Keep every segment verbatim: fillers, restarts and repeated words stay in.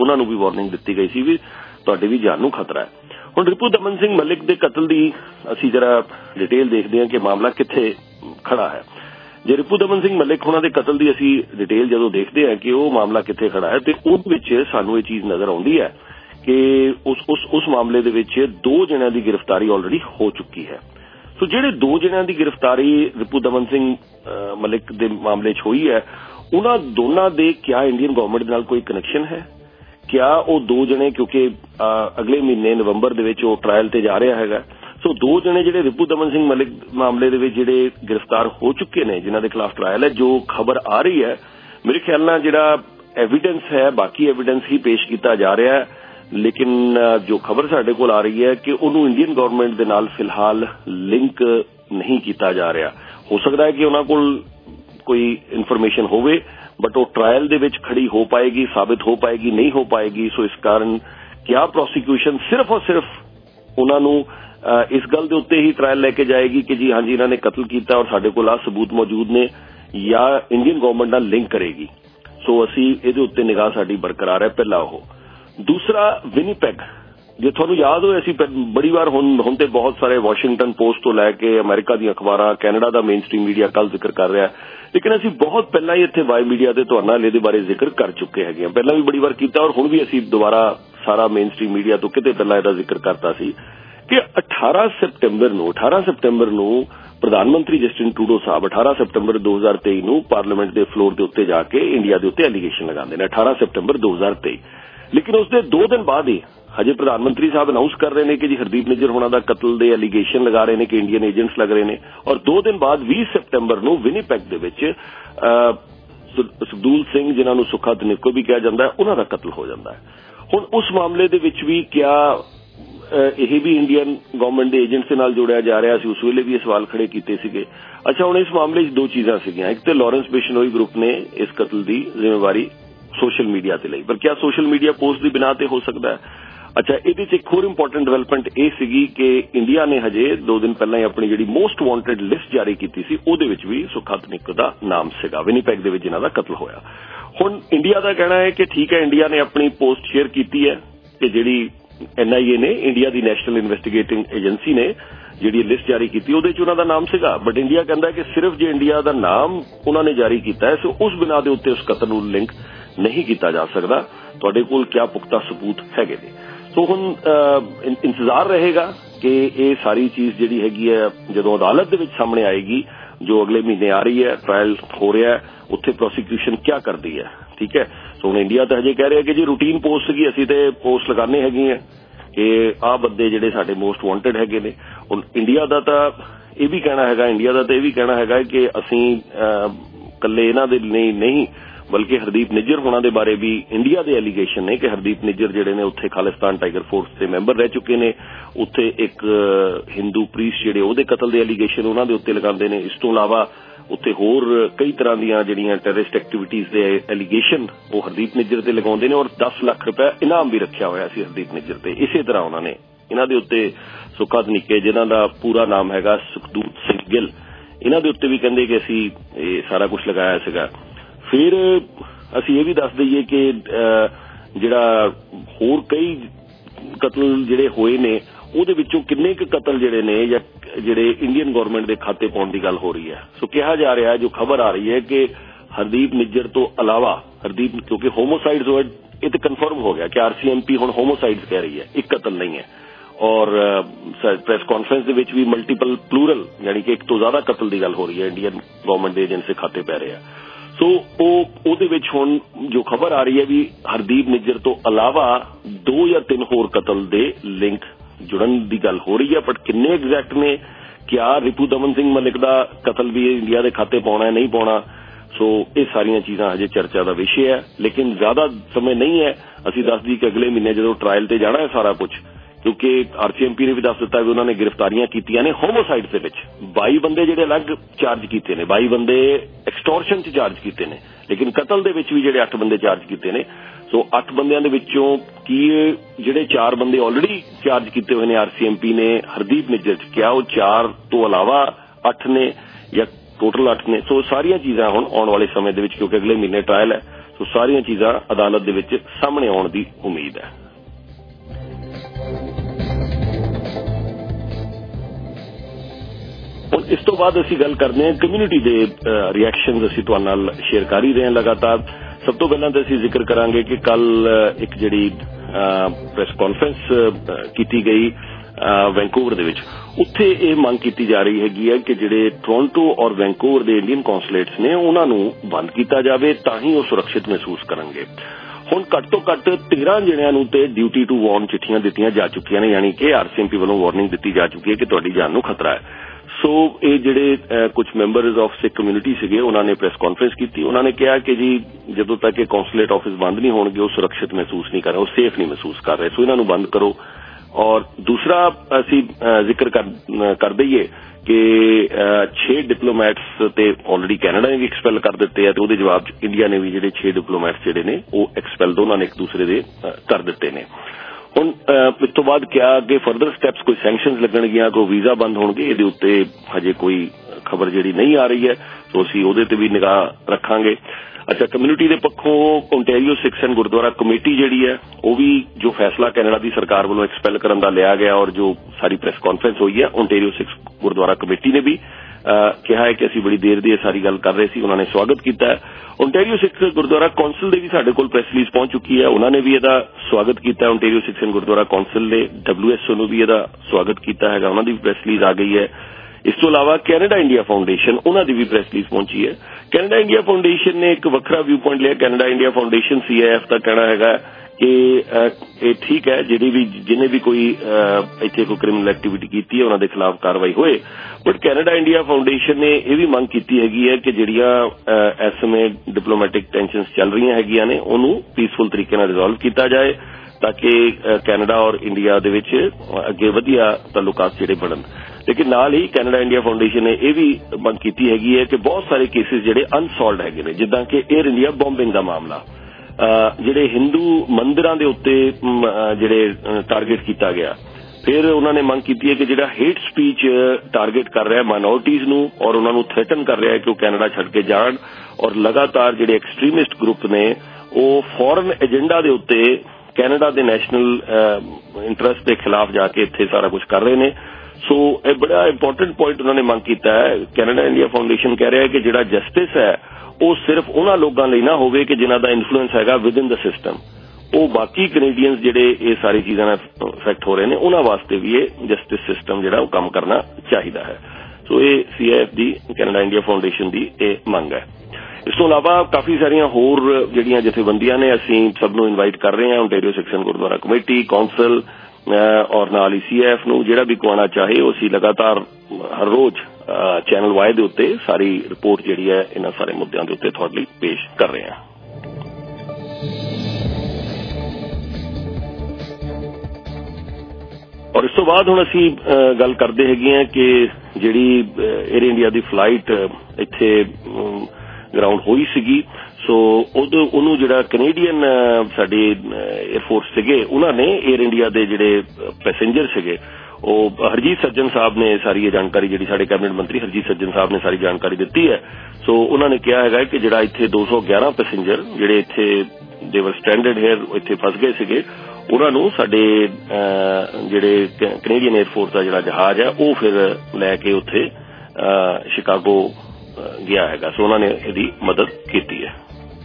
ਉਹਨਾਂ ਨੂੰ ਵੀ ਵਾਰਨਿੰਗ ਦਿੱਤੀ ਗਈ ਸੀ ਵੀ ਤੁਹਾਡੇ ਵੀ ਜਾਨ ਨੂੰ ਖਤਰਾ ਹੈ। ਹੁਣ ਰਿਪੂ ਦਮਨ ਸਿੰਘ ਮਲਿਕ ਦੇ ਕਤਲ ਦੀ ਅਸੀਂ ਜਰਾ ਡਿਟੇਲ ਦੇਖਦੇ ਹਾਂ ਕਿ ਮਾਮਲਾ ਕਿੱਥੇ ਖੜਾ ਹੈ। ਜੇ ਰਿਪੂ ਦਮਨ ਸਿੰਘ ਮਲਿਕ ਉਹਨਾਂ ਦੇ ਕਤਲ ਦੀ ਅਸੀਂ ਡਿਟੇਲ ਜਦੋਂ ਦੇਖਦੇ ਹਾਂ ਕਿ ਉਹ ਮਾਮਲਾ ਕਿੱਥੇ ਖੜਾ ਹੈ ਤੇ ਉਹਦੇ ਵਿੱਚ ਸਾਨੂੰ ਇਹ ਚੀਜ਼ ਨਜ਼ਰ ਆਉਂਦੀ ਹੈ ਕਿ ਉਸ ਉਸ ਉਸ ਮਾਮਲੇ ਦੇ ਵਿੱਚ ਦੋ ਜਣਿਆਂ ਦੀ ਗ੍ਰਿਫਤਾਰੀ ਆਲਰੇਡੀ ਹੋ ਚੁੱਕੀ ਹੈ। ਸੋ ਜਿਹੜੇ ਦੋ ਜਣਿਆਂ ਦੀ ਗ੍ਰਿਫਤਾਰੀ ਰਿਪੂ ਦਮਨ ਸਿੰਘ ਮਲਿਕ ਦੇ ਮਾਮਲੇ 'ਚ ਹੋਈ ਹੈ, ਉਹਨਾਂ ਦੋਨਾਂ ਦੇ ਕਿਆ ਇੰਡੀਅਨ ਗਵਰਨਮੈਂਟ ਦੇ ਨਾਲ ਕੋਈ ਕਨੈਕਸ਼ਨ ਹੈ? ਕਿਆ ਉਹ ਦੋ ਜਣੇ, ਕਿਉਂਕਿ ਅਗਲੇ ਮਹੀਨੇ ਨਵੰਬਰ ਦੇ ਵਿੱਚ ਉਹ ਟਰਾਇਲ ਤੇ ਜਾ ਰਿਹਾ ਹੈਗਾ, ਸੋ ਦੋ ਜਣੇ ਜਿਹੜੇ ਰਿਪੂ ਦਮਨ ਸਿੰਘ ਮਲਿਕ ਮਾਮਲੇ ਦੇ ਵਿੱਚ ਜਿਹੜੇ ਗ੍ਰਿਫਤਾਰ ਹੋ ਚੁੱਕੇ ਨੇ, ਜਿਨ੍ਹਾਂ ਦੇ ਖਿਲਾਫ ਟਰਾਇਲ ਹੈ, ਜੋ ਖਬਰ ਆ ਰਹੀ ਹੈ ਮੇਰੇ ਖਿਆਲ ਨਾਲ ਜਿਹੜਾ ਐਵੀਡੈਂਸ ਹੈ ਬਾਕੀ ਐਵੀਡੈਂਸ ਹੀ ਪੇਸ਼ ਕੀਤਾ ਜਾ ਰਿਹਾ ਹੈ, ਲੇਕਿਨ ਜੋ ਖਬਰ ਸਾਡੇ ਕੋਲ ਆ ਰਹੀ ਹੈ ਕਿ ਉਹਨੂੰ ਇੰਡੀਅਨ ਗਵਰਨਮੈਂਟ ਦੇ ਨਾਲ ਫਿਲਹਾਲ ਲਿੰਕ ਨਹੀਂ ਕੀਤਾ ਜਾ ਰਿਹਾ। ਹੋ ਸਕਦਾ ਹੈ ਕਿ ਉਹਨਾਂ ਕੋਲ ਕੋਈ ਇਨਫੋਰਮੇਸ਼ਨ ਹੋਵੇ, ਬਟ ਉਹ ਟਰਾਇਲ ਦੇ ਵਿੱਚ ਖੜੀ ਹੋ ਪਾਏਗੀ, ਸਾਬਿਤ ਹੋ ਪਾਏਗੀ, ਨਹੀਂ ਹੋ ਪਾਏਗੀ। ਸੋ ਇਸ ਕਾਰਨ ਕਿਆ ਪ੍ਰੋਸੀਕਿਊਸ਼ਨ ਸਿਰਫ ਔਰ ਸਿਰਫ ਉਹਨਾਂ ਨੂੰ ਇਸ ਗੱਲ ਦੇ ਉੱਤੇ ਹੀ ਟਰਾਇਲ ਲੈ ਕੇ ਜਾਏਗੀ ਕਿ ਜੀ ਹਾਂਜੀ ਇਹਨਾਂ ਨੇ ਕਤਲ ਕੀਤਾ ਔਰ ਸਾਡੇ ਕੋਲ ਆ ਸਬੂਤ ਮੌਜੂਦ ਨੇ, ਜਾਂ ਇੰਡੀਅਨ ਗਵਰਨਮੈਂਟ ਨਾਲ ਲਿੰਕ ਕਰੇਗੀ। ਸੋ ਅਸੀਂ ਇਹਦੇ ਉੱਤੇ ਨਿਗਾਹ ਸਾਡੀ ਬਰਕਰਾਰ ਹੈ। ਪਹਿਲਾ ਉਹ। ਦੂਸਰਾ ਵਿਨੀਪੈਗ, ਜੇ ਤੁਹਾਨੂੰ ਯਾਦ ਹੋਏ ਅਸੀਂ ਬੜੀ ਵਾਰ ਹੁਣ ਹੁਣ ਤੇ ਬਹੁਤ ਸਾਰੇ ਵਾਸ਼ਿੰਗਟਨ ਪੋਸਟ ਤੋਂ ਲੈ ਕੇ ਅਮਰੀਕਾ ਦੀਆਂ ਅਖਬਾਰਾਂ, ਕੈਨੇਡਾ ਦਾ ਮੇਨ ਸਟ੍ਰੀਮ ਮੀਡੀਆ ਕੱਲ ਜ਼ਿਕਰ ਕਰ ਰਿਹਾ, ਲੇਕਿਨ ਅਸੀਂ ਬਹੁਤ ਪਹਿਲਾਂ ਹੀ ਇੱਥੇ ਵਾਈ ਮੀਡੀਆ ਤੇ ਤੁਹਾਡੇ ਨਾਲ ਇਹਦੇ ਬਾਰੇ ਜ਼ਿਕਰ ਕਰ ਚੁੱਕੇ ਹੈਗੇ ਹਾਂ। ਪਹਿਲਾਂ ਵੀ ਬੜੀ ਵਾਰ ਕੀਤਾ ਔਰ ਹੁਣ ਵੀ ਅਸੀਂ ਦੁਬਾਰਾ ਸਾਰਾ ਮੇਨ ਸਟ੍ਰੀਮ ਮੀਡੀਆ ਤੋਂ ਕਿਤੇ ਪਹਿਲਾਂ ਇਹਦਾ ਜ਼ਿਕਰ ਕਰਤਾ ਸੀ ਕਿ ਅਠਾਰਾਂ ਸਤੰਬਰ ਨੂੰ ਅਠਾਰਾਂ ਸਤੰਬਰ ਨੂੰ ਪ੍ਰਧਾਨ ਮੰਤਰੀ ਜਸਟਿਨ ਟਰੂਡੋ ਸਾਹਿਬ ਅਠਾਰਾਂ ਸਤੰਬਰ ਦੋ ਹਜ਼ਾਰ ਤੇਈ ਨੂੰ ਪਾਰਲੀਮੈਂਟ ਦੇ ਫਲੋਰ ਦੇ ਉੱਤੇ ਜਾ ਕੇ ਇੰਡੀਆ ਦੇ ਉੱਤੇ ਐਲੀਗੇਸ਼ਨ ਲਗਾਉਂਦੇ ਨੇ, ਅਠਾਰਾਂ ਸਤੰਬਰ ਦੋ ਹਜ਼ਾਰ ਤੇਈ। ਲੇਕਿਨ ਉਸਦੇ ਦੋ ਦਿਨ ਬਾਅਦ ਹੀ ਹਜੇ ਪ੍ਰਧਾਨ ਮੰਤਰੀ ਸਾਹਿਬ ਅਨਾਉਂਸ ਕਰ ਰਹੇ ਨੇ ਕਿ ਜੀ ਹਰਦੀਪ ਨਿੱਜਰ ਹੋਣਾ ਦਾ ਕਤਲ ਦੇ ਐਲੀਗੇਸ਼ਨ ਲਗਾ ਰਹੇ ਨੇ ਕਿ ਇੰਡੀਅਨ ਏਜੰਟਸ ਲੱਗ ਰਹੇ ਨੇ, ਔਰ ਦੋ ਦਿਨ ਬਾਅਦ ਵੀਹ ਸਤੰਬਰ ਨੂੰ ਵਿਨੀਪੈਗ ਦੇ ਵਿੱਚ ਸੁਖਦੂਲ ਸਿੰਘ, ਜਿਨ੍ਹਾਂ ਨੂੰ ਸੁੱਖਾ ਤਨਿਕੋ ਵੀ ਕਿਹਾ ਜਾਂਦਾ ਹੈ, ਉਹਨਾਂ ਦਾ ਕਤਲ ਹੋ ਜਾਂਦਾ ਹੈ। ਹੁਣ ਉਸ ਮਾਮਲੇ ਦੇ ਵਿੱਚ ਵੀ ਕਿਆ ਇਹ ਵੀ ਇੰਡੀਅਨ ਗਵਰਨਮੈਂਟ ਦੇ ਏਜੰਟਸ ਦੇ ਨਾਲ ਜੋੜਿਆ ਜਾ ਰਿਹਾ ਸੀ? ਉਸ ਵੇਲੇ ਵੀ ਇਹ ਸਵਾਲ ਖੜੇ ਕੀਤੇ ਸੀਗੇ। ਅੱਛਾ, ਹੁਣ ਇਸ ਮਾਮਲੇ 'ਚ ਦੋ ਚੀਜ਼ਾਂ ਸੀਗੀਆਂ। ਇੱਕ ਤੇ ਲਾਰੈਂਸ ਬਿਸ਼ਨੋਈ ਗਰੁੱਪ ਨੇ ਇਸ ਕਤਲ ਦੀ ਜ਼ਿੰਮੇਵਾਰੀ ਸੋਸ਼ਲ ਮੀਡੀਆ ਤੇ ਲਈ, ਪਰ ਕਿਆ ਸੋਸ਼ਲ ਮੀਡੀਆ ਪੋਸਟ ਦੀ ਬਿਨਾਂ ਤੇ ਹੋ ਸਕਦਾ ਹੈ? ਅੱਛਾ, ਇਹਦੇ 'ਚ ਇੱਕ ਹੋਰ ਇੰਪੋਰਟੈਂਟ ਡਿਵੈਲਪਮੈਂਟ ਇਹ ਸੀਗੀ ਕਿ ਇੰਡੀਆ ਨੇ ਹਜੇ ਦੋ ਦਿਨ ਪਹਿਲਾਂ ਹੀ ਆਪਣੀ ਜਿਹੜੀ ਮੋਸਟ ਵਾਂਟਡ ਲਿਸਟ ਜਾਰੀ ਕੀਤੀ ਸੀ, ਉਹਦੇ ਵਿੱਚ ਵੀ ਸੁੱਖਾ ਤਨਿਕੋ ਦਾ ਨਾਮ ਸੀਗਾ, ਵਿਨੀਪੈਗ ਦੇ ਵਿੱਚ ਜਿਨ੍ਹਾਂ ਦਾ ਕਤਲ ਹੋਇਆ। ਹੁਣ ਇੰਡੀਆ ਦਾ ਕਹਿਣਾ ਹੈ ਕਿ ਠੀਕ ਹੈ, ਇੰਡੀਆ ਨੇ ਆਪਣੀ ਪੋਸਟ ਸ਼ੇਅਰ ਕੀਤੀ ਹੈ ਕਿ ਜਿਹੜੀ ਐਨ ਆਈ ਏ ਨੇ, ਇੰਡੀਆ ਦੀ ਨੈਸ਼ਨਲ ਇਨਵੈਸਟੀਗੇਟਿੰਗ ਏਜੰਸੀ ਨੇ ਜਿਹੜੀ ਲਿਸਟ ਜਾਰੀ ਕੀਤੀ, ਉਹਦੇ 'ਚ ਉਹਨਾਂ ਦਾ ਨਾਮ ਸੀਗਾ, ਬਟ ਇੰਡੀਆ ਕਹਿੰਦਾ ਕਿ ਸਿਰਫ ਜੇ ਇੰਡੀਆ ਦਾ ਨਾਮ ਉਹਨਾਂ ਨੇ ਜਾਰੀ ਕੀਤਾ ਹੈ, ਸੋ ਉਸ ਬਿਨਾਂ ਦੇ ਉੱਤੇ ਉਸ ਕਤਲ ਨੂੰ ਲਿੰਕ ਨਹੀਂ ਕੀਤਾ ਜਾ ਸਕਦਾ। ਤੁਹਾਡੇ ਕੋਲ ਕਿਆ ਪੁਖਤਾ ਸਬੂਤ ਹੈਗੇ ਨੇ? ਸੋ ਹੁਣ ਇੰਤਜ਼ਾਰ ਰਹੇਗਾ ਕਿ ਇਹ ਸਾਰੀ ਚੀਜ਼ ਜਿਹੜੀ ਹੈਗੀ ਹੈ ਜਦੋਂ ਅਦਾਲਤ ਦੇ ਵਿੱਚ ਸਾਹਮਣੇ ਆਏਗੀ, ਜੋ ਅਗਲੇ ਮਹੀਨੇ ਆ ਰਹੀ ਹੈ, ਟਰਾਇਲ ਹੋ ਰਿਹਾ, ਉੱਥੇ ਪ੍ਰੋਸੀਕਿਊਸ਼ਨ ਕਿਆ ਕਰਦੀ ਹੈ। ਠੀਕ ਹੈ, ਸੋ ਹੁਣ ਇੰਡੀਆ ਤਾਂ ਹਜੇ ਕਹਿ ਰਿਹਾ ਕਿ ਜੀ ਰੂਟੀਨ ਪੋਸਟ ਸੀਗੀ, ਅਸੀਂ ਤੇ ਪੋਸਟ ਲਗਾਉਂਦੇ ਹੈਗੇ ਆ ਕਿ ਆਹ ਬੰਦੇ ਜਿਹੜੇ ਸਾਡੇ ਮੋਸਟ ਵਾਂਟਡ ਹੈਗੇ ਨੇ। ਹੁਣ ਇੰਡੀਆ ਦਾ ਤਾਂ ਇਹ ਵੀ ਕਹਿਣਾ ਹੈਗਾ ਇੰਡੀਆ ਦਾ ਤਾਂ ਇਹ ਵੀ ਕਹਿਣਾ ਹੈਗਾ ਕਿ ਅਸੀਂ ਇਕੱਲੇ ਇਹਨਾਂ ਦੇ ਲਈ ਨਹੀਂ, ਬਲਕਿ ਹਰਦੀਪ ਨਿੱਜਰ ਹੋਣਾ ਦੇ ਬਾਰੇ ਵੀ ਇੰਡੀਆ ਦੇ ਐਲੀਗੇਸ਼ਨ ਨੇ ਕਿ ਹਰਦੀਪ ਨਿੱਜਰ ਜਿਹੜੇ ਨੇ ਉੱਥੇ ਖਾਲਿਸਤਾਨ ਟਾਈਗਰ ਫੋਰਸ ਦੇ ਮੈਂਬਰ ਰਹਿ ਚੁੱਕੇ ਨੇ, ਉੱਥੇ ਇੱਕ ਹਿੰਦੂ ਪ੍ਰੀਸਟ ਜਿਹੜੇ ਉਹਦੇ ਕਤਲ ਦੇ ਐਲੀਗੇਸ਼ਨ ਉਹਨਾਂ ਦੇ ਉੱਤੇ ਲਗਾਉਂਦੇ ਨੇ। ਇਸ ਤੋਂ ਇਲਾਵਾ ਉੱਥੇ ਹੋਰ ਕਈ ਤਰ੍ਹਾਂ ਦੀਆਂ ਜਿਹੜੀਆਂ ਟੈਰਰਿਸਟ ਐਕਟੀਵਿਟੀਜ਼ ਦੇ ਐਲੀਗੇਸ਼ਨ ਉਹ ਹਰਦੀਪ ਨਿੱਜਰ ਤੇ ਲਗਾਉਂਦੇ ਨੇ, ਔਰ ਦਸ ਲੱਖ ਰੁਪਏ ਇਨਾਮ ਵੀ ਰੱਖਿਆ ਹੋਇਆ ਸੀ ਹਰਦੀਪ ਨਿੱਜਰ ਤੇ। ਇਸੇ ਤਰ੍ਹਾਂ ਉਹਨਾਂ ਨੇ ਇਹਨਾਂ ਦੇ ਉੱਤੇ ਸੁੱਖਾ ਤਨਿਕੇ, ਜਿਨ੍ਹਾਂ ਦਾ ਪੂਰਾ ਨਾਮ ਹੈਗਾ ਸੁਖਦੂਤ ਸਿੰਘ ਗਿੱਲ, ਇਹਨਾਂ ਦੇ ਉੱਤੇ ਵੀ ਕਹਿੰਦੇ ਕਿ ਅਸੀਂ ਇਹ ਸਾਰਾ ਕੁਝ ਲਗਾਇਆ ਸੀਗਾ। ਫਿਰ ਅਸੀਂ ਇਹ ਵੀ ਦੱਸ ਦਈਏ ਕਿ ਜਿਹੜਾ ਹੋਰ ਕਈ ਕਤਲ ਜਿਹੜੇ ਹੋਏ ਨੇ, ਉਹਦੇ ਵਿੱਚੋਂ ਕਿੰਨੇ ਕੁ ਕਤਲ ਜਿਹੜੇ ਨੇ ਜਾਂ ਜਿਹੜੇ ਇੰਡੀਅਨ ਗਵਰਨਮੈਂਟ ਦੇ ਖਾਤੇ ਪਾਉਣ ਦੀ ਗੱਲ ਹੋ ਰਹੀ ਹੈ। ਸੋ ਕਿਹਾ ਜਾ ਰਿਹਾ ਹੈ, ਜੋ ਖਬਰ ਆ ਰਹੀ ਹੈ ਕਿ ਹਰਦੀਪ ਨਿੱਜਰ ਤੋਂ ਇਲਾਵਾ ਹਰਦੀਪ, ਕਿਉਂਕਿ ਹੋਮੋਸਾਈਡਸ ਹੋਏ, ਇਹ ਤਾਂ ਕਨਫਰਮ ਹੋ ਗਿਆ ਕਿ ਆਰਸੀਐਮਪੀ ਹੁਣ ਹੋਮੋਸਾਈਡਸ ਕਹਿ ਰਹੀ ਹੈ, ਇੱਕ ਕਤਲ ਨਹੀਂ ਹੈ। ਔਰ ਪ੍ਰੈਸ ਕਾਨਫਰੰਸ ਦੇ ਵਿੱਚ ਵੀ ਮਲਟੀਪਲ ਪਲੂਰਲ, ਯਾਨੀ ਕਿ ਇੱਕ ਤੋਂ ਜ਼ਿਆਦਾ ਕਤਲ ਦੀ ਗੱਲ ਹੋ ਰਹੀ ਹੈ, ਇੰਡੀਅਨ ਗਵਰਨਮੈਂਟ ਦੇ ਏਜੰਟਸ ਦੇ ਖਾਤੇ ਪੈ ਰਹੇ ਆ। ਸੋ ਉਹ ਉਹਦੇ ਵਿੱਚ ਹੁਣ ਜੋ ਖਬਰ ਆ ਰਹੀ ਹੈ ਵੀ ਹਰਦੀਪ ਨਿੱਜਰ ਤੋਂ ਇਲਾਵਾ ਦੋ ਜਾਂ ਤਿੰਨ ਹੋਰ ਕਤਲ ਦੇ ਲਿੰਕ ਜੁੜਨ ਦੀ ਗੱਲ ਹੋ ਰਹੀ ਹੈ, ਬਟ ਕਿੰਨੇ ਐਗਜ਼ੈਕਟ ਨੇ, ਕਿਆ ਰਿਪੂ ਦਮਨ ਸਿੰਘ ਮਲਿਕ ਦਾ ਕਤਲ ਵੀ ਇੰਡੀਆ ਦੇ ਖਾਤੇ ਪਾਉਣਾ ਹੈ, ਨਹੀਂ ਪਾਉਣਾ, ਸੋ ਇਹ ਸਾਰੀਆਂ ਚੀਜ਼ਾਂ ਹਜੇ ਚਰਚਾ ਦਾ ਵਿਸ਼ੇ ਹੈ। ਲੇਕਿਨ ਜ਼ਿਆਦਾ ਸਮੇਂ ਨਹੀਂ ਹੈ, ਅਸੀਂ ਦੱਸ ਦਈਏ ਕਿ ਅਗਲੇ ਮਹੀਨੇ ਜਦੋਂ ਟਰਾਇਲ ਤੇ ਜਾਣਾ ਹੈ ਸਾਰਾ ਕੁਝ, ਕਿਉਂਕਿ ਆਰਸੀਐਮਪੀ ਨੇ ਵੀ ਦੱਸ ਦਿੱਤਾ ਵੀ ਉਹਨਾਂ ਨੇ ਗ੍ਰਿਫਤਾਰੀਆਂ ਕੀਤੀਆਂ ਨੇ ਹੋਮੋਸਾਈਡਸ ਦੇ ਵਿੱਚ, ਬਾਈ ਬੰਦੇ ਜਿਹੜੇ ਅਲੱਗ ਚਾਰਜ ਕੀਤੇ ਨੇ, ਬਾਈ ਬੰਦੇ ਐਕਸਟੋਰਸ਼ਨ 'ਚ ਚਾਰਜ ਕੀਤੇ ਨੇ, ਲੇਕਿਨ ਕਤਲ ਦੇ ਵਿੱਚ ਵੀ ਜਿਹੜੇ ਅੱਠ ਬੰਦੇ ਚਾਰਜ ਕੀਤੇ ਨੇ। ਸੋ ਅੱਠ ਬੰਦਿਆਂ ਦੇ ਵਿੱਚੋਂ ਕੀ ਜਿਹੜੇ ਚਾਰ ਬੰਦੇ ਆਲਰੇਡੀ ਚਾਰਜ ਕੀਤੇ ਹੋਏ ਨੇ ਆਰਸੀਐਮਪੀ ਨੇ ਹਰਦੀਪ ਨਿੱਜਰ 'ਚ, ਕਿਆ ਉਹ ਚਾਰ ਤੋਂ ਇਲਾਵਾ ਅੱਠ ਨੇ ਜਾਂ ਟੋਟਲ ਅੱਠ ਨੇ? ਸੋ ਸਾਰੀਆਂ ਚੀਜ਼ਾਂ ਹੁਣ ਆਉਣ ਵਾਲੇ ਸਮੇਂ ਦੇ ਵਿੱਚ, ਕਿਉਂਕਿ ਅਗਲੇ ਮਹੀਨੇ ਟਰਾਇਲ ਹੈ, ਸੋ ਸਾਰੀਆਂ ਚੀਜ਼ਾਂ ਅਦਾਲਤ ਦੇ ਵਿੱਚ ਸਾਹਮਣੇ ਆਉਣ ਦੀ ਉਮੀਦ ਹੈ। ਹੁਣ ਇਸ ਤੋਂ ਬਾਅਦ ਅਸੀਂ ਗੱਲ ਕਰਦੇ ਹਾਂ ਕਮਿਊਨਿਟੀ ਦੇ ਰਿਐਕਸ਼ਨ ਅਸੀਂ ਤੁਹਾਡੇ ਨਾਲ ਸ਼ੇਅਰ ਕਰ ਹੀ ਰਹੇ ਹਾਂ ਲਗਾਤਾਰ। ਸਭ ਤੋਂ ਪਹਿਲਾਂ ਤਾਂ ਅਸੀਂ ਜ਼ਿਕਰ ਕਰਾਂਗੇ ਕਿ ਕੱਲ ਇੱਕ ਜਿਹੜੀ ਪ੍ਰੈਸ ਕਾਨਫਰੰਸ ਕੀਤੀ ਗਈ ਵੈਂਕੂਵਰ ਦੇ ਵਿੱਚ, ਉੱਥੇ ਇਹ ਮੰਗ ਕੀਤੀ ਜਾ ਰਹੀ ਹੈਗੀ ਹੈ ਕਿ ਜਿਹੜੇ ਟੋਰਾਂਟੋ ਔਰ ਵੈਂਕੂਵਰ ਦੇ ਇੰਡੀਅਨ ਕੌਂਸੂਲੇਟਸ ਨੇ ਉਹਨਾਂ ਨੂੰ ਬੰਦ ਕੀਤਾ ਜਾਵੇ ਤਾਂ ਹੀ ਉਹ ਸੁਰੱਖਿਅਤ ਮਹਿਸੂਸ ਕਰਨਗੇ। ਹੁਣ ਘੱਟ ਤੋਂ ਘੱਟ ਤੇਰਾਂ ਜਣਿਆਂ ਨੂੰ ਤੇ ਡਿਊਟੀ ਟੂ ਵਾਰਨ ਚਿੱਠੀਆਂ ਦਿੱਤੀਆਂ ਜਾ ਚੁੱਕੀਆਂ ਨੇ, ਯਾਨੀ ਕਿ ਆਰਸੀਐਮਪੀ ਵੱਲੋਂ ਵਾਰਨਿੰਗ ਦਿੱਤੀ ਜਾ ਚੁੱਕੀ ਹੈ ਕਿ ਤੁਹਾਡੀ ਜਾਨ ਨੂੰ ਖਤਰਾ ਹੈ। ਸੋ ਇਹ ਜਿਹੜੇ ਕੁਝ ਮੈਂਬਰਸ ਆਫ ਸਿੱਖ ਕਮਿਊਨਿਟੀ ਸੀਗੇ ਉਹਨਾਂ ਨੇ ਪ੍ਰੈਸ ਕਾਨਫਰੰਸ ਕੀਤੀ। ਉਹਨਾਂ ਨੇ ਕਿਹਾ ਕਿ ਜੀ ਜਦੋਂ ਤੱਕ ਇਹ ਕੌਂਸੂਲੇਟ ਆਫਿਸ ਬੰਦ ਨਹੀਂ ਹੋਣਗੇ ਉਹ ਸੁਰੱਖਿਅਤ ਮਹਿਸੂਸ ਨਹੀਂ ਕਰ ਰਹੇ, ਉਹ ਸੇਫ ਨਹੀਂ ਮਹਿਸੂਸ ਕਰ ਰਹੇ, ਸੋ ਇਹਨਾਂ ਨੂੰ ਬੰਦ ਕਰੋ। ਔਰ ਦੂਸਰਾ ਅਸੀਂ ਜ਼ਿਕਰ ਕਰ ਦਈਏ ਕਿ ਛੇ ਡਿਪਲੋਮੈਟਸ ਤੇ ਆਲਰੇਡੀ ਕੈਨੇਡਾ ਨੇ ਵੀ ਐਕਸਪੈਲ ਕਰ ਦਿੱਤੇ ਆ ਤੇ ਉਹਦੇ ਜਵਾਬ ਚ ਇੰਡੀਆ ਨੇ ਵੀ ਜਿਹੜੇ ਛੇ ਡਿਪਲੋਮੈਟਸ ਜਿਹੜੇ ਨੇ ਉਹ ਐਕਸਪੈਲ ਦੋਨਾਂ ਨੇ ਇੱਕ ਦੂਸਰੇ ਦੇ ਕਰ ਦਿੱਤੇ ਨੇ। ਹੁਣ ਇਸ ਤੋਂ ਬਾਅਦ ਕਿਹਾ ਅੱਗੇ ਫਰਦਰ ਸਟੈਪਸ ਕੋਈ ਸੈਂਕਸ਼ਨਸ ਲੱਗਣਗੀਆਂ, ਕੋਈ ਵੀਜ਼ਾ ਬੰਦ ਹੋਣਗੇ, ਇਹਦੇ ਉੱਤੇ ਹਜੇ ਕੋਈ ਖਬਰ ਜਿਹੜੀ ਨਹੀਂ ਆ ਰਹੀ ਹੈ, ਸੋ ਅਸੀਂ ਉਹਦੇ ਤੇ ਵੀ ਨਿਗਾਹ ਰੱਖਾਂਗੇ। ਅੱਛਾ, ਕਮਿਊਨਿਟੀ ਦੇ ਪੱਖੋਂ Ontario Sikh and Gurdwara committee ਜਿਹੜੀ ਹੈ ਉਹ ਵੀ ਜੋ ਫੈਸਲਾ ਕੈਨੇਡਾ ਦੀ ਸਰਕਾਰ ਵੱਲੋਂ ਐਕਸਪੈਲ ਕਰਨ ਦਾ ਲਿਆ ਗਿਆ ਔਰ ਜੋ ਸਾਰੀ ਪ੍ਰੈਸ ਕਾਨਫਰੰਸ ਹੋਈ ਹੈ, ਓਨਟਾਰੀਓ ਸਿੱਖ ਗੁਰਦੁਆਰਾ ਕਮੇਟੀ ਨੇ ਵੀ ਕਿਹਾ ਹੈ ਕਿ ਅਸੀਂ ਬੜੀ ਦੇਰ ਦੀ ਇਹ ਸਾਰੀ ਗੱਲ ਕਰ ਰਹੇ ਸੀ, ਉਹਨਾਂ ਨੇ ਸਵਾਗਤ ਕੀਤਾ ਹੈ। ਓਨਟਾਰੀਓ ਸਿੱਖ ਗੁਰਦੁਆਰਾ ਕੌਂਸਲ ਦੇ ਵੀ ਸਾਡੇ ਕੋਲ ਪ੍ਰੈਸ ਰਿਲੀਜ਼ ਪਹੁੰਚ ਚੁੱਕੀ ਹੈ, ਉਹਨਾਂ ਨੇ ਵੀ ਇਹਦਾ ਸਵਾਗਤ ਕੀਤਾ। Ontario Sikh and Gurdwara council ਨੇ ਡਬਲਿਊਐਸਓ ਨੂੰ ਵੀ ਇਹਦਾ ਸਵਾਗਤ ਕੀਤਾ ਹੈਗਾ, ਉਹਨਾਂ ਦੀ ਵੀ ਪ੍ਰੈਸ ਰਿਲੀਜ਼ ਆ ਗਈ ਹੈ। ਇਸ ਤੋਂ ਇਲਾਵਾ ਕੈਨੇਡਾ ਇੰਡੀਆ ਫਾਊਂਡੇਸ਼ਨ, ਉਹਨਾਂ ਦੀ ਵੀ ਪ੍ਰੈਸ ਰਿਲੀਜ਼ ਪਹੁੰਚੀ ਹੈ। ਕੈਨੇਡਾ ਇੰਡੀਆ ਫਾਊਂਡੇਸ਼ਨ ਨੇ ਇੱਕ ਵੱਖਰਾ ਵਿਊ ਪੁਆਇੰਟ ਲਿਆ। ਕੈਨੇਡਾ ਇੰਡੀਆ ਫਾਊਂਡੇਸ਼ਨ ਸੀਆਈਐਫ ਦਾ ਕਹਿਣਾ ਹੈਗਾ ਕਿ ਇਹ ਠੀਕ ਹੈ ਜਿਹੜੀ ਵੀ ਜਿਹਨੇ ਵੀ ਕੋਈ ਇੱਥੇ ਕੋਈ ਕ੍ਰਿਮੀਨਲ ਐਕਟੀਵਿਟੀ ਕੀਤੀ ਹੈ ਉਹਨਾਂ ਦੇ ਖਿਲਾਫ ਕਾਰਵਾਈ ਹੋਏ, ਬਟ ਕੈਨੇਡਾ ਇੰਡੀਆ ਫਾਊਂਡੇਸ਼ਨ ਨੇ ਇਹ ਵੀ ਮੰਗ ਕੀਤੀ ਹੈਗੀ ਹੈ ਕਿ ਜਿਹੜੀਆਂ ਇਸ ਸਮੇਂ ਡਿਪਲੋਮੈਟਿਕ ਟੈਂਸ਼ਨਸ ਚੱਲ ਰਹੀਆਂ ਹੈਗੀਆਂ ਨੇ ਉਹਨੂੰ ਪੀਸਫੁਲ ਤਰੀਕੇ ਨਾਲ ਰਿਜ਼ੋਲਵ ਕੀਤਾ ਜਾਏ ਤਾਂ ਕਿ ਕੈਨੇਡਾ ਔਰ ਇੰਡੀਆ ਦੇ ਵਿੱਚ ਅੱਗੇ ਵਧੀਆ ਤਾਲੁਕਾਤ ਜਿਹੜੇ ਬਣਨ। ਲੇਕਿਨ ਨਾਲ ਹੀ ਕੈਨੇਡਾ ਇੰਡੀਆ ਫਾਊਂਡੇਸ਼ਨ ਨੇ ਇਹ ਵੀ ਮੰਗ ਕੀਤੀ ਹੈਗੀ ਹੈ ਕਿ ਬਹੁਤ ਸਾਰੇ ਕੇਸਿਸ ਜਿਹੜੇ ਅਨਸੋਲਵਡ ਹੈਗੇ ਨੇ, ਜਿੱਦਾਂ ਕਿ ਏਅਰ ਇੰਡੀਆ ਬੰਬਿੰਗ ਦਾ ਮਾਮਲਾ, ਜਿਹੜੇ ਹਿੰਦੂ ਮੰਦਿਰਾਂ ਦੇ ਉੱਤੇ ਜਿਹੜੇ ਟਾਰਗੇਟ ਕੀਤਾ ਗਿਆ। ਫਿਰ ਉਹਨਾਂ ਨੇ ਮੰਗ ਕੀਤੀ ਹੈ ਕਿ ਜਿਹੜਾ ਹੇਟ ਸਪੀਚ ਟਾਰਗੇਟ ਕਰ ਰਿਹਾ ਮਾਈਨੋਰਟੀਜ਼ ਨੂੰ ਔਰ ਉਹਨਾਂ ਨੂੰ ਥ੍ਰੈਟਨ ਕਰ ਰਿਹਾ ਹੈ ਕਿ ਉਹ ਕੈਨੇਡਾ ਛੱਡ ਕੇ ਜਾਣ, ਔਰ ਲਗਾਤਾਰ ਜਿਹੜੇ ਐਕਸਟ੍ਰੀਮਿਸਟ ਗਰੁੱਪ ਨੇ ਉਹ ਫੋਰਨ ਏਜੰਡਾ ਦੇ ਉੱਤੇ ਕੈਨੇਡਾ ਦੇ ਨੈਸ਼ਨਲ ਇੰਟਰਸਟ ਦੇ ਖਿਲਾਫ ਜਾ ਕੇ ਇੱਥੇ ਸਾਰਾ ਕੁਝ ਕਰ ਰਹੇ ਨੇ। ਸੋ ਇਹ ਬੜਾ ਇੰਪੋਰਟੈਂਟ ਪੁਆਇੰਟ ਉਹਨਾਂ ਨੇ ਮੰਗ ਕੀਤਾ ਹੈ। ਕੈਨੇਡਾ ਇੰਡੀਆ ਫਾਊਂਡੇਸ਼ਨ ਕਹਿ ਰਿਹਾ ਹੈ ਕਿ ਜਿਹੜਾ ਜਸਟਿਸ ਹੈ ਉਹ ਸਿਰਫ ਉਹਨਾਂ ਲੋਕਾਂ ਲਈ ਨਾ ਹੋਵੇ ਕਿ ਜਿਨ੍ਹਾਂ ਦਾ ਇਨਫਲੂਐਂਸ ਹੈਗਾ ਵਿਦ ਇਨ ਦਾ ਸਿਸਟਮ, ਉਹ ਬਾਕੀ ਕੈਨੇਡੀਅਨਸ ਜਿਹੜੇ ਇਹ ਸਾਰੀ ਚੀਜ਼ਾਂ ਨਾਲ ਅਫੈਕਟ ਹੋ ਰਹੇ ਨੇ ਉਹਨਾਂ ਵਾਸਤੇ ਵੀ ਇਹ ਜਸਟਿਸ ਸਿਸਟਮ ਜਿਹੜਾ ਉਹ ਕੰਮ ਕਰਨਾ ਚਾਹੀਦਾ ਹੈ। ਸੋ ਇਹ ਸੀਆਈਐਫ ਦੀ, ਕੈਨੇਡਾ ਇੰਡੀਆ ਫਾਊਂਡੇਸ਼ਨ ਦੀ ਇਹ ਮੰਗ ਹੈ। ਇਸ ਤੋਂ ਇਲਾਵਾ ਕਾਫੀ ਸਾਰੀਆਂ ਹੋਰ ਜਿਹੜੀਆਂ ਜਥੇਬੰਦੀਆਂ ਨੇ ਅਸੀਂ ਸਭ ਨੂੰ ਇਨਵਾਈਟ ਕਰ ਰਹੇ ਹਾਂ, Ontario Sikh and Gurdwara committee, council ਔਰ ਨਾਲ ਹੀ ਸੀਆਈਐਫ ਨੂੰ ਜਿਹੜਾ ਵੀ ਕਵਾਉਣਾ ਚਾਹੇ ਉਹ ਅਸੀਂ ਲਗਾਤਾਰ ਹਰ ਰੋਜ਼ ਚੈਨਲ ਵਾਈ ਦੇ ਉੱਤੇ ਸਾਰੀ ਰਿਪੋਰਟ ਜਿਹੜੀ ਹੈ ਇਹਨਾਂ ਸਾਰੇ ਮੁੱਦਿਆਂ ਦੇ ਉੱਤੇ ਤੁਹਾਡੇ ਲਈ ਪੇਸ਼ ਕਰ ਰਹੇ ਹਾਂ। ਔਰ ਇਸ ਤੋਂ ਬਾਅਦ ਹੁਣ ਅਸੀਂ ਗੱਲ ਕਰਦੇ ਹੈਗੇ ਹਾਂ ਕਿ ਜਿਹੜੀ ਏਅਰ ਇੰਡੀਆ ਦੀ ਫਲਾਈਟ ਇੱਥੇ ਗਰਾਊਂਡ ਹੋਈ ਸੀਗੀ, ਸੋ ਉਦੋਂ ਉਹਨੂੰ ਜਿਹੜਾ ਕੈਨੇਡੀਅਨ ਸਾਡੇ ਏਅਰਫੋਰਸ ਸੀਗੇ ਉਹਨਾਂ ਨੇ ਏਅਰ ਇੰਡੀਆ ਦੇ ਜਿਹੜੇ ਪੈਸੇਂਜਰ ਸੀਗੇ ਉਹ ਹਰਜੀਤ ਸੱਜਣ ਸਾਹਿਬ ਨੇ ਸਾਰੀ ਇਹ ਜਾਣਕਾਰੀ, ਜਿਹੜੀ ਸਾਡੇ ਕੈਬਨਿਟ ਮੰਤਰੀ ਹਰਜੀਤ ਸੱਜਣ ਸਾਹਿਬ ਨੇ ਸਾਰੀ ਜਾਣਕਾਰੀ ਦਿੱਤੀ ਹੈ। ਸੋ ਉਹਨਾਂ ਨੇ ਕਿਹਾ ਹੈਗਾ ਕਿ ਜਿਹੜਾ ਇੱਥੇ ਦੋ ਸੌ ਗਿਆਰਾਂ ਪੈਸੇਂਜਰ ਜਿਹੜੇ ਇੱਥੇ ਦੇ ਵਰ ਸਟੈਂਡਰਡ ਹੇਅਰ ਇੱਥੇ ਫਸ ਗਏ ਸੀਗੇ, ਉਹਨਾਂ ਨੂੰ ਸਾਡੇ ਜਿਹੜੇ ਕੈਨੇਡੀਅਨ ਏਅਰਫੋਰਸ ਦਾ ਜਿਹੜਾ ਜਹਾਜ਼ ਹੈ ਉਹ ਫਿਰ ਲੈ ਕੇ ਉੱਥੇ ਸ਼ਿਕਾਗੋ ਗਿਆ ਹੈਗਾ। ਸੋ ਉਹਨਾਂ ਨੇ ਇਹਦੀ ਮਦਦ ਕੀਤੀ ਹੈ।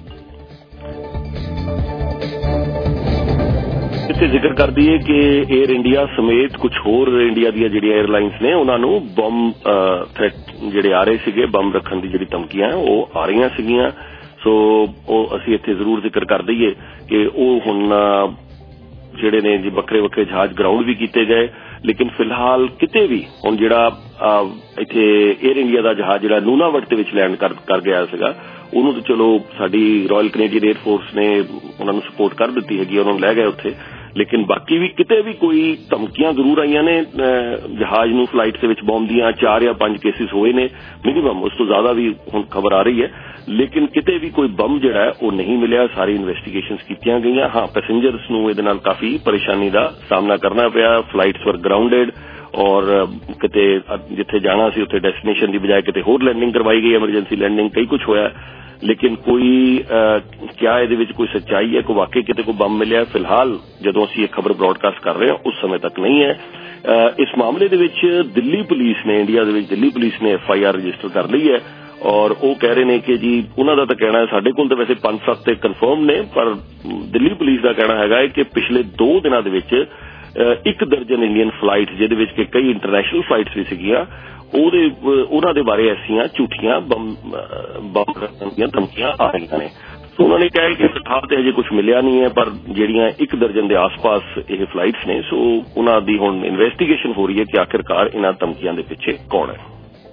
ਇੱਥੇ ਜ਼ਿਕਰ ਕਰ ਦਈਏ ਕਿ ਏਅਰ ਇੰਡੀਆ ਸਮੇਤ ਕੁਝ ਹੋਰ ਇੰਡੀਆ ਦੀਆਂ ਜਿਹੜੀਆਂ ਏਅਰਲਾਈਨਸ ਨੇ ਉਹਨਾਂ ਨੂੰ ਬੰਬ ਥ੍ਰੈਟ ਜਿਹੜੇ ਆ ਰਹੇ ਸੀਗੇ, ਬੰਬ ਰੱਖਣ ਦੀ ਜਿਹੜੀ ਧਮਕੀਆਂ ਉਹ ਆ ਰਹੀਆਂ ਸੀਗੀਆਂ। ਸੋ ਉਹ ਅਸੀਂ ਇੱਥੇ ਜ਼ਰੂਰ ਜ਼ਿਕਰ ਕਰ ਦਈਏ ਕਿ ਉਹ ਹੁਣ ਜਿਹੜੇ ਨੇ ਜੀ ਵੱਖਰੇ ਵੱਖਰੇ ਜਹਾਜ਼ ਗਰਾਊਂਡ ਵੀ ਕੀਤੇ ਗਏ, ਲੇਕਿਨ ਫਿਲਹਾਲ ਕਿਤੇ ਵੀ ਹੁਣ ਜਿਹੜਾ ਇੱਥੇ ਏਅਰ ਇੰਡੀਆ ਦਾ ਜਹਾਜ਼ ਜਿਹੜਾ ਨੂਨਾਵਟ ਦੇ ਵਿੱਚ ਲੈਂਡ ਕਰ ਗਿਆ ਸੀਗਾ ਉਹਨੂੰ ਤਾਂ ਚਲੋ ਸਾਡੀ ਰਾਇਲ ਕੈਨੇਡੀਅਨ ਏਅਰ ਫੋਰਸ ਨੇ ਉਹਨਾਂ ਨੂੰ ਸਪੋਰਟ ਕਰ ਦਿੱਤੀ ਹੈਗੀ, ਉਹਨਾਂ ਨੂੰ ਲੈ ਗਏ ਉੱਥੇ, ਲੇਕਿਨ ਬਾਕੀ ਵੀ ਕਿਤੇ ਵੀ ਕੋਈ ਧਮਕੀਆਂ ਜ਼ਰੂਰ ਆਈਆਂ ਨੇ ਜਹਾਜ਼ ਨੂੰ ਫਲਾਈਟ ਦੇ ਵਿੱਚ ਬੰਬ ਦੀਆਂ। ਚਾਰ ਜਾਂ ਪੰਜ ਕੇਸਿਸ ਹੋਏ ਨੇ ਮਿਨੀਮਮ, ਉਸ ਤੋਂ ਜ਼ਿਆਦਾ ਵੀ ਹੁਣ ਖਬਰ ਆ ਰਹੀ ਹੈ, ਲੇਕਿਨ ਕਿਤੇ ਵੀ ਕੋਈ ਬੰਬ ਜਿਹੜਾ ਹੈ ਉਹ ਨਹੀਂ ਮਿਲਿਆ। ਸਾਰੀ ਇਨਵੈਸਟੀਗੇਸ਼ਨਸ ਕੀਤੀਆਂ ਗਈਆਂ। ਹਾਂ, ਪੈਸੇਂਜਰਸ ਨੂੰ ਇਹਦੇ ਨਾਲ ਕਾਫੀ ਪਰੇਸ਼ਾਨੀ ਦਾ ਸਾਹਮਣਾ ਕਰਨਾ ਪਿਆ, ਫਲਾਈਟਸ ਵਰ ਗਰਾਊਂਡਡ और किते जिथे जाना सी उत्थे डेस्टिनेशन की बजाय किते होर लैंडिंग करवाई गई, एमरजेंसी लैंडिंग, कई कुछ होया, लेकिन कोई आ, क्या ये कोई सच्चाई है, कोई वाकई किते कोई बम मिले? फिलहाल जदों असीं ये खबर ब्रॉडकास्ट कर रहे हैं उस समय तक नहीं है। आ, इस मामले दे विच दिल्ली पुलिस ने, इंडिया दे विच दिल्ली पुलिस ने एफ आई आर रजिस्टर कर ली है और वो कह रहे हैं कि जी उन्हों का तो कहना है, साडे कोल तो वैसे पांच सत्त कन्फर्म ने, पर दिल्ली पुलिस का कहना है कि पिछले दो दिनों के विच एक दर्जन इंडियन फ्लाइट जिहदे विच कि कई इंटरनेशनल फ्लाइट्स भी सीगियां, उन्हां दे बारे ऐसियां झूठियां बम बम रखण दीयां धमकियां आ रही ने। तो उन्होंने कहा कि फिलहाल तो अजे कुछ मिलिया नहीं है, पर जिहड़ियां एक दर्जन के आस पास ये फ्लाइट्स ने, सो उन्हां दी हुण इन्वेस्टिगेशन हो रही है कि आखिरकार इन्हां धमकियां दे पिछे कौन है।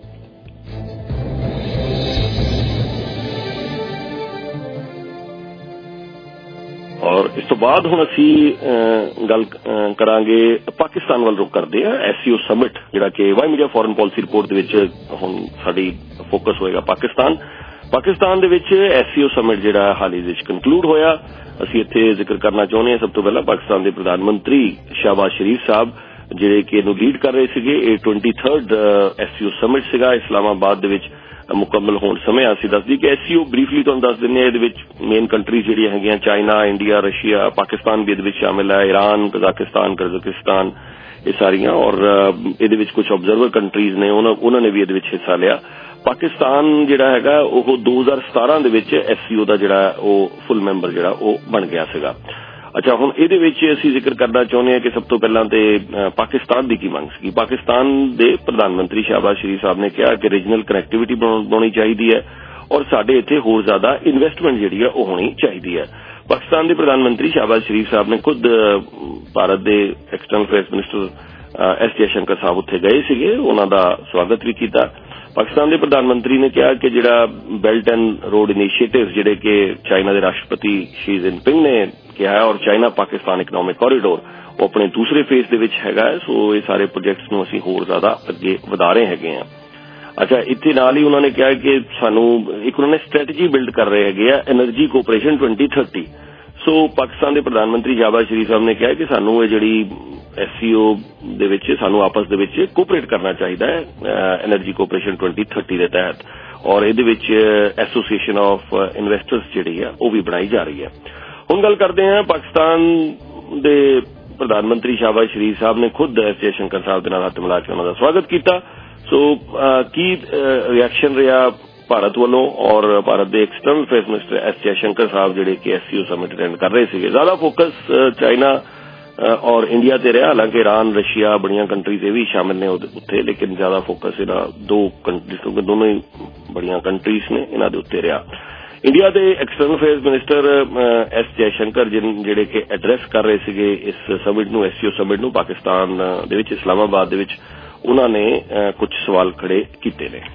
और इस तो बाद हुण असीं गल करांगे पाकिस्तान वल रुख करदे आ। एससीओ समिट जिहड़ा कि वाई मीडिया फॉरेन पॉलिसी रिपोर्ट दे विच हुण साडी फोकस होएगा पाकिस्तान पाकिस्तान दे विच एससीओ समिट जिहड़ा हाल ही विच कंक्लूड होया। असीं इत्थे जिक्र करना चाहुंदे हां सब तो पहला पाकिस्तान दे प्रधानमंत्री शहबाज शरीफ साहब जिहड़े कि इहनूं लीड कर रहे सीगे। ये ट्वेंटी थर्ड एससीओ समिट सीगा इस्लामाबाद दे विच मुकम्मल होने समय। असीं दस दी कि एससीओ ब्रीफली तुहानूं दस दिंदे आ, इहदे विच मेन कंट्रीज जिहड़ियां हैगियां चाइना, इंडिया, रशिया, पाकिस्तान भी इहदे विच शामिल है, ईरान, कजाकिस्तान, किर्गिस्तान, ये सारियां, और इहदे विच कुछ ऑब्जर्वर कंट्रीज ने, उन्होंने भी इहदे विच हिस्सा लिया। पाकिस्तान जिहड़ा हैगा ओह दो हज़ार सतारह दे विच एससीओ दा जिहड़ा ओह फुल मैंबर जिहड़ा ओह बन गया सीगा। अच्छा, हुण इहदे विच असीं जिक्र करना चाहुंदे हां कि सब तो पहलां ते पाकिस्तान दी की मंग सी। पाकिस्तान दे प्रधानमंत्री शहबाज शरीफ साहब ने कहा कि रीजनल कनैक्टिविटी बनाउणी चाहीदी है और साडे इत्थे होर ज्यादा इन्वेस्टमेंट जिहड़ी है ओह होनी चाहीदी है। पाकिस्तान के प्रधानमंत्री शहबाज शरीफ साहब ने खुद भारत के external affairs minister S Jaishankar sahab उत्थे गए सीगे, उन्हां दा स्वागत भी किया। पाकिस्तान के प्रधानमंत्री ने कहा कि जिहड़ा बेल्ट एंड रोड इनिशिएटिव जिहड़े कि चाइना के राष्ट्रपति शी जिनपिंग ने कहा है और चाइना पाकिस्तान इकनॉमिक कॉरीडोर वो अपने दूसरे फेज दे विच हैगा है, सो ये सारे प्रोजेक्ट्स नूं असीं होर ज्यादा अगे वधा रहे हैगे हैं। अच्छा, इत्थे नाल ही उन्होंने कहा कि सानू एक उन्होंने स्ट्रैटेजी बिल्ड कर रहे हैं energy cooperation twenty thirty. So Pakistan के प्रधानमंत्री शहबाज शरीफ साहब ने कहा कि सानू ये जिहड़ी एससीओ दे विच सानू आपस दे विच कोऑपरेट करना चाहिए है एनर्जी कोऑपरेशन ट्वेंटी थर्टी के तहत, और इहदे विच एसोसीएशन ऑफ इन्वेस्टर्स जिहड़ी है वो भी बनाई जा रही है। हुण गल करते हैं पाकिस्तान दे प्रधानमंत्री शहबाज शरीफ साहब ने खुद एस जयशंकर साहब दे नाल हत्थ मिला के उन्हां दा स्वागत किया। सो की रिएक्शन रहा भारत वालों, और भारत के external affairs minister S Jaishankar sahab जिहड़े कि एससीओ समिट अटेंड कर रहे थे। ज्यादा फोकस चाइना और इंडिया ते रहा, हालांकि ईरान, रशिया, बड़ियां कंट्रीज भी शामिल ने उत्थे, लेकिन ज्यादा फोकस इन्हां दो कंट्रीज क्योंकि दोनों ही बड़ियां कंट्रीज ने इन्हां दे उत्ते रहा। इंडिया के external affairs minister S Jaishankar जिन जिहड़े कि एड्रैस कर रहे थे इस समिट नूं, एससीओ समिट नूं पाकिस्तान दे विच इस्लामाबाद दे विच, उन्होंने कुछ सवाल खड़े किए ने।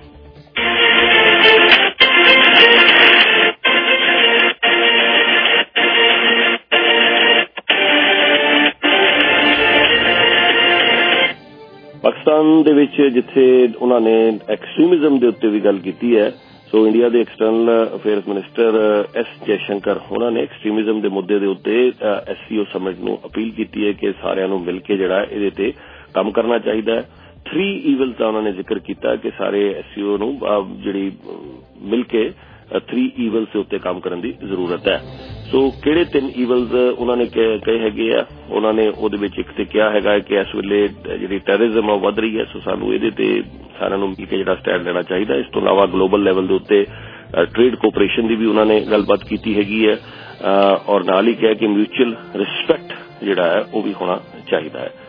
पाकिस्तान दे विच जिथे उन्होंने एक्सट्रीमिज्म के उत्ते भी गल की है, सो इंडिया के external affairs minister S Jaishankar उन्होंने एक्सट्रीमिज्म के मुद्दे के उत्ते एससीओ समिट नूं अपील की है कि सारिआं नूं मिल के जिहड़ा इहदे ते काम करना चाहिए है। थ्री ईवल्स का उन्होंने जिक्र किया कि सारे एससीओ नूं जिहड़ी मिल के थ्री ईवल्स के उत्ते काम करने की जरूरत है। सो किहड़े तीन ईवल्स उन्होंने कहे हैगे आ, उन्होंने उहदे विच एक ते कहा हैगा कि इस वेले जिहड़ी टैररिज्म वध रही है, सो सानूं इहदे ते सारिआं नूं मिल के जिहड़ा स्टैंड लेना चाहिए। इस तो इलावा ग्लोबल लैवल के उत्ते ट्रेड कोऑपरेशन की भी उन्होंने गलबात की हैगी है, और नाल ही कहा कि म्यूचुअल रिस्पैक्ट जिहड़ा है वो भी होना चाहिए है।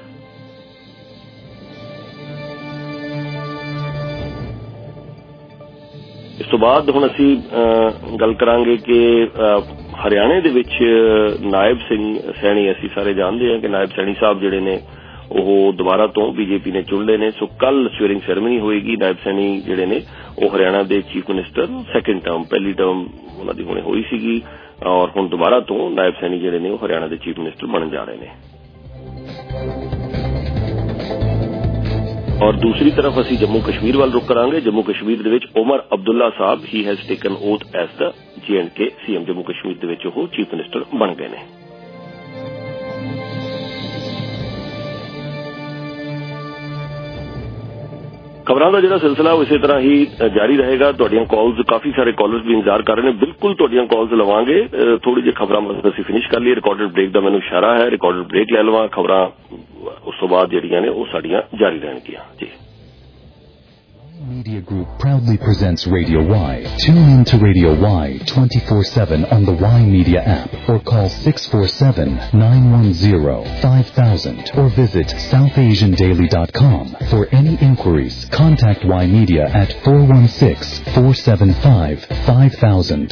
इस तो बाद हुण असीं गल करांगे कि हरियाणे दे विच नायब सिंह सैनी, असीं सारे जानते हैं कि नायब सैनी साहब जिहड़े ने वो दोबारा तो बीजेपी ने चुन ले ने। सो कल स्वेरिंग सैरेमनी होएगी। नायब सैनी जिहड़े ने वो हरियाणा के चीफ मिनिस्टर सैकेंड टर्म, पहली टर्म उन्हां दी हुणे होई सीगी, और हुण दोबारा तो नायब सैनी जिहड़े ने वो हरियाणा के चीफ मिनिस्टर बनन जा रहे हैं। और दूसरी तरफ असीं जम्मू कश्मीर वाल रुख करांगे। जम्मू कश्मीर दे विच Omar Abdullah sahab he has taken oath as the J and K CM. Jammu Kashmir दे विच वो चीफ मिनिस्टर बन गए ने। ਖਬਰਾਂ ਦਾ ਜਿਹੜਾ ਸਿਲਸਿਲਾ ਉਹ ਇਸੇ ਤਰ੍ਹਾਂ ਹੀ ਜਾਰੀ ਰਹੇਗਾ। ਤੁਹਾਡੀਆਂ ਕਾਲਸ, ਕਾਫੀ ਸਾਰੇ ਕਾਲਰਸ ਵੀ ਇੰਤਜ਼ਾਰ ਕਰ ਰਹੇ ਨੇ। ਬਿਲਕੁਲ ਤੁਹਾਡੀਆਂ ਕਾਲਸ ਲਵਾਂਗੇ। ਥੋੜੀ ਜਿਹੀ ਖਬਰਾਂ ਮਤਲਬ ਅਸੀਂ ਫਿਨਿਸ਼ ਕਰ ਲਈਏ। ਰਿਕਾਰਡਡ ਬ੍ਰੇਕ ਦਾ ਮੈਨੂੰ ਇਸ਼ਾਰਾ ਹੈ, ਰਿਕਾਰਡਡ ਬ੍ਰੇਕ ਲੈ ਲਵਾਂ। ਖਬਰਾਂ ਉਸ ਤੋਂ ਬਾਅਦ ਜਿਹੜੀਆਂ ਨੇ ਉਹ ਸਾਡੀਆਂ ਜਾਰੀ ਰਹਿਣਗੀਆਂ ਜੀ। Media Group proudly presents Radio Y. Tune in to Radio Y twenty-four seven on the Y Media app or call six four seven, nine one zero, five thousand or visit south asian daily dot com. For any inquiries, contact Y Media at four one six, four seven five, five thousand.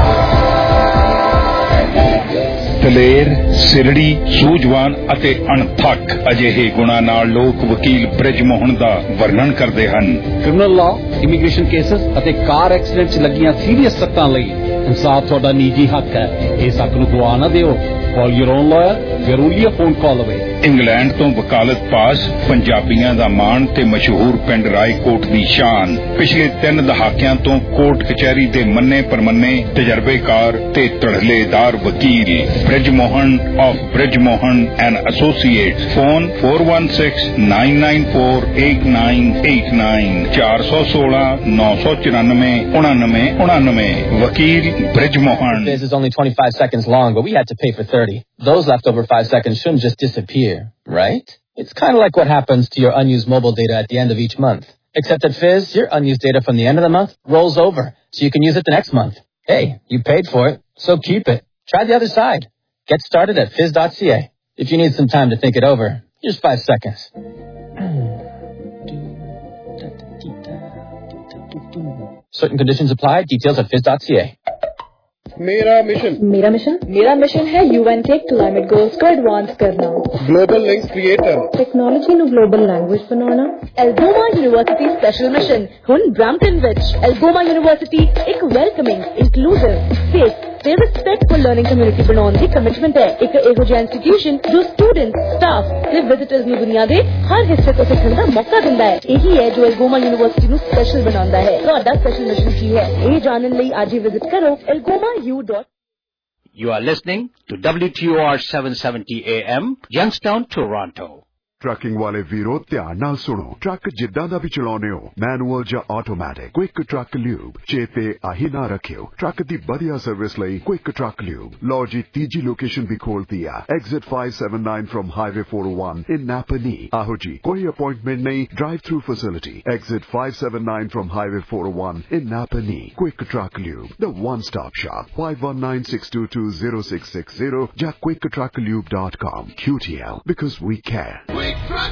ਦਲੇਰ, ਸਿਰੜੀ, ਸੂਝਵਾਨ ਅਤੇ ਅਣਥੱਕ ਅਜਿਹੇ ਗੁਣਾਂ ਨਾਲ ਲੋਕ ਵਕੀਲ ਬ੍ਰਿਜ ਮੋਹਨ ਦਾ ਵਰਣਨ ਕਰਦੇ ਹਨ। ਕ੍ਰਿਮੀਨਲ ਲਾਅ, ਇਮੀਗ੍ਰੇਸ਼ਨ ਕੇਸਸ ਅਤੇ ਕਾਰ ਐਕਸੀਡੈਂਟ 'ਚ ਲੱਗੀਆਂ ਸੀਰੀਅਸ ਸੱਟਾਂ ਲਈ ਇਨਸਾਫ ਤੁਹਾਡਾ ਨਿੱਜੀ ਹੱਕ ਹੈ। ਇਸ ਹੱਕ ਨੂੰ ਗਵਾ ਨਾ ਦਿਓ। Call your own lawyer. We're only a phone call away. England ਤੋਂ ਵਕਾਲਤ ਪਾਸ, ਪੰਜਾਬੀਆਂ ਦਾ ਮਾਣ ਤੇ ਮਸ਼ਹੂਰ ਪਿੰਡ ਰਾਏਕੋਟ ਦੀ ਸ਼ਾਨ। ਪਿਛਲੇ ਤਿੰਨ ਦਹਾਕਿਆਂ ਤੋਂ ਕੋਰਟ ਕਚਹਿਰੀ ਦੇ ਮੰਨੇ ਪਰਮੰਨੇ ਤਜਰਬੇਕਾਰ ਤੇ ਧੜਲੇਦਾਰ ਵਕੀਲ Brij Mohan of Brij Mohan and associates. Phone four one six, nine nine four, eight nine eight nine ਚਾਰ ਸੌ ਸੋਲਾਂ, ਨੌ ਸੌ ਚੁਰਾਨਵੇਂ, ਉਣਾਨਵੇਂ ਉਣਾਨਵੇਂ। ਵਕੀਲ Brij Mohan. This is only twenty-five seconds long, but we had to pay for thirty. Those leftover five seconds shouldn't just disappear, right? It's kind of like what happens to your unused mobile data at the end of each month. Except at Fizz, your unused data from the end of the month rolls over, so you can use it the next month. Hey, you paid for it, so keep it. Try the other side. Get started at fizz dot c a. If you need some time to think it over, here's five seconds. Certain conditions apply. Details at fizz dot c a. मेरा mission मेरा mission मेरा mission है UN के climate goals को advance करना। Global links create करना। Technology ਨੂੰ global language ਬਣਾਉਣਾ। एल्गोमा यूनिवर्सिटी स्पेशल मिशन ਹੁਣ ਬ੍ਰੈਂਪਟਨ ਵਿੱਚ। एल्गोमा यूनिवर्सिटी ਇੱਕ ਵੈਲਕਮਿੰਗ, ਇਨਕਲੂਸਿਵ, ਸੇਫ ਤੇ ਰਿਸਪੈਕਟਫੁਲ ਲਰਨਿੰਗ ਕਮਿਊਨਿਟੀ ਬਣਾਉਣ ਦੀ ਕਮਿਟਮੈਂਟ ਹੈ। ਇੱਕ ਇਹੋ ਜਿਹਾ ਇੰਸਟੀਟਿਊਸ਼ਨ ਜੋ ਸਟੂਡੈਂਟ, ਸਟਾਫ ਤੇ ਵਿਜ਼ਿਟਰਸ ਨੂੰ ਦੁਨੀਆ ਦੇ ਹਰ ਹਿੱਸੇ ਤੋਂ ਸਿੱਖਣ ਦਾ ਮੌਕਾ ਦਿੰਦਾ ਹੈ। ਇਹੀ ਹੈ ਜੋ एल्गोमा यूनिवर्सिटी ਨੂੰ ਸਪੈਸ਼ਲ ਬਣਾਉਂਦਾ ਹੈ। ਤੁਹਾਡਾ ਸਪੈਸ਼ਲ ਮਿਸ਼ਨ ਕੀ ਹੈ, ਇਹ ਜਾਣਨ ਲਈ ਅੱਜ ਹੀ ਵਿਜ਼ਿਟ ਕਰੋ elgoma u dot. You are listening to W T O R seven seventy A M, Youngstown, Toronto. Trucking वाले वीरों ध्यान नाल सुनो। ट्रक जिद्दां दा भी चलाउने हो, मैनुअल जां ऑटोमैटिक, क्विक ट्रक ल्यूब चेते आही ना रखियो। ट्रक दी बढ़िया सर्विस लई क्विक ट्रक ल्यूब। लो जी तीजी लोकेशन भी खोलती है, exit five seventy-nine from highway four oh one in Napanee. आहो जी, कोई अपॉइंटमेंट नहीं, drive through facility. Exit five seventy-nine from highway four oh one in Napanee. Quick truck lube, the one stop shop. five one nine, six two two, zero six six zero ਜਾਂ quick truck lube dot com. Q T L, because we care.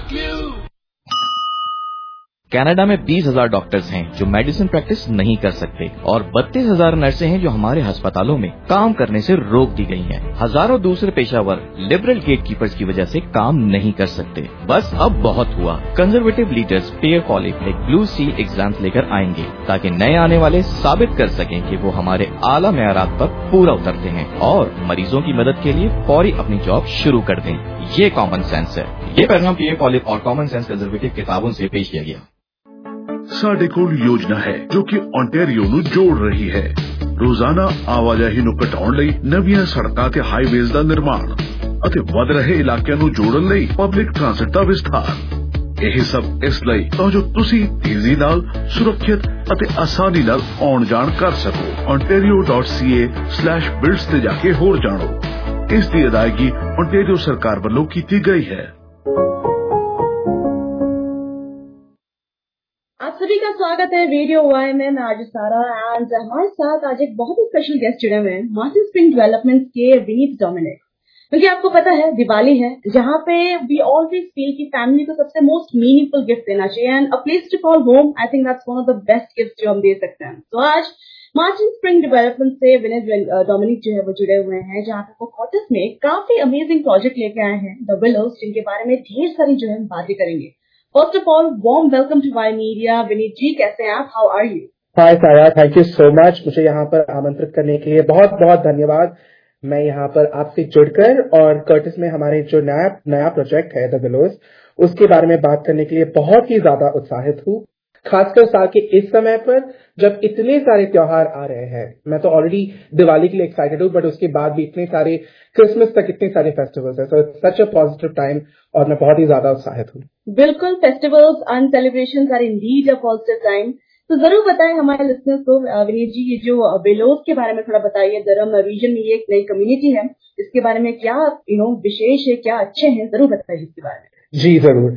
Canada में बीस हजार doctors हैं जो medicine practice नहीं कर सकते और बत्तीस हजार नर्सें हैं जो हमारे अस्पतालों में काम करने से रोक दी गई हैं। हजारों दूसरे पेशावर लिबरल गेट कीपर्स की वजह से काम नहीं कर सकते। बस अब बहुत हुआ। Conservative leaders Pierre qualified blue seal exams लेकर आएंगे ताकि नए आने वाले साबित कर सकें कि वो हमारे आला मेयारात पर पूरा उतरते हैं और मरीजों की मदद के लिए फौरी अपनी जॉब शुरू कर दें। ये कॉमन सेंस है। ये पैगाम पेयर क्वालिफाइड और कॉमन सेंस कंजर्वेटिव किताबों से पेश किया गया। ਸਾਡੇ ਕੋਲ ਯੋਜਨਾ ਹੈ ਜੋ ਕਿ ਓਨਟਾਰੀਓ ਨੂੰ ਜੋੜ ਰਹੀ ਹੈ। ਰੋਜ਼ਾਨਾ ਆਵਾਜਾਈ ਨੂੰ ਘਟਾਉਣ ਲਈ ਨਵੀਆਂ ਸੜਕਾਂ ਤੇ ਹਾਈਵੇਜ਼ ਦਾ ਨਿਰਮਾਣ ਅਤੇ ਵਧ ਰਹੇ ਇਲਾਕਿਆਂ ਨੂੰ ਜੋੜਨ ਲਈ ਪਬਲਿਕ ਟ੍ਰਾਂਸਪੋਰਟ ਦਾ ਵਿਸਥਾਰ। ਇਹ ਸਭ ਇਸ ਲਈ ਤਾਂ ਜੋ ਤੁਸੀਂ ਤੇਜ਼ੀ ਨਾਲ, ਸੁਰੱਖਿਅਤ ਅਤੇ ਆਸਾਨੀ ਨਾਲ ਆਉਣ ਜਾਣ ਕਰ ਸਕੋ। ontario dot c a slash builds ਤੇ ਜਾ ਕੇ ਹੋਰ ਜਾਣੋ। ਇਸ ਦੀ ਅਦਾਇਗੀ ਓਨਟਾਰੀਓ ਸਰਕਾਰ ਵੱਲੋਂ ਕੀਤੀ ਗਈ ਹੈ। आप सभी का स्वागत है रेडियो वाई में। मैं आज सारा एंड हमारे साथ आज एक बहुत ही स्पेशल गेस्ट जुड़े हुए हैं, मार्टिन स्प्रिंग डेवलपमेंट्स के विनीत डोमिनिक। क्योंकि आपको पता है दिवाली है जहाँ पे वी ऑलवेज फील कि फैमिली को सबसे मोस्ट मीनिंगफुल गिफ्ट देना चाहिए and a place to call home. I think that's one of the best gift जो हम दे सकते हैं। तो आज मार्टिन स्प्रिंग डेवलपमेंट से विनीत डोमिनिक जो है वो जुड़े हुए हैं, जहाँ पे वो कॉटस में काफी अमेजिंग प्रोजेक्ट लेके आए हैं, द विलोज, जिनके बारे में ढेर सारी जो है बातें करेंगे। First of all, warm welcome to Y Media. Vineet जी, कैसे हैं आप? How are you? हाय सारा, थैंक यू सो मच मुझे यहाँ पर आमंत्रित करने के लिए। बहुत बहुत धन्यवाद। मैं यहाँ पर आपसे जुड़कर और कर्टिस में हमारे जो नया नया प्रोजेक्ट है द विलोज, उसके बारे में बात करने के लिए बहुत ही ज्यादा उत्साहित हूँ। खासकर साल के इस समय पर जब इतने सारे त्योहार आ रहे हैं। मैं तो ऑलरेडी दिवाली के लिए एक्साइटेड हूँ, बट उसके बाद भी इतने सारे क्रिसमस तक इतने सारे फेस्टिवल्स हैं, so it's such a positive time और मैं बहुत ही ज्यादा उत्साहित हूँ। बिल्कुल, festivals and celebrations are indeed a positive time. तो जरूर बताएं हमारे लिसनर्स को, विनीत जी, ये जो वेलोस के बारे में थोड़ा बताइए। दरम रीजन में ये एक नई कम्युनिटी है, इसके बारे में क्या यू नो विशेष है, क्या अच्छे हैं, जरूर बताइए इसके बारे में। जी जरूर।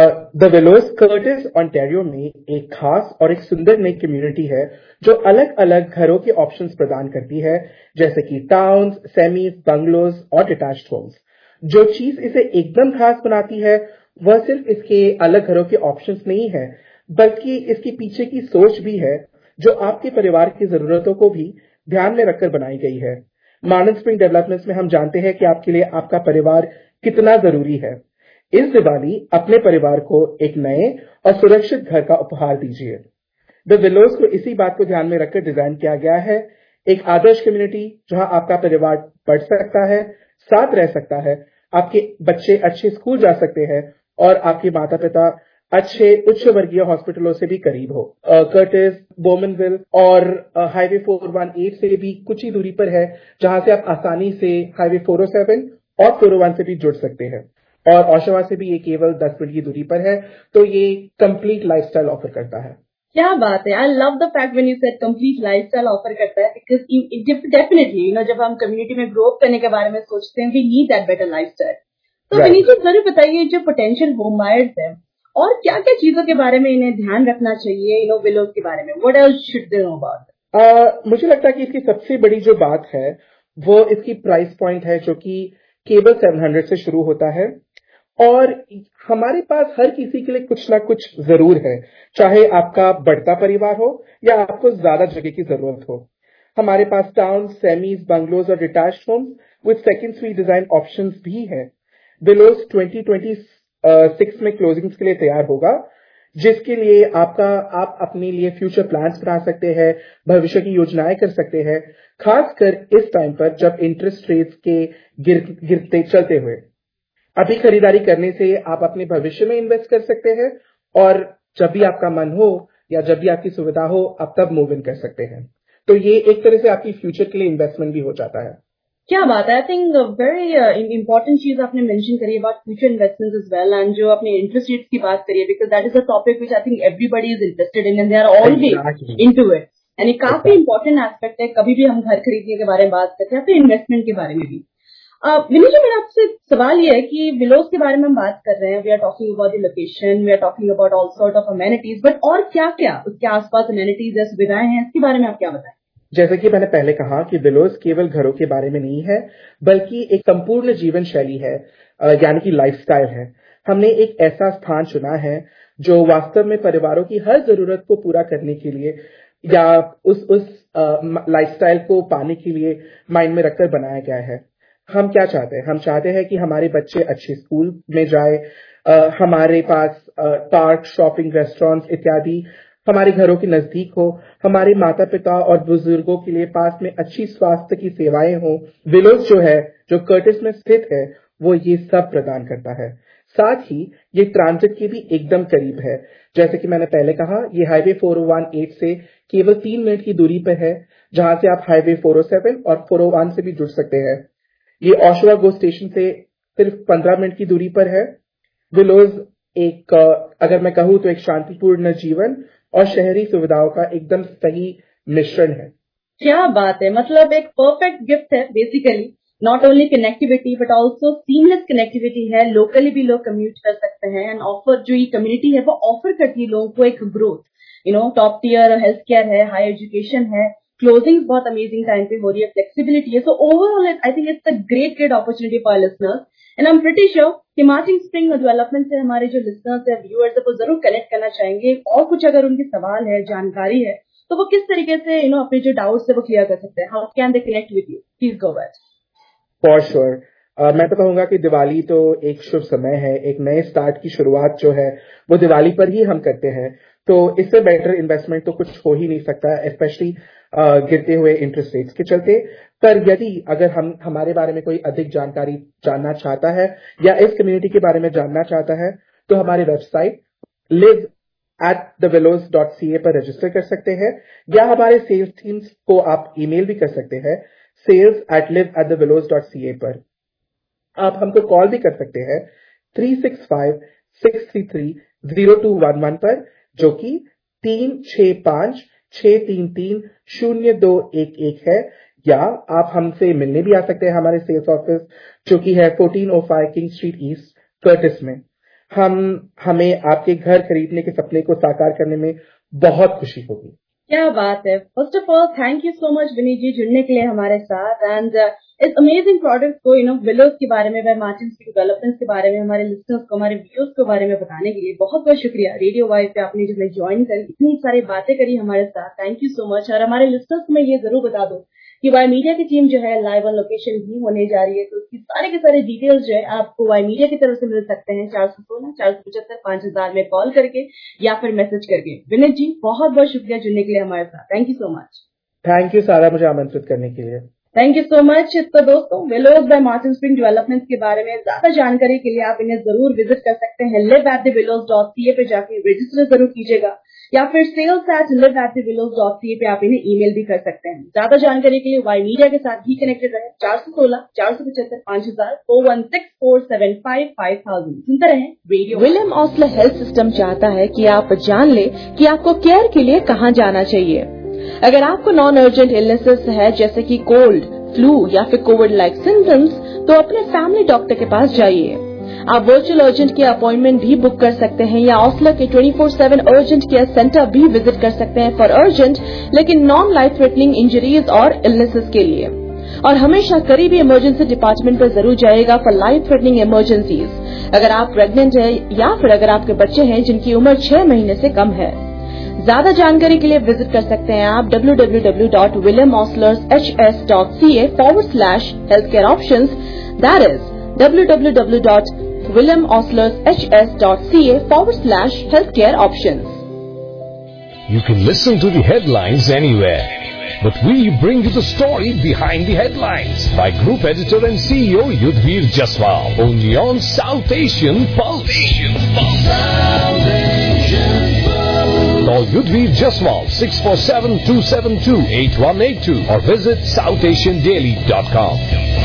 द वेलोस कर्टिस ओंटारियो में एक खास और एक सुंदर नई कम्युनिटी है जो अलग अलग घरों के ऑप्शंस प्रदान करती है, जैसे कि टाउन्स, सेमीज, बंगलोज और डिटैच्ड होम्स। जो चीज इसे एकदम खास बनाती है वह सिर्फ इसके अलग घरों के ऑप्शंस नहीं है, बल्कि इसके पीछे की सोच भी है जो आपके परिवार की जरूरतों को भी ध्यान में रखकर बनाई गई है। मार्निंग स्प्रिंग डेवलपमेंट्स में हम जानते हैं कि आपके लिए आपका परिवार कितना जरूरी है। इस दिवाली अपने परिवार को एक नए और सुरक्षित घर का उपहार दीजिए। द विलोज को इसी बात को ध्यान में रखकर डिजाइन किया गया है, एक आदर्श कम्युनिटी जहां आपका परिवार पढ़ सकता है, साथ रह सकता है, आपके बच्चे अच्छे स्कूल जा सकते हैं और आपके माता पिता अच्छे उच्च वर्गीय हॉस्पिटलों से भी करीब हो। कर्टिस, बोमनविल और हाईवे फोर वन एट से भी कुछ ही दूरी पर है, जहां से आप आसानी से हाईवे फोर ओ सेवन और फोर ओ वन से भी जुड़ सकते हैं, और ओशावा से भी ये केवल दस मिनट की दूरी पर है। तो ये कंप्लीट लाइफस्टाइल ऑफर करता है। क्या बात है, I love the fact when you said complete lifestyle offer करता है, बिकॉज डेफिनेटली यू नो जब हम कम्युनिटी में ग्रो अप करने के बारे में सोचते हैं, we need that better lifestyle. तो विनीत जी जरूर बताइए, जो पोटेंशियल होम बायर्स हैं और क्या क्या चीजों के बारे में इन्हें ध्यान रखना चाहिए, यू नो विलोज के बारे में, what else should they know about? मुझे लगता है कि इसकी सबसे बड़ी जो बात है वो इसकी प्राइस पॉइंट है, जो कि केवल सात सौ से शुरू होता है, और हमारे पास हर किसी के लिए कुछ ना कुछ जरूर है, चाहे आपका बढ़ता परिवार हो या आपको ज्यादा जगह की जरूरत हो। हमारे पास टाउन, सेमीज, बंगलोज और detached homes with second suite design options भी है। विलोज ट्वेंटी ट्वेंटी सिक्स में क्लोजिंग्स के लिए तैयार होगा, जिसके लिए आपका आप अपने लिए फ्यूचर प्लान्स बना सकते हैं, भविष्य की योजनाएं कर सकते हैं, खासकर इस टाइम पर जब इंटरेस्ट रेट्स के गिर, गिरते चलते हुए। अभी खरीदारी करने से आप अपने भविष्य में इन्वेस्ट कर सकते हैं, और जब भी आपका मन हो या जब भी आपकी सुविधा हो आप तब मूव इन कर सकते हैं। तो ये एक तरह से आपकी फ्यूचर के लिए इन्वेस्टमेंट भी हो जाता है। क्या बात है, आई थिंक वेरी इंपॉर्टेंट चीज आपने मेंशन करी about future investments as well, and जो आपने इंटरेस्ट रेट्स की बात करी है, because that is a topic which I think everybody is interested in and they are always into it, and ये काफी इंपॉर्टेंट एस्पेक्ट है। कभी भी हम घर खरीदने के बारे में बात करते हैं, फिर इन्वेस्टमेंट के बारे में भी। विनीत जी, मेरा आपसे सवाल ये है कि विलोज के बारे में हम बात कर रहे हैं, we are talking about the location, we are talking about all sort of amenities, but और क्या क्या उसके आसपास अमेनिटीज या सुविधाएं हैं, इसके बारे में आप क्या बताएं? जैसे कि मैंने पहले कहा कि विलोज केवल घरों के बारे में नहीं है, बल्कि एक संपूर्ण जीवन शैली है, यानी कि लाइफस्टाइल है। हमने एक ऐसा स्थान चुना है जो वास्तव में परिवारों की हर जरूरत को पूरा करने के लिए या उस उस लाइफस्टाइल को पाने के लिए माइंड में रखकर बनाया गया है। हम क्या चाहते हैं? हम चाहते हैं कि हमारे बच्चे अच्छे स्कूल में जाए, आ, हमारे पास पार्क, शॉपिंग, रेस्टोरेंट्स इत्यादि हमारे घरों के नजदीक हो, हमारे माता पिता और बुजुर्गों के लिए पास में अच्छी स्वास्थ्य की सेवाएं हो। विलोज जो है, जो कर्टिस में स्थित है, वो ये सब प्रदान करता है। साथ ही ये ट्रांजिट के भी एकदम करीब है। जैसे कि मैंने पहले कहा, ये हाईवे फोर ओ वन एट से केवल तीन मिनट की दूरी पर है, जहां से आप हाईवे फोर ओ सेवन और फोर ओ वन से भी जुड़ सकते हैं। ये ओशावा गो स्टेशन से सिर्फ पंद्रह मिनट की दूरी पर है। विलोज एक, अगर मैं कहूँ तो एक शांतिपूर्ण जीवन और शहरी सुविधाओं का एकदम सही मिश्रण है। क्या बात है, मतलब एक परफेक्ट गिफ्ट है basically. Not only connectivity but also seamless connectivity है, लोकली भी लोग कम्यूट कर सकते हैं, एंड ऑफर जो ये कम्युनिटी है वो ऑफर करती है लोगों को एक growth, you know top tier health care है, हाई एजुकेशन है, क्लोजिंग बहुत अमेजिंग टाइम पे हो रही है, फ्लेक्सिबिलिटी है। So overall I think it's a great great opportunity for listeners, and I am pretty sure कि मार्निंग स्प्रिंग डेवलपमेंट से हमारे जो लिसनर्स है, व्यूअर्स है, वो जरूर कनेक्ट करना चाहेंगे, और कुछ अगर उनके सवाल है, जानकारी है, तो वो किस तरीके से यू नो अपने जो डाउट्स है वो क्लियर कर सकते हैं? How can they connect with you? Please go ahead. For sure, मैं तो कहूंगा कि दिवाली तो एक शुभ समय है, एक नए स्टार्ट की शुरुआत जो है वो दिवाली पर ही हम करते हैं, तो इससे बेटर इन्वेस्टमेंट तो कुछ हो ही नहीं सकता, स्पेशली गिरते हुए इंटरेस्ट रेट्स के चलते। पर यदि अगर हम हमारे बारे में कोई अधिक जानकारी जानना चाहता है या इस कम्युनिटी के बारे में जानना चाहता है, तो हमारी website live at the Willows dot C A पर रजिस्टर कर सकते हैं, या हमारे सेल्स टीम्स को आप ईमेल भी कर सकते हैं sales at live at the Willows dot C A पर। आप हमको कॉल भी कर सकते हैं three six five six three three zero two one one पर, जो कि तीन छह पांच छह तीन तीन शून्य दो एक एक है, या आप हमसे मिलने भी आ सकते हैं हमारे सेल्स ऑफिस जो कि है fourteen o five King Street East Courtice में। हम हमें आपके घर खरीदने के सपने को साकार करने में बहुत खुशी होगी। क्या बात है। First of all thank you so much Vineet ji जुड़ने के लिए हमारे साथ, एंड इस अमेजिंग प्रोडक्ट को यू नो विलोज के बारे में, मार्टिन स्प्रिंग डेवलपमेंट्स के बारे में, हमारे लिसनर्स को, हमारे व्यूअर्स के बारे में बताने के लिए बहुत बहुत शुक्रिया। रेडियो वाई पे आपने जो हमें ज्वाइन करी, इतनी सारी बातें करी हमारे साथ, थैंक यू सो मच। और हमारे लिसनर्स को मैं ये जरूर बता दूं कि वाई मीडिया की टीम जो है लाइव ऑन लोकेशन भी होने जा रही है, तो उसकी सारे के सारे डिटेल्स जो है आपको वाई मीडिया की तरफ से मिल सकते हैं चार सौ सोलह चार सौ पचहत्तर पांच हजार में कॉल करके या फिर मैसेज करके। विनीत जी बहुत बहुत शुक्रिया जुड़ने के लिए हमारे साथ, thank you so much. Thank you Sara मुझे आमंत्रित करने के लिए। Thank you so much. तो दोस्तों Willows by Martin Spring developments के बारे में ज्यादा जानकारी के लिए आप इन्हें जरूर विजिट कर सकते हैं। Live at the Willows dot C A पे जाके रजिस्टर जरूर कीजिएगा, या फिर sales at live at the Willows dot C A पे आप इन्हें ईमेल भी कर सकते हैं। ज्यादा जानकारी के लिए वाई मीडिया के साथ ही कनेक्टेड रहे। चार सौ सोलह चार सौ पचहत्तर पांच हजार four one six four seven five five thousand सुनते रहे radio. William Osler health system चाहता है कि आप जान ले कि आपको केयर के लिए कहाँ जाना चाहिए। अगर आपको नॉन अर्जेंट इलनेसेस है जैसे कि कोल्ड, फ्लू या फिर कोविड लाइक सिम्टम्स, तो अपने फैमिली डॉक्टर के पास जाइए। आप वर्चुअल अर्जेंट केयर अपॉइंटमेंट भी बुक कर सकते हैं, या ऑस्लर के twenty four seven urgent care centre भी विजिट कर सकते हैं फॉर अर्जेंट लेकिन नॉन लाइफ थ्रेटनिंग इंजरीज और इलनेसेस के लिए। और हमेशा करीबी इमरजेंसी डिपार्टमेंट पर जरूर जाइएगा फॉर लाइफ थ्रेटनिंग इमरजेंसीज। अगर आप प्रेग्नेंट है या फिर अगर आपके बच्चे हैं जिनकी उम्र छह महीने से कम है। ज्यादा जानकारी के लिए विजिट कर सकते हैं आप W W W dot William Oslers H S dot C A forward slash health care options, that is W W W dot William Oslers H S dot C A forward slash health care options. You can listen to the headlines anywhere, but we bring you the story behind the headlines by Group Editor and C E O Yudhvir Jaswal, only on South Asian Pulse. Call Yudhvir Jaswal six four seven two seven two eight one eight two or visit south asian daily dot com.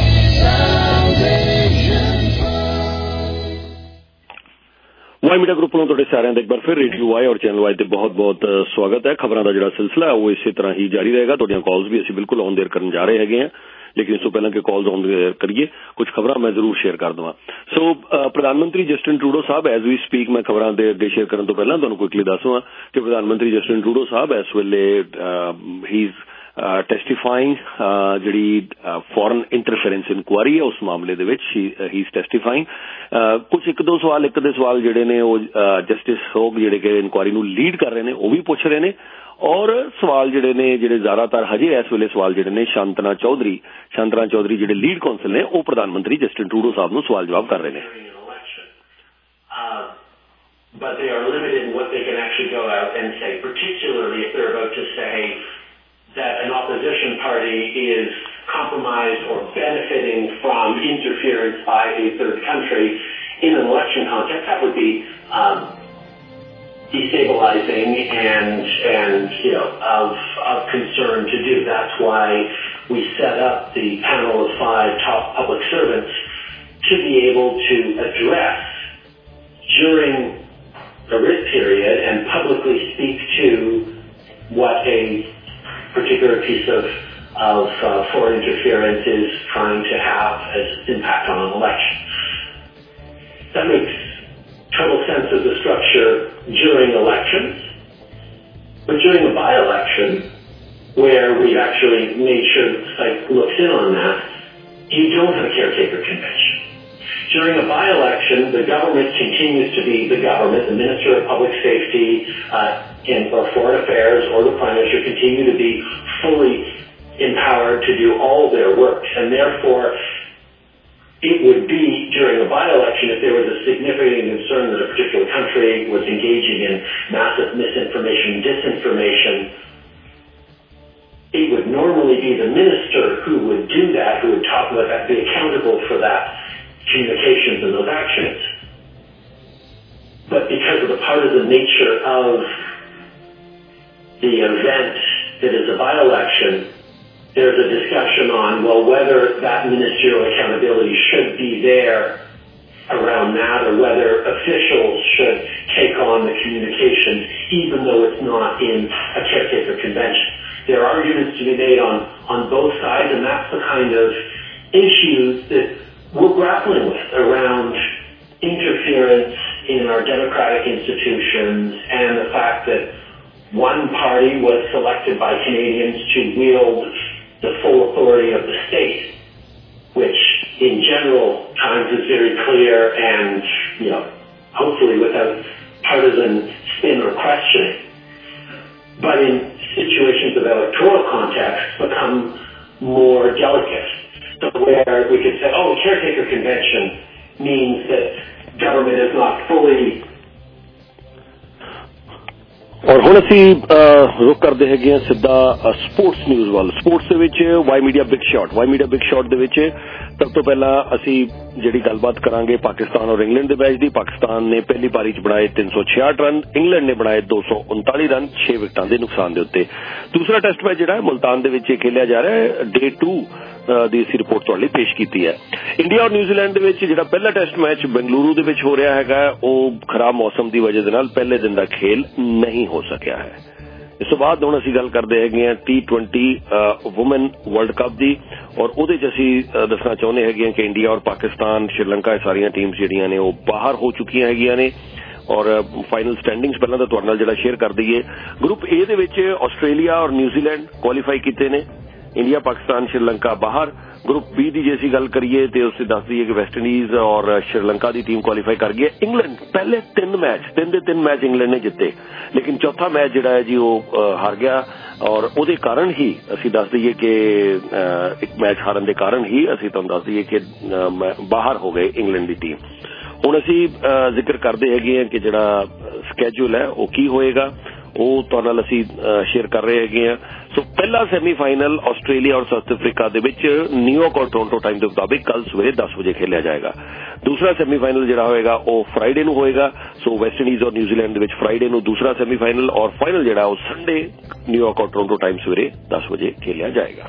Y media group ਨੂੰ ਤੁਹਾਡੇ ਸਾਰਿਆਂ ਦਾ ਇੱਕ ਵਾਰ ਫਿਰ radio Y ਔਰ channel Y ਤੇ ਬਹੁਤ ਬਹੁਤ ਸਵਾਗਤ ਹੈ। ਖਬਰਾਂ ਦਾ ਜਿਹੜਾ ਸਿਲਸਿਲਾ ਉਹ ਇਸੇ ਤਰ੍ਹਾਂ ਹੀ ਜਾਰੀ ਰਹੇਗਾ। ਤੁਹਾਡੀਆਂ ਕਾਲਸ ਵੀ ਅਸੀਂ ਬਿਲਕੁਲ ਔਨ ਦੇਰ ਕਰਨ ਜਾ ਰਹੇ ਹੈਗੇ ਹਾਂ, ਲੇਕਿਨ ਇਸ ਤੋਂ ਪਹਿਲਾਂ ਕਿ ਕਾਲਸ ਔਨ ਦੇਰ ਕਰੀਏ ਕੁਝ ਖਬਰਾਂ ਮੈਂ ਜ਼ਰੂਰ ਸ਼ੇਅਰ ਕਰ ਦਵਾਂ। ਸੋ ਪ੍ਰਧਾਨ ਮੰਤਰੀ ਜਸਟਿਨ ਟਰੂਡੋ ਸਾਹਿਬ ਐਜ਼ ਵੀ ਸਪੀਕ, ਮੈਂ ਖਬਰਾਂ ਦੇ ਅੱਗੇ ਸ਼ੇਅਰ ਕਰਨ ਤੋਂ ਪਹਿਲਾਂ ਤੁਹਾਨੂੰ ਕੁਇਕਲੀ ਦੱਸਵਾਂ ਕਿ ਪ੍ਰਧਾਨ ਮੰਤਰੀ ਜਸਟਿਨ ਟਰੂਡੋ ਸਾਹਿਬ ਇਸ ਵੇਲੇ ਹੀ ਇਜ਼ ਟੈਸਟੀਫਾਈਂਗ ਜਿਹੜੀ ਫੋਰਨ ਇੰਟਰਫੇਰੈਂਸ ਇਨਕੁਆਰੀ ਹੈ ਉਸ ਮਾਮਲੇ ਦੇ ਵਿੱਚ ਹੀ ਇਜ਼ ਟੈਸਟੀਫਾਈਂਗ। ਕੁਝ ਇੱਕ ਦੋ ਸਵਾਲ ਇੱਕ ਦੇ ਸਵਾਲ ਜਿਹੜੇ ਨੇ ਉਹ ਜਸਟਿਸ ਹੋਗ ਜਿਹੜੇ ਕਿ ਇਨਕੁਆਰੀ ਨੂੰ ਲੀਡ ਕਰ ਰਹੇ ਨੇ ਉਹ ਵੀ ਪੁੱਛ ਰਹੇ ਨੇ, ਔਰ ਸਵਾਲ ਜਿਹੜੇ ਨੇ ਜਿਹੜੇ ਜ਼ਿਆਦਾਤਰ ਹਜੇ ਇਸ ਵੇਲੇ ਸਵਾਲ ਜਿਹੜੇ ਨੇ ਸ਼ਾਂਤਨਾ ਚੌਧਰੀ ਸ਼ਾਂਤਨਾ ਚੌਧਰੀ ਜਿਹੜੇ ਲੀਡ ਕੌਂਸਲ ਨੇ ਉਹ ਪ੍ਰਧਾਨ ਮੰਤਰੀ ਜਸਟਿਨ ਟਰੂਡੋ ਸਾਹਿਬ ਨੂੰ ਸਵਾਲ ਜਵਾਬ ਕਰ ਰਹੇ ਨੇ। But they are limited in what they can actually go out and say, particularly if they're about to say that an opposition party is compromised or benefiting from interference by a third country in an election context. That would be um, destabilizing and, and you know, of, of concern to do. That's why we set up the panel of five top public servants to be able to address during the writ period and publicly speak to what a particular piece of, of uh, foreign interference is trying to have as impact on an election. That makes total sense of the structure during elections, but during a by-election, where we've actually made sure that the site looks in on that, you don't have a caretaker convention. During a by-election, the government continues to be the government. The Minister of Public Safety uh, in, or Foreign Affairs or the Prime Minister continue to be fully empowered to do all their work. And therefore, it would be during a by-election if there was a significant concern that a particular country was engaging in massive misinformation, disinformation, it would normally be the minister who would do that, who would talk about that, be accountable for that communications and those actions. But because of the partisan nature of the event that is a by-election, there's a discussion on, well, whether that ministerial accountability should be there around that, or whether officials should take on the communications, even though it's not in a caretaker convention. There are arguments to be made on, on both sides, and that's the kind of issues that we're grappling with around interference in our democratic institutions and the fact that one party was selected by Canadians to wield the full authority of the state, which in general times is very clear and, you know, hopefully without partisan spin or questioning. But in situations of electoral context become more delicate. So where we could say, oh, a caretaker convention means that government is not fully. ਔਰ ਹੁਣ ਅਸੀਂ ਰੁਕ ਕਰਦੇ ਹੈਗੇ ਆ ਸਿੱਧਾ sports news ਵੱਲ। Sports ਦੇ ਵਿੱਚ Y media big shot Y media big shot ਦੇ ਵਿੱਚ ਸਭ ਤੋਂ ਪਹਿਲਾਂ ਅਸੀਂ ਜਿਹੜੀ ਗੱਲਬਾਤ ਕਰਾਂਗੇ ਪਾਕਿਸਤਾਨ ਔਰ ਇੰਗਲੈਂਡ ਦੇ ਮੈਚ ਦੀ। ਪਾਕਿਸਤਾਨ ਨੇ ਪਹਿਲੀ ਪਾਰੀ 'ਚ ਬਣਾਏ ਤਿੰਨ ਸੌ ਛਿਆਹਠ ਰਨ, ਇੰਗਲੈਂਡ ਨੇ ਬਣਾਏ ਦੋ ਸੌ ਉਨਤਾਲੀ ਰਨ ਛੇ ਵਿਕਟਾਂ ਦੇ ਨੁਕਸਾਨ ਦੇ ਉੱਤੇ। ਦੂਸਰਾ ਟੈਸਟ ਮੈਚ ਜਿਹੜਾ ਮੁਲਤਾਨ ਦੇ ਵਿੱਚ ਖੇਲਿਆ ਜਾ ਰਿਹਾ ਹੈ, ਡੇ ਟੂ ਦੀ ਅਸੀਂ ਰਿਪੋਰਟ ਤੁਹਾਡੇ ਲਈ ਪੇਸ਼ ਕੀਤੀ ਹੈ। ਇੰਡੀਆ ਔਰ ਨਿਊਜ਼ੀਲੈਂਡ ਦੇ ਵਿੱਚ ਜਿਹੜਾ ਪਹਿਲਾ ਟੈਸਟ ਮੈਚ ਬੰਗਲੁਰੂ ਦੇ ਵਿੱਚ ਹੋ ਰਿਹਾ ਹੈਗਾ, ਉਹ ਖਰਾਬ ਮੌਸਮ ਦੀ ਵਜ੍ਹਾ ਦੇ ਨਾਲ ਪਹਿਲੇ ਦਿਨ ਦਾ ਖੇਲ ਨਹੀਂ ਹੋ ਸਕਿਆ ਹੈ। ਇਸ ਤੋਂ ਬਾਅਦ ਹੁਣ ਅਸੀਂ ਗੱਲ ਕਰਦੇ ਹੈਗੇ ਹਾਂ T twenty women world cup ਦੀ, ਔਰ ਉਹਦੇ 'ਚ ਅਸੀਂ ਦੱਸਣਾ ਚਾਹੁੰਦੇ ਹੈਗੇ ਹਾਂ ਕਿ ਇੰਡੀਆ ਔਰ ਪਾਕਿਸਤਾਨ, ਸ਼੍ਰੀਲੰਕਾ, ਇਹ ਸਾਰੀਆਂ ਟੀਮਸ ਜਿਹੜੀਆਂ ਨੇ ਉਹ ਬਾਹਰ ਹੋ ਚੁੱਕੀਆਂ ਹੈਗੀਆਂ ਨੇ। ਔਰ ਫਾਈਨਲ ਸਟੈਂਡਿੰਗਸ ਪਹਿਲਾਂ ਤਾਂ ਤੁਹਾਡੇ ਨਾਲ ਜਿਹੜਾ ਸ਼ੇਅਰ ਕਰ ਦਈਏ। ਗਰੁੱਪ ਏ ਦੇ ਵਿੱਚ ਆਸਟ੍ਰੇਲੀਆ ਔਰ ਨਿਊਜ਼ੀਲੈਂਡ ਕੁਆਲੀਫਾਈ ਕੀਤੇ ਨੇ, ਇੰਡੀਆ, ਪਾਕਿਸਤਾਨ, ਸ਼੍ਰੀਲੰਕਾ ਬਾਹਰ। ਗਰੁੱਪ ਬੀ ਦੀ ਜੇ ਅਸੀਂ ਗੱਲ ਕਰੀਏ ਤੇ ਉਸ 'ਚ ਦੱਸ ਦਈਏ ਕਿ ਵੈਸਟ ਇੰਡੀਜ਼ ਔਰ ਸ਼੍ਰੀਲੰਕਾ ਦੀ ਟੀਮ ਕੁਆਲੀਫਾਈ ਕਰ ਗਈ ਹੈ। ਇੰਗਲੈਂਡ ਪਹਿਲੇ ਤਿੰਨ ਮੈਚ ਤਿੰਨ ਦੇ ਤਿੰਨ ਮੈਚ ਇੰਗਲੈਂਡ ਨੇ ਜਿੱਤੇ, ਲੇਕਿਨ ਚੌਥਾ ਮੈਚ ਜਿਹੜਾ ਹੈ ਜੀ ਉਹ ਹਾਰ ਗਿਆ, ਔਰ ਉਹਦੇ ਕਾਰਨ ਹੀ ਅਸੀਂ ਦੱਸ ਦਈਏ ਕਿ ਇੱਕ ਮੈਚ ਹਾਰਨ ਦੇ ਕਾਰਨ ਹੀ ਅਸੀਂ ਤੁਹਾਨੂੰ ਦੱਸ ਦਈਏ ਕਿ ਬਾਹਰ ਹੋ ਗਏ ਇੰਗਲੈਂਡ ਦੀ ਟੀਮ। ਹੁਣ ਅਸੀਂ ਜ਼ਿਕਰ ਕਰਦੇ ਹੈਗੇ ਹਾਂ ਕਿ ਜਿਹੜਾ ਸਕੈਜੂਲ ਹੈ ਉਹ ਕੀ ਹੋਏਗਾ, ਉਹ ਤੁਹਾਡੇ ਨਾਲ ਅਸੀਂ ਸ਼ੇਅਰ ਕਰ ਰਹੇ ਹੈਗੇ ਹਾਂ। ਸੋ ਪਹਿਲਾ ਸੈਮੀਫਾਈਨਲ ਆਸਟ੍ਰੇਲੀਆ ਔਰ ਸਾਊਥ ਅਫਰੀਕਾ ਦੇ ਵਿੱਚ ਨਿਊਯਾਰਕ ਔਰ ਟੋਰਾਂਟੋ ਟਾਈਮ ਦੇ ਮੁਤਾਬਿਕ ਕੱਲ ਸਵੇਰੇ ਦਸ ਵਜੇ ਖੇਲਿਆ ਜਾਏਗਾ। ਦੂਸਰਾ ਸੈਮੀਫਾਈਨਲ ਜਿਹੜਾ ਹੋਏਗਾ ਉਹ ਫਰਾਈਡੇ ਨੂੰ ਹੋਏਗਾ। ਸੋ ਵੈਸਟ ਇੰਡੀਜ਼ ਔਰ ਨਿਊਜ਼ੀਲੈਂਡ ਦੇ ਵਿੱਚ ਫਰਾਈਡੇ ਨੂੰ ਦੂਸਰਾ ਸੈਮੀਫਾਈਨਲ, ਔਰ ਫਾਈਨਲ ਜਿਹੜਾ ਉਹ ਸੰਡੇ ਨਿਊਯਾਰਕ ਔਰ ਟੋਰਾਂਟੋ ਟਾਈਮ ਸਵੇਰੇ ਦਸ ਵਜੇ ਖੇਲਿਆ ਜਾਏਗਾ।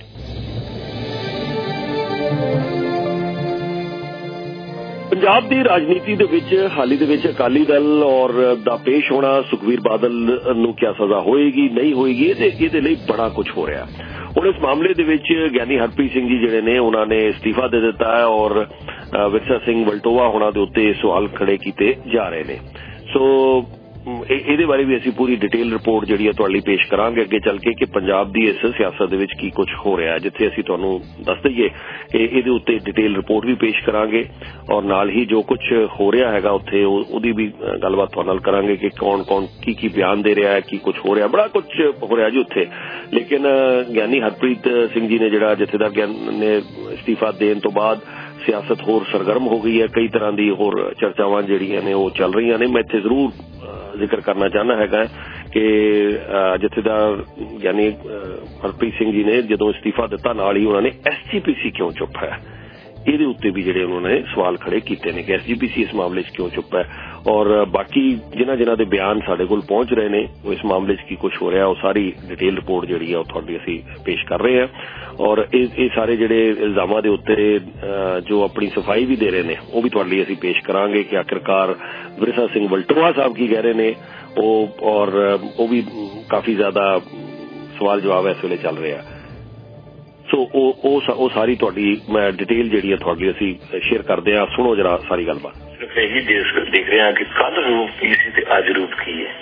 ਪੰਜਾਬ ਦੀ ਰਾਜਨੀਤੀ ਦੇ ਵਿੱਚ ਹਾਲ ਹੀ ਦੇ ਵਿੱਚ ਅਕਾਲੀ ਦਲ ਔਰ ਦਾ ਪੇਸ਼ ਹੋਣਾ, ਸੁਖਬੀਰ ਬਾਦਲ ਨੂੰ ਕਿਆ ਸਜ਼ਾ ਹੋਏਗੀ ਨਹੀਂ ਹੋਏਗੀ, ਇਹਦੇ ਇਹਦੇ ਲਈ ਬੜਾ ਕੁਝ ਹੋ ਰਿਹਾ। ਹੁਣ ਇਸ ਮਾਮਲੇ ਦੇ ਵਿੱਚ ਗਿਆਨੀ ਹਰਪ੍ਰੀਤ ਸਿੰਘ ਜੀ ਜਿਹੜੇ ਨੇ ਉਹਨਾਂ ਨੇ ਅਸਤੀਫਾ ਦੇ ਦਿੱਤਾ ਹੈ, ਔਰ ਵਿਰਸਾ ਸਿੰਘ ਵਲਟੋਆ ਹੋਣਾ ਦੇ ਉੱਤੇ ਸਵਾਲ ਖੜੇ ਕੀਤੇ ਜਾ ਰਹੇ ਨੇ। ਸੋ ਇਹਦੇ ਬਾਰੇ ਵੀ ਅਸੀਂ ਪੂਰੀ ਡਿਟੇਲ ਰਿਪੋਰਟ ਜਿਹੜੀ ਹੈ ਤੁਹਾਡੇ ਲਈ ਪੇਸ਼ ਕਰਾਂਗੇ ਅੱਗੇ ਚੱਲ ਕੇ ਕਿ ਪੰਜਾਬ ਦੀ ਇਸ ਸਿਆਸਤ ਦੇ ਵਿੱਚ ਕੀ ਕੁਝ ਹੋ ਰਿਹਾ, ਜਿੱਥੇ ਅਸੀਂ ਤੁਹਾਨੂੰ ਦੱਸ ਦਈਏ ਕਿ ਇਹਦੇ ਉੱਤੇ ਡਿਟੇਲ ਰਿਪੋਰਟ ਵੀ ਪੇਸ਼ ਕਰਾਂਗੇ, ਔਰ ਨਾਲ ਹੀ ਜੋ ਕੁਝ ਹੋ ਰਿਹਾ ਹੈਗਾ ਉੱਥੇ ਉਹਦੀ ਵੀ ਗੱਲਬਾਤ ਤੁਹਾਡੇ ਨਾਲ ਕਰਾਂਗੇ ਕਿ ਕੌਣ ਕੌਣ ਕੀ ਕੀ ਬਿਆਨ ਦੇ ਰਿਹਾ ਹੈ, ਕੀ ਕੁਝ ਹੋ ਰਿਹਾ, ਬੜਾ ਕੁਝ ਹੋ ਰਿਹਾ ਜੀ ਉੱਥੇ। ਲੇਕਿਨ ਗਿਆਨੀ ਹਰਪ੍ਰੀਤ ਸਿੰਘ ਜੀ ਨੇ ਜਿਹੜਾ ਜਥੇਦਾਰ ਗਿਆਨ ਨੇ ਅਸਤੀਫਾ ਦੇਣ ਤੋਂ ਬਾਅਦ ਸਿਆਸਤ ਹੋਰ ਸਰਗਰਮ ਹੋ ਗਈ ਹੈ, ਕਈ ਤਰ੍ਹਾਂ ਦੀ ਹੋਰ ਚਰਚਾਵਾਂ ਜਿਹੜੀਆਂ ਨੇ ਉਹ ਚੱਲ ਰਹੀਆਂ ਨੇ। ਮੈਂ ਇੱਥੇ ਜ਼ਰੂਰ ਜ਼ਿਕਰ ਕਰਨਾ ਚਾਹੁੰਦਾ ਹੈਗਾ ਕਿ ਜਥੇਦਾਰ ਯਾਨੀ ਹਰਪ੍ਰੀਤ ਸਿੰਘ ਜੀ ਨੇ ਜਦੋਂ ਅਸਤੀਫਾ ਦਿੱਤਾ ਨਾਲ ਹੀ ਉਹਨਾਂ ਨੇ ਐਸ ਜੀ ਪੀ ਸੀ ਕਿਉਂ ਚੁੱਪ ਹੈ, ਇਹਦੇ ਉੱਤੇ ਵੀ ਜਿਹੜੇ ਉਹਨਾਂ ਨੇ ਸਵਾਲ ਖੜੇ ਕੀਤੇ ਨੇ ਕਿ ਐਸ ਜੀ ਪੀ ਸੀ ਇਸ ਮਾਮਲੇ 'ਚ ਕਿਉਂ ਚੁੱਪ ਹੈ, ਔਰ ਬਾਕੀ ਜਿਨ੍ਹਾਂ ਜਿਨ੍ਹਾਂ ਦੇ ਬਿਆਨ ਸਾਡੇ ਕੋਲ ਪਹੁੰਚ ਰਹੇ ਨੇ ਉਹ ਇਸ ਮਾਮਲੇ 'ਚ ਕੀ ਕੁਝ ਹੋ ਰਿਹਾ, ਉਹ ਸਾਰੀ ਡਿਟੇਲ ਰਿਪੋਰਟ ਜਿਹੜੀ ਆ ਉਹ ਤੁਹਾਡੀ ਅਸੀਂ ਪੇਸ਼ ਕਰ ਰਹੇ ਹਾਂ। ਔਰ ਇਹ ਇਹ ਸਾਰੇ ਜਿਹੜੇ ਇਲਜ਼ਾਮਾਂ ਦੇ ਉੱਤੇ ਜੋ ਆਪਣੀ ਸਫਾਈ ਵੀ ਦੇ ਰਹੇ ਨੇ ਉਹ ਵੀ ਤੁਹਾਡੇ ਲਈ ਅਸੀਂ ਪੇਸ਼ ਕਰਾਂਗੇ ਕਿ ਆਖਿਰਕਾਰ ਵਿਰਸਾ ਸਿੰਘ ਵਲਟੋਆ ਸਾਹਿਬ ਕੀ ਕਹਿ ਰਹੇ ਨੇ, ਉਹ ਔਰ ਉਹ ਵੀ ਕਾਫੀ ਜ਼ਿਆਦਾ ਸਵਾਲ ਜਵਾਬ ਇਸ ਵੇਲੇ ਚੱਲ ਰਿਹਾ। ਸੋ ਉਹ ਉਹ ਸਾਰੀ ਤੁਹਾਡੀ ਮੈਂ ਡਿਟੇਲ ਜਿਹੜੀ ਹੈ ਤੁਹਾਡੇ ਲਈ ਅਸੀਂ ਸ਼ੇਅਰ ਕਰਦੇ ਹਾਂ। ਸੁਣੋ ਜਰਾ ਸਾਰੀ ਗੱਲਬਾਤ। ਸਿਰਫ ਇਹੀ ਦੇਖ ਰਹੇ ਹਾਂ ਕਿ ਕੱਲ ਰੂਪ ਕੀ ਸੀ ਤੇ ਅੱਜ ਰੂਪ ਕੀ ਹੈ।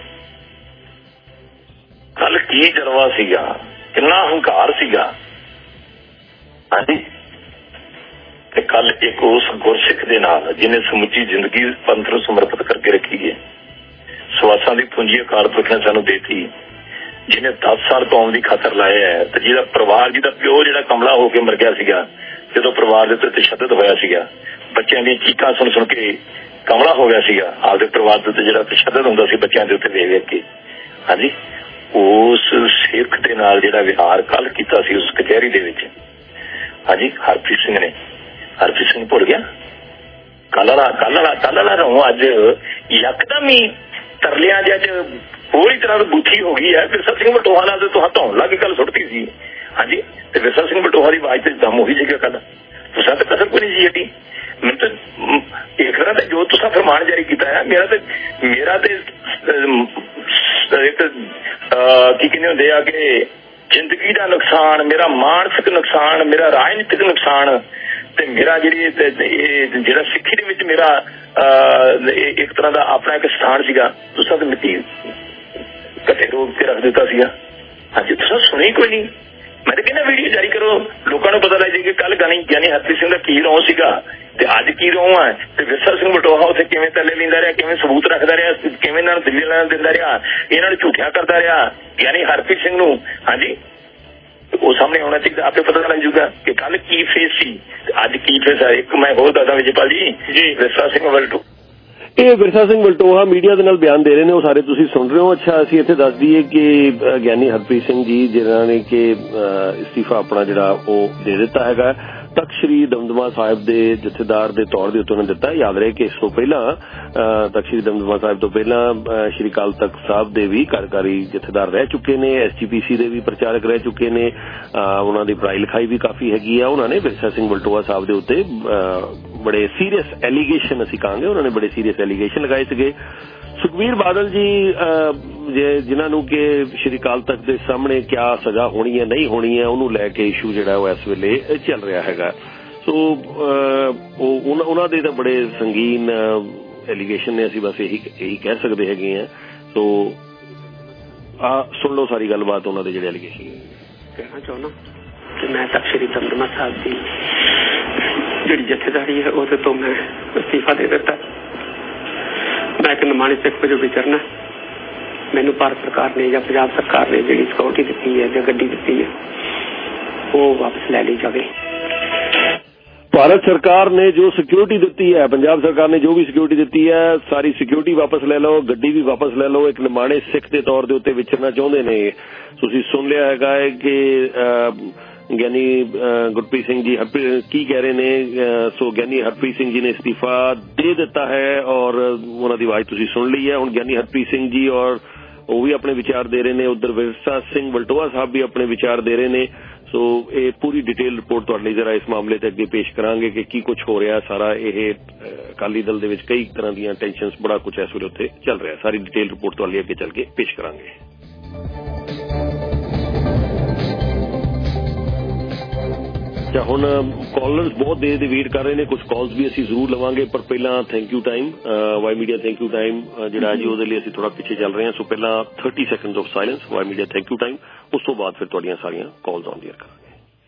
ਕੱਲ ਕੀ ਜਲਵਾ ਸੀਗਾ, ਕਿੰਨਾ ਹੰਕਾਰ ਸੀਗਾ, ਹਾਂਜੀ, ਤੇ ਕੱਲ ਇੱਕ ਉਸ ਗੁਰਸਿੱਖ ਦੇ ਨਾਲ ਜਿਹਨੇ ਸਮੁੱਚੀ ਜ਼ਿੰਦਗੀ ਪੰਥ ਨੂੰ ਸਮਰਪਿਤ ਕਰਕੇ ਰੱਖੀ ਹੈ, ਸਵਾਸਾਂ ਦੀ ਪੂੰਜੀ ਅਕਾਲ ਪੁਰਖ ਨੇ ਸਾਨੂੰ ਦੇਤੀ, ਜਿਹਨੇ ਦਸ ਸਾਲ ਕੌਮ ਦੀ ਖਾਤਰ ਲਾਇਆ ਹੈ, ਤੇ ਜਿਹਦਾ ਪਰਿਵਾਰ, ਜਿਹਦਾ ਪਿਓ ਜਿਹੜਾ ਕਮਲਾ ਹੋ ਕੇ ਮਰ ਗਿਆ ਸੀਗਾ ਜਦੋਂ ਪਰਿਵਾਰ ਦੇ ਉੱਤੇ ਤਸ਼ੱਦਦ ਹੋਇਆ ਸੀਗਾ, ਬੱਚਿਆਂ ਦੀਆਂ ਚੀਕਾਂ ਸੁਣ ਸੁਣ ਕੇ ਕਮਲਾ ਹੋ ਗਿਆ ਸੀਗਾ, ਆਪਦੇ ਪਰਿਵਾਰ ਦੇ ਉੱਤੇ ਜਿਹੜਾ ਤਸ਼ੱਦਦ ਹੁੰਦਾ ਸੀ ਬੱਚਿਆਂ ਦੇ ਉੱਤੇ ਵੇਖ ਵੇਖ ਕੇ, ਹਾਂਜੀ, ਉਸ ਸਿੱਖ ਦੇ ਨਾਲ ਜਿਹੜਾ ਵਿਹਾਰ ਕੱਲ ਕੀਤਾ ਸੀ ਉਸ ਕਚਹਿਰੀ ਦੇ ਵਿੱਚ, ਹਾਂਜੀ, ਹਰਪ੍ਰੀਤ ਸਿੰਘ ਨੇ, ਹਰਪ੍ਰੀਤ ਸਿੰਘ ਭੁੱਲ ਗਿਆ, ਕੱਲ ਵਾਲਾ ਕੱਲ ਵਾਲਾ ਕੱਲ ਵਾਲਾ ਰੋਂ ਅੱਜ ਯਕਦਮ ਹੀ ਤਰਲਿਆਂ ਜਿਹਾ ਚ ਪੂਰੀ ਤਰ੍ਹਾਂ ਬੂਥੀ ਹੋ ਗਈ ਹੈ। ਵਿਰਸਾ ਸਿੰਘ ਬਲਟੋਹਾ ਨਾਲ ਤੁਹਾਂ ਧੌਣ ਲਾ ਕੇ ਗੱਲ ਸੁੱਟਦੀ ਸੀ। ਹਾਂਜੀ, ਤੇ ਵਿਰਸਾ ਸਿੰਘ ਬਲਟੋਹਾ ਦੀ ਆਵਾਜ਼ ਤੇ ਦਮ ਉਹੀ ਸੀਗਾ ਕੱਲ। ਤੁਸਾਂ ਤਾਂ ਕਸਰ ਕੋਈ ਨਹੀਂ ਜੀ ਹਟੀ। ਮੈਨੂੰ ਤਾਂ ਇਸ ਤਰ੍ਹਾਂ ਤੇ ਜੋ ਤੁਸਾਂ ਫਰਮਾਨ ਜਾਰੀ ਕੀਤਾ ਹੈ, ਮੇਰਾ ਤੇ ਮੇਰਾ ਤੇ ਇੱਕ ਕੀ ਕਹਿੰਦੇ ਹੁੰਦੇ ਆ ਕਿ ਜ਼ਿੰਦਗੀ ਦਾ ਨੁਕਸਾਨ, ਮੇਰਾ ਮਾਨਸਿਕ ਨੁਕਸਾਨ, ਮੇਰਾ ਰਾਜਨੀਤਿਕ ਨੁਕਸਾਨ ਤੇ ਮੇਰਾ ਜਿਹੜੀ ਜਿਹੜਾ ਸਿੱਖੀ ਦੇ ਵਿੱਚ ਮੇਰਾ ਇੱਕ ਤਰ੍ਹਾਂ ਦਾ ਆਪਣਾ ਇੱਕ ਸਥਾਨ ਸੀਗਾ, ਤੁਸਾਂ ਤੇ ਮਿੱਟੀ ਕੱਟੇ ਰੋਕ ਕੇ ਰੱਖ ਦਿੱਤਾ ਸੀਗਾ। ਹਾਂਜੀ, ਤੁਸਾਂ ਸੁਣੀ ਕੋਈ ਨਹੀਂ। ਮੈਂ ਤਾਂ ਕਹਿੰਦਾ ਵੀਡੀਓ ਜਾਰੀ ਕਰੋ, ਲੋਕਾਂ ਨੂੰ ਪਤਾ ਲੱਗ ਜਾਏ ਕਿ ਕੱਲ ਗਾਣੀ ਗਿਆਨੀ ਹਰਪ੍ਰੀਤ ਸਿੰਘ ਦਾ ਕੀ ਰੋਹ ਸੀਗਾ ਤੇ ਅੱਜ ਕੀ ਰੋਹ ਹੈ, ਤੇ ਵਿਰਸਾ ਸਿੰਘ ਬਲਟੋਹਾ ਉੱਥੇ ਕਿਵੇਂ ਥੱਲੇ ਲੈਂਦਾ ਰਿਹਾ, ਕਿਵੇਂ ਸਬੂਤ ਰੱਖਦਾ ਰਿਹਾ, ਕਿਵੇਂ ਇਹਨਾਂ ਨੂੰ ਦਿੱਲੀ ਲੈਣ ਦਿੰਦਾ ਰਿਹਾ, ਇਹਨਾਂ ਨੂੰ ਝੂਠਿਆ ਕਰਦਾ ਰਿਹਾ ਗਿਆਨੀ ਹਰਪ੍ਰੀਤ ਸਿੰਘ ਨੂੰ। ਹਾਂਜੀ, ਉਹ ਸਾਹਮਣੇ ਆਉਣਾ ਚਾਹੀਦਾ, ਆਪੇ ਪਤਾ ਲੱਗ ਜੂਗਾ ਕਿ ਕੱਲ ਕੀ ਫੇਸ ਸੀ ਤੇ ਅੱਜ ਕੀ ਫੇਸ ਹੈ। ਇੱਕ ਮੈਂ ਹੋਰ ਦੱਸਦਾ ਵਿਜੇਪਾਲ ਜੀ, ਜੀ ਵਿਰਸਾ ਸਿੰਘ ਬਲਟੋਹਾ, ਇਹ ਵਿਰਸਾ ਸਿੰਘ ਬਲਟੋਹਾ ਮੀਡੀਆ ਦੇ ਨਾਲ ਬਿਆਨ ਦੇ ਰਹੇ ਨੇ, ਉਹ ਸਾਰੇ ਤੁਸੀਂ ਸੁਣ ਰਹੇ ਹੋ। ਅੱਛਾ, ਅਸੀਂ ਇੱਥੇ ਦੱਸ ਦਈਏ ਕਿ ਗਿਆਨੀ ਹਰਪ੍ਰੀਤ ਸਿੰਘ ਜੀ ਜਿਨ੍ਹਾਂ ਨੇ ਕਿ ਇਸਤੀਫਾ ਆਪਣਾ ਜਿਹੜਾ ਉਹ ਦੇ ਦਿੱਤਾ ਹੈਗਾ, ਤਖਤ ਸ੍ਰੀ ਦਮਦਮਾ ਸਾਹਿਬ ਦੇ ਜਥੇਦਾਰ ਦੇ ਤੌਰ ਦੇ ਉੱਤੇ ਉਹਨਾਂ ਦਿੱਤਾ। ਯਾਦ ਰਹੇ ਕਿ ਇਸ ਤੋਂ ਪਹਿਲਾਂ ਤਖਤ ਸ੍ਰੀ ਦਮਦਮਾ ਸਾਹਿਬ ਤੋਂ ਪਹਿਲਾਂ ਸ੍ਰੀ ਅਕਾਲ ਤਖਤ ਸਾਹਿਬ ਦੇ ਵੀ ਕਾਰਜਕਾਰੀ ਜਥੇਦਾਰ ਰਹਿ ਚੁੱਕੇ ਨੇ, ਐਸ ਜੀ ਪੀ ਸੀ ਦੇ ਵੀ ਪ੍ਰਚਾਰਕ ਰਹਿ ਚੁੱਕੇ ਨੇ, ਉਹਨਾਂ ਦੀ ਪੜ੍ਹਾਈ ਲਿਖਾਈ ਵੀ ਕਾਫੀ ਹੈਗੀ ਆ। ਉਹਨਾਂ ਨੇ ਵਿਰਸਾ ਸਿੰਘ ਬਲਟੋਹਾ ਸਾਹਿਬ ਦੇ ਉੱਤੇ ਬੜੇ ਸੀਰੀਅਸ ਐਲੀਗੇਸ਼ਨ ਅਸੀਂ ਕਹਾਂਗੇ, ਉਹਨਾਂ ਨੇ ਬੜੇ ਸੀਰੀਅਸ ਐਲੀਗੇਸ਼ਨ ਲਗਾਏ ਸੀਗੇ। ਸੁਖਬੀਰ ਬਾਦਲ ਜੀ ਜਿਨ੍ਹਾਂ ਨੂੰ ਕਿ ਸ਼੍ਰੀ ਅਕਾਲ ਤਖਤ ਦੇ ਸਾਹਮਣੇ ਕਿਆ ਸਜ਼ਾ ਹੋਣੀ ਹੈ ਨਹੀਂ ਹੋਣੀ ਹੈ, ਉਹਨੂੰ ਲੈ ਕੇ ਇਸ਼ੂ ਜਿਹੜਾ ਉਹ ਇਸ ਵੇਲੇ ਚੱਲ ਰਿਹਾ ਹੈਗਾ। ਸੋ ਉਹ ਉਹਨਾਂ ਦੇ ਤਾਂ ਬੜੇ ਸੰਗੀਨ ਐਲੀਗੇਸ਼ਨ ਨੇ, ਅਸੀਂ ਬਸ ਇਹੀ ਇਹੀ ਕਹਿ ਸਕਦੇ ਹੈਗੇ ਹਾਂ। ਸੋ ਆ ਸੁਣ ਲਓ ਸਾਰੀ ਗੱਲਬਾਤ ਉਹਨਾਂ ਦੇ ਜਿਹੜੇ ਐਲੀਗੇਸ਼ਨ। ਕਹਿਣਾ ਚਾਹੁੰਦਾ ਕਿ ਮੈਂ ਤਖਤ ਸ੍ਰੀ ਦਮਦਮਾ ਸਾਹਿਬ ਦੀ ਜਿਹੜੀ ਜਥੇਦਾਰੀ ਹੈ ਉਹਦੇ ਤੋਂ ਮੈਂ ਅਸਤੀਫਾ ਦੇ ਦਿੱਤਾ। ਮੈਂ ਇੱਕ ਨਿਮਾਣੇ ਸਿੱਖ ਵਜੋਂ ਵਿਚਰਨਾ। ਮੈਨੂੰ ਭਾਰਤ ਸਰਕਾਰ ਨੇ ਜਾਂ ਪੰਜਾਬ ਸਰਕਾਰ ਨੇ ਜਿਹੜੀ ਸਿਕਿਉਰਿਟੀ ਦਿੱਤੀ ਹੈ ਜਾਂ ਗੱਡੀ ਦਿੱਤੀ ਹੈ ਉਹ ਵਾਪਸ ਲੈ ਲਈ ਜਾਵੇ। ਭਾਰਤ ਸਰਕਾਰ ਨੇ ਜੋ ਸਿਕਿਉਰਿਟੀ ਦਿੱਤੀ ਹੈ, ਪੰਜਾਬ ਸਰਕਾਰ ਨੇ ਜੋ ਵੀ ਸਿਕਿਉਰਿਟੀ ਦਿੱਤੀ ਹੈ, ਸਾਰੀ ਸਿਕਿਉਰਿਟੀ ਵਾਪਸ ਲੈ ਲਓ, ਗੱਡੀ ਵੀ ਵਾਪਸ ਲੈ ਲਓ। ਇੱਕ ਨਿਮਾਣੇ ਸਿੱਖ ਦੇ ਤੌਰ ਦੇ ਉੱਤੇ ਵਿਚਰਨਾ ਚਾਹੁੰਦੇ ਨੇ। ਤੁਸੀਂ ਸੁਣ ਲਿਆ ਹੈਗਾ ਹੈ ਕਿ ਗਿਆਨੀ ਗੁਰਪ੍ਰੀਤ ਸਿੰਘ ਜੀ ਕੀ ਕਹਿ ਰਹੇ ਨੇ। ਸੋ ਗਿਆਨੀ ਹਰਪ੍ਰੀਤ ਸਿੰਘ ਜੀ ਨੇ ਇਸਤੀਫਾ ਦੇ ਦਿੱਤਾ ਹੈ ਔਰ ਉਹਨਾਂ ਦੀ ਆਵਾਜ਼ ਤੁਸੀਂ ਸੁਣ ਲਈ ਹੈ। ਹੁਣ ਗਿਆਨੀ ਹਰਪ੍ਰੀਤ ਸਿੰਘ ਜੀ ਔਰ ਉਹ ਵੀ ਆਪਣੇ ਵਿਚਾਰ ਦੇ ਰਹੇ ਨੇ, ਉੱਧਰ ਵਿਰਸਾ ਸਿੰਘ ਬਲਟੋਹਾ ਸਾਹਿਬ ਵੀ ਆਪਣੇ ਵਿਚਾਰ ਦੇ ਰਹੇ ਨੇ। ਸੋ ਇਹ ਪੂਰੀ ਡਿਟੇਲ ਰਿਪੋਰਟ ਤੁਹਾਡੇ ਲਈ ਜ਼ਰਾ ਇਸ ਮਾਮਲੇ ਤੇ ਅੱਗੇ ਪੇਸ਼ ਕਰਾਂਗੇ ਕਿ ਕੀ ਕੁਝ ਹੋ ਰਿਹਾ ਸਾਰਾ। ਇਹ ਅਕਾਲੀ ਦਲ ਦੇ ਵਿੱਚ ਕਈ ਤਰ੍ਹਾਂ ਦੀਆਂ ਟੈਨਸ਼ਨਸ, ਬੜਾ ਕੁਝ ਇਸ ਵੇਲੇ ਉੱਥੇ ਚੱਲ ਰਿਹਾ। ਸਾਰੀ ਡਿਟੇਲ ਰਿਪੋਰਟ ਤੁਹਾਡੇ ਲਈ ਅੱਗੇ ਚੱਲ ਕੇ ਪੇਸ਼ ਕਰਾਂਗੇ। ਅੱਛਾ, ਹੁਣ ਕਾਲਰਸ ਬਹੁਤ ਦੇਰ ਦੀ ਵੇਟ ਕਰ ਰਹੇ ਨੇ, ਕੁਝ ਕਾਲਸ ਵੀ ਅਸੀਂ ਜ਼ਰੂਰ ਲਵਾਂਗੇ, ਪਰ ਪਹਿਲਾਂ thank you time, Y media thank you time ਜਿਹੜਾ ਜੀ ਉਹਦੇ ਲਈ ਅਸੀਂ ਥੋੜਾ ਪਿੱਛੇ ਚੱਲ ਰਹੇ ਹਾਂ। ਸੋ ਪਹਿਲਾਂ thirty seconds of silence, Y media thank you time, ਉਸ ਤੋਂ ਬਾਅਦ ਫਿਰ ਤੁਹਾਡੀਆਂ ਸਾਰੀਆਂ ਕਾਲਸ ਆਨ ਦੀ ਏਅਰ ਕਰਾਂਗੇ।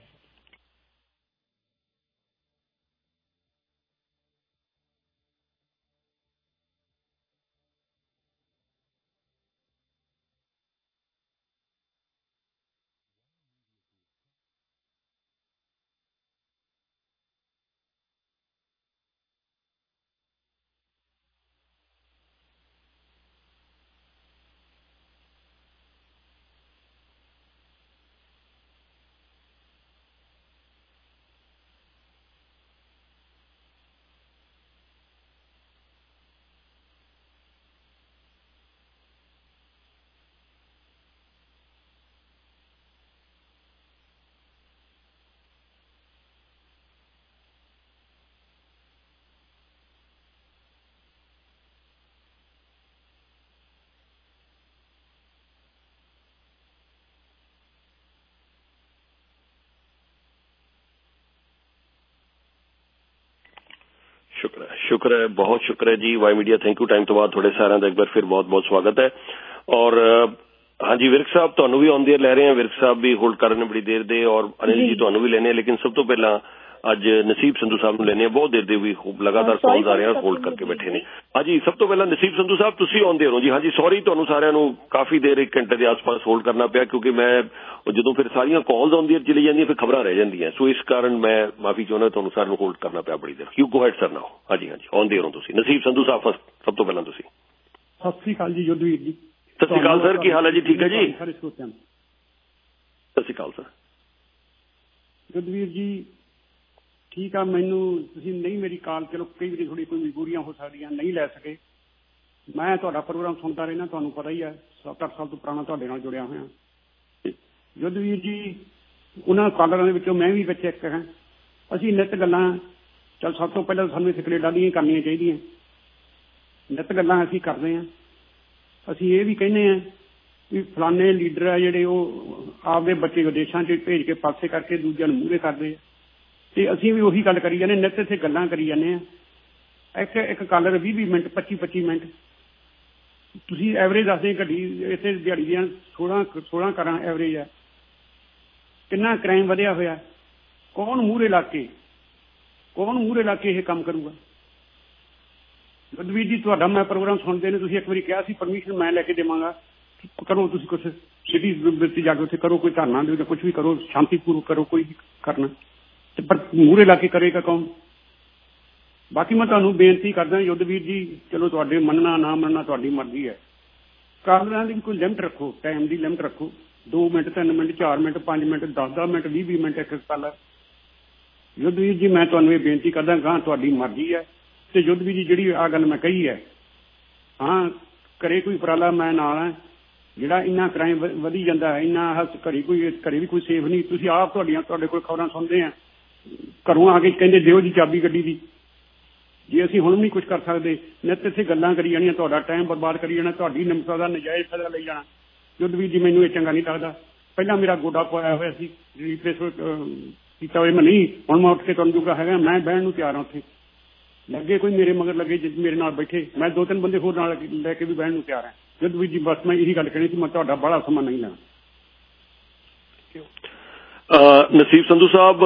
ਸ਼ੁਕਰ ਹੈ ਸ਼ੁਕਰ ਹੈ ਬਹੁਤ ਸ਼ੁਕਰ ਹੈ ਜੀ। Y media thank you time ਤੋਂ ਬਾਅਦ ਤੁਹਾਡੇ ਸਾਰਿਆਂ ਦਾ ਇੱਕ ਵਾਰ ਫਿਰ ਬਹੁਤ ਬਹੁਤ ਸਵਾਗਤ ਹੈ। ਔਰ ਹਾਂਜੀ ਵਿਰਕ ਸਾਹਿਬ ਤੁਹਾਨੂੰ ਵੀ ਆਨ ਦੀ ਏਅਰ ਲੈ ਰਹੇ ਹਾਂ, ਵਿਰਕ ਸਾਹਿਬ ਵੀ ਹੋਲਡ ਕਰ ਰਹੇ ਨੇ ਬੜੀ ਦੇਰ ਦੇ, ਔਰ ਅਨਿਲ ਜੀ ਤੁਹਾਨੂੰ ਵੀ ਲੈਣੇ, ਲੇਕਿਨ ਸਭ ਤੋਂ ਪਹਿਲਾਂ ਅੱਜ ਨਸੀਬ ਸੰਧੂ ਸਾਹਿਬ ਨੂੰ ਲੈਣੇ, ਬਹੁਤ ਦੇਰ ਦੇ ਵੀ ਲਗਾਤਾਰ ਕਾਲਸ ਆ ਰਹੇ ਹਨ, ਹੋਲਡ ਕਰਕੇ ਬੈਠੇ ਨੇ। ਹਾਂਜੀ ਸਭ ਤੋਂ ਪਹਿਲਾਂ ਨਸੀਬ ਸੰਧੂ ਸਾਹਿਬ ਤੁਸੀਂ ਆਉਂਦੇ ਹੋ ਜੀ। ਹਾਂਜੀ ਸੌਰੀ ਤੁਹਾਨੂੰ ਸਾਰਿਆਂ ਨੂੰ ਕਾਫੀ ਦੇਰ ਇੱਕ ਘੰਟੇ ਦੇ ਆਸ-ਪਾਸ ਹੋਲਡ ਕਰਨਾ ਪਿਆ, ਕਿਉਂਕਿ ਮੈਂ ਜਦੋਂ ਫਿਰ ਸਾਰੀਆਂ ਕਾਲਸ ਆਉਂਦੀਆਂ ਚਲੀ ਜਾਂਦੀਆਂ ਫਿਰ ਖਬਰਾਂ ਰਹਿ ਜਾਂਦੀਆਂ, ਸੋ ਇਸ ਕਾਰਨ ਮੈਂ ਮਾਫੀ ਚਾਹੁੰਦਾ, ਤੁਹਾਨੂੰ ਸਾਰਿਆਂ ਨੂੰ ਹੋਲਡ ਕਰਨਾ ਪਿਆ ਬੜੀ ਦੇਰ। You go ahead sir now. ਹਾਂਜੀ ਹਾਂਜੀ ਆਉਂਦੇ ਹੋ ਤੁਸੀਂ ਨਸੀਬ ਸੰਧੂ ਸਾਹਿਬ ਫਸਟ, ਸਭ ਤੋਂ ਪਹਿਲਾਂ ਤੁਸੀਂ। ਸਤਿ ਸ੍ਰੀ ਅਕਾਲ ਜੀ ਯੁੱਧਵੀਰ ਜੀ। ਸਤਿ ਸ੍ਰੀ ਅਕਾਲ ਸਰ, ਕੀ ਹਾਲ ਹੈ ਜੀ? ਠੀਕ ਹੈ ਜੀ, ਸਤਿ ਸ੍ਰੀ ਅਕਾਲ ਸਰ। ਯੁੱਧਵੀਰ ਜੀ ਠੀਕ ਆ, ਮੈਨੂੰ ਤੁਸੀਂ ਨਹੀਂ ਮੇਰੀ ਕਾਲ, ਚਲੋ ਕਈ ਵਾਰੀ ਥੋੜੀ ਕੋਈ ਮਜਬੂਰੀਆਂ ਹੋ ਸਕਦੀਆਂ, ਨਹੀਂ ਲੈ ਸਕੇ। ਮੈਂ ਤੁਹਾਡਾ ਪ੍ਰੋਗਰਾਮ ਸੁਣਦਾ ਰਹਿਣਾ, ਤੁਹਾਨੂੰ ਪਤਾ ਹੀ ਹੈ, ਸੱਤ ਅੱਠ ਸਾਲ ਤੋਂ ਪੁਰਾਣਾ ਤੁਹਾਡੇ ਨਾਲ ਜੁੜਿਆ ਹੋਇਆ। ਯੁੱਧਵੀਰ ਜੀ, ਉਹਨਾਂ ਕਾਲਰਾਂ ਦੇ ਵਿੱਚੋਂ ਮੈਂ ਵੀ ਵਿੱਚ ਇੱਕ ਹਾਂ। ਅਸੀਂ ਨਿੱਤ ਗੱਲਾਂ, ਚੱਲ ਸਭ ਤੋਂ ਪਹਿਲਾਂ ਸਾਨੂੰ ਇੱਥੇ ਕੈਨੇਡਾ ਦੀਆਂ ਕਰਨੀਆਂ ਚਾਹੀਦੀਆਂ। ਨਿੱਤ ਗੱਲਾਂ ਅਸੀਂ ਕਰਦੇ ਹਾਂ। ਅਸੀਂ ਇਹ ਵੀ ਕਹਿੰਦੇ ਹਾਂ ਵੀ ਫਲਾਨੇ ਲੀਡਰ ਆ ਜਿਹੜੇ ਉਹ ਆਪਦੇ ਬੱਚੇ ਵਿਦੇਸ਼ਾਂ 'ਚ ਭੇਜ ਕੇ ਪਾਸੇ ਕਰਕੇ ਦੂਜਿਆਂ ਨੂੰ ਮੂਹਰੇ ਕਰਦੇ ਆ, ਤੇ ਅਸੀਂ ਵੀ ਉਹੀ ਗੱਲ ਕਰੀ ਜਾਂਦੇ, ਨਿੱਤ ਇੱਥੇ ਗੱਲਾਂ ਕਰੀ ਜਾਂਦੇ ਹਾਂ। ਇੱਕ ਇੱਕ ਕਾਲਰ ਵੀਹ ਵੀਹ ਮਿੰਟ, ਪੱਚੀ ਪੱਚੀ ਮਿੰਟ। ਤੁਸੀਂ ਐਵਰੇਜ ਦੱਸਦੇ ਗੱਡੀ ਇੱਥੇ ਦਿਹਾੜੀ ਦੀਆਂ ਸੋਲਾਂ ਸੋਲਾਂ ਕਾਰਾਂ ਐਵਰੇਜ ਆ। ਕਿੰਨਾ ਕ੍ਰਾਈਮ ਵਧਿਆ ਹੋਇਆ। ਕੌਣ ਮੂਹਰੇ ਲਾ ਕੇ ਕੌਣ ਮੂਹਰੇ ਲਾ ਕੇ ਇਹ ਕੰਮ ਕਰੂਗਾ? ਯੁੱਧਵੀਰ ਜੀ, ਤੁਹਾਡਾ ਮੈਂ ਪ੍ਰੋਗਰਾਮ ਸੁਣਦੇ ਨੇ, ਤੁਸੀਂ ਇੱਕ ਵਾਰੀ ਕਿਹਾ ਸੀ ਪਰਮਿਸ਼ਨ ਮੈਂ ਲੈ ਕੇ ਦੇਵਾਂਗਾ, ਕਰੋ ਤੁਸੀਂ ਕੁਛ ਸਿਟੀ ਵਿੱਚ ਜਾ ਕੇ ਉੱਥੇ ਕਰੋ, ਕੋਈ ਧਰਨਾ ਦਿਓ ਜਾਂ ਕੁਛ ਵੀ ਕਰੋ, ਸ਼ਾਂਤੀਪੂਰਵਕ ਕਰੋ, ਕੋਈ ਵੀ ਕਰਨਾ, ਤੇ ਪਰ ਮੂਹਰੇ ਲਾ ਕੇ ਕਰੇਗਾ ਕੌਣ? ਬਾਕੀ ਮੈਂ ਤੁਹਾਨੂੰ ਬੇਨਤੀ ਕਰਦਾ ਯੁੱਧਵੀਰ ਜੀ, ਚਲੋ ਤੁਹਾਡੇ ਮੰਨਣਾ ਨਾ ਮੰਨਣਾ ਤੁਹਾਡੀ ਮਰਜ਼ੀ ਹੈ। ਕਾਲਰਾਂ ਦੀ ਵੀ ਕੋਈ ਲਿਮਟ ਰੱਖੋ, ਟਾਈਮ ਦੀ ਲਿਮਟ ਰੱਖੋ। ਦੋ ਮਿੰਟ, ਤਿੰਨ ਮਿੰਟ, ਚਾਰ ਮਿੰਟ, ਪੰਜ ਮਿੰਟ, ਦਸ ਦਸ ਮਿੰਟ, ਵੀਹ ਵੀਹ ਮਿੰਟ ਇੱਕ ਕਾਲਰ। ਯੁੱਧਵੀਰ ਜੀ, ਮੈਂ ਤੁਹਾਨੂੰ ਇਹ ਬੇਨਤੀ ਕਰਦਾ, ਗਾਂ ਤੁਹਾਡੀ ਮਰਜ਼ੀ ਹੈ। ਤੇ ਯੁੱਧਵੀਰ ਜੀ, ਜਿਹੜੀ ਆਹ ਗੱਲ ਮੈਂ ਕਹੀ ਹੈ, ਹਾਂ ਕਰੇ ਕੋਈ ਉਪਰਾਲਾ, ਮੈਂ ਨਾਲ ਹੈ। ਜਿਹੜਾ ਇੰਨਾ ਕ੍ਰਾਈਮ ਵਧੀ ਜਾਂਦਾ ਹੈ, ਇੰਨਾ ਘਰੇ ਕੋਈ ਘਰੇ ਵੀ ਕੋਈ ਸੇਫ ਨਹੀਂ। ਤੁਸੀਂ ਆਪ ਤੁਹਾਡੀਆਂ ਤੁਹਾਡੇ ਕੋਲ ਖਬਰਾਂ ਸੁਣਦੇ ਆ, ਘਰੋਂ ਆ ਕੇ ਕਹਿੰਦੇ ਦਿਓ ਜੀ ਚਾਬੀ ਗੱਡੀ ਦੀ। ਜੇ ਅਸੀਂ ਹੁਣ ਵੀ ਕੁਛ ਕਰ ਸਕਦੇ, ਨਿੱਤ ਇੱਥੇ ਗੱਲਾਂ ਕਰੀ ਜਾਣੀਆਂ, ਤੁਹਾਡਾ ਟਾਈਮ ਬਰਬਾਦ ਕਰੀ ਜਾਣਾ, ਤੁਹਾਡੀ ਨਿਮਰਤਾ ਦਾ ਨਜਾਇਜ਼ ਫਾਇਦਾ ਲਈ ਜਾਣਾ। ਯੁੱਧਵੀਰ ਜੀ, ਮੈਨੂੰ ਇਹ ਚੰਗਾ ਨਹੀਂ ਲੱਗਦਾ। ਪਹਿਲਾਂ ਮੇਰਾ ਗੋਡਾ ਪਾਇਆ ਹੋਇਆ ਸੀ, ਰੀਪਲੇਸ ਕੀਤਾ ਹੋਇਆ ਮੈਂ ਨਹੀਂ, ਹੁਣ ਮੈਂ ਉੱਠ ਕੇ ਤੁਹਾਨੂੰ ਜੋਗਾ ਹੈਗਾ, ਮੈਂ ਬਹਿਣ ਨੂੰ ਤਿਆਰ ਹਾਂ। ਉੱਥੇ ਲੱਗੇ ਕੋਈ ਮੇਰੇ ਮਗਰ ਲੱਗੇ, ਮੇਰੇ ਨਾਲ ਬੈਠੇ, ਮੈਂ ਦੋ ਤਿੰਨ ਬੰਦੇ ਹੋਰ ਨਾਲ ਲੈ ਕੇ ਵੀ ਬਹਿਣ ਨੂੰ ਤਿਆਰ ਹਾਂ। ਯੁੱਧਵੀਰ ਜੀ, ਬਸ ਮੈਂ ਇਹੀ ਗੱਲ ਕਹਿਣੀ ਸੀ, ਮੈਂ ਤੁਹਾਡਾ ਬੜਾ ਸਮਾਂ ਨਹੀਂ ਲੈਣਾ। ਨਸੀਬ ਸੰਧੂ ਸਾਹਿਬ,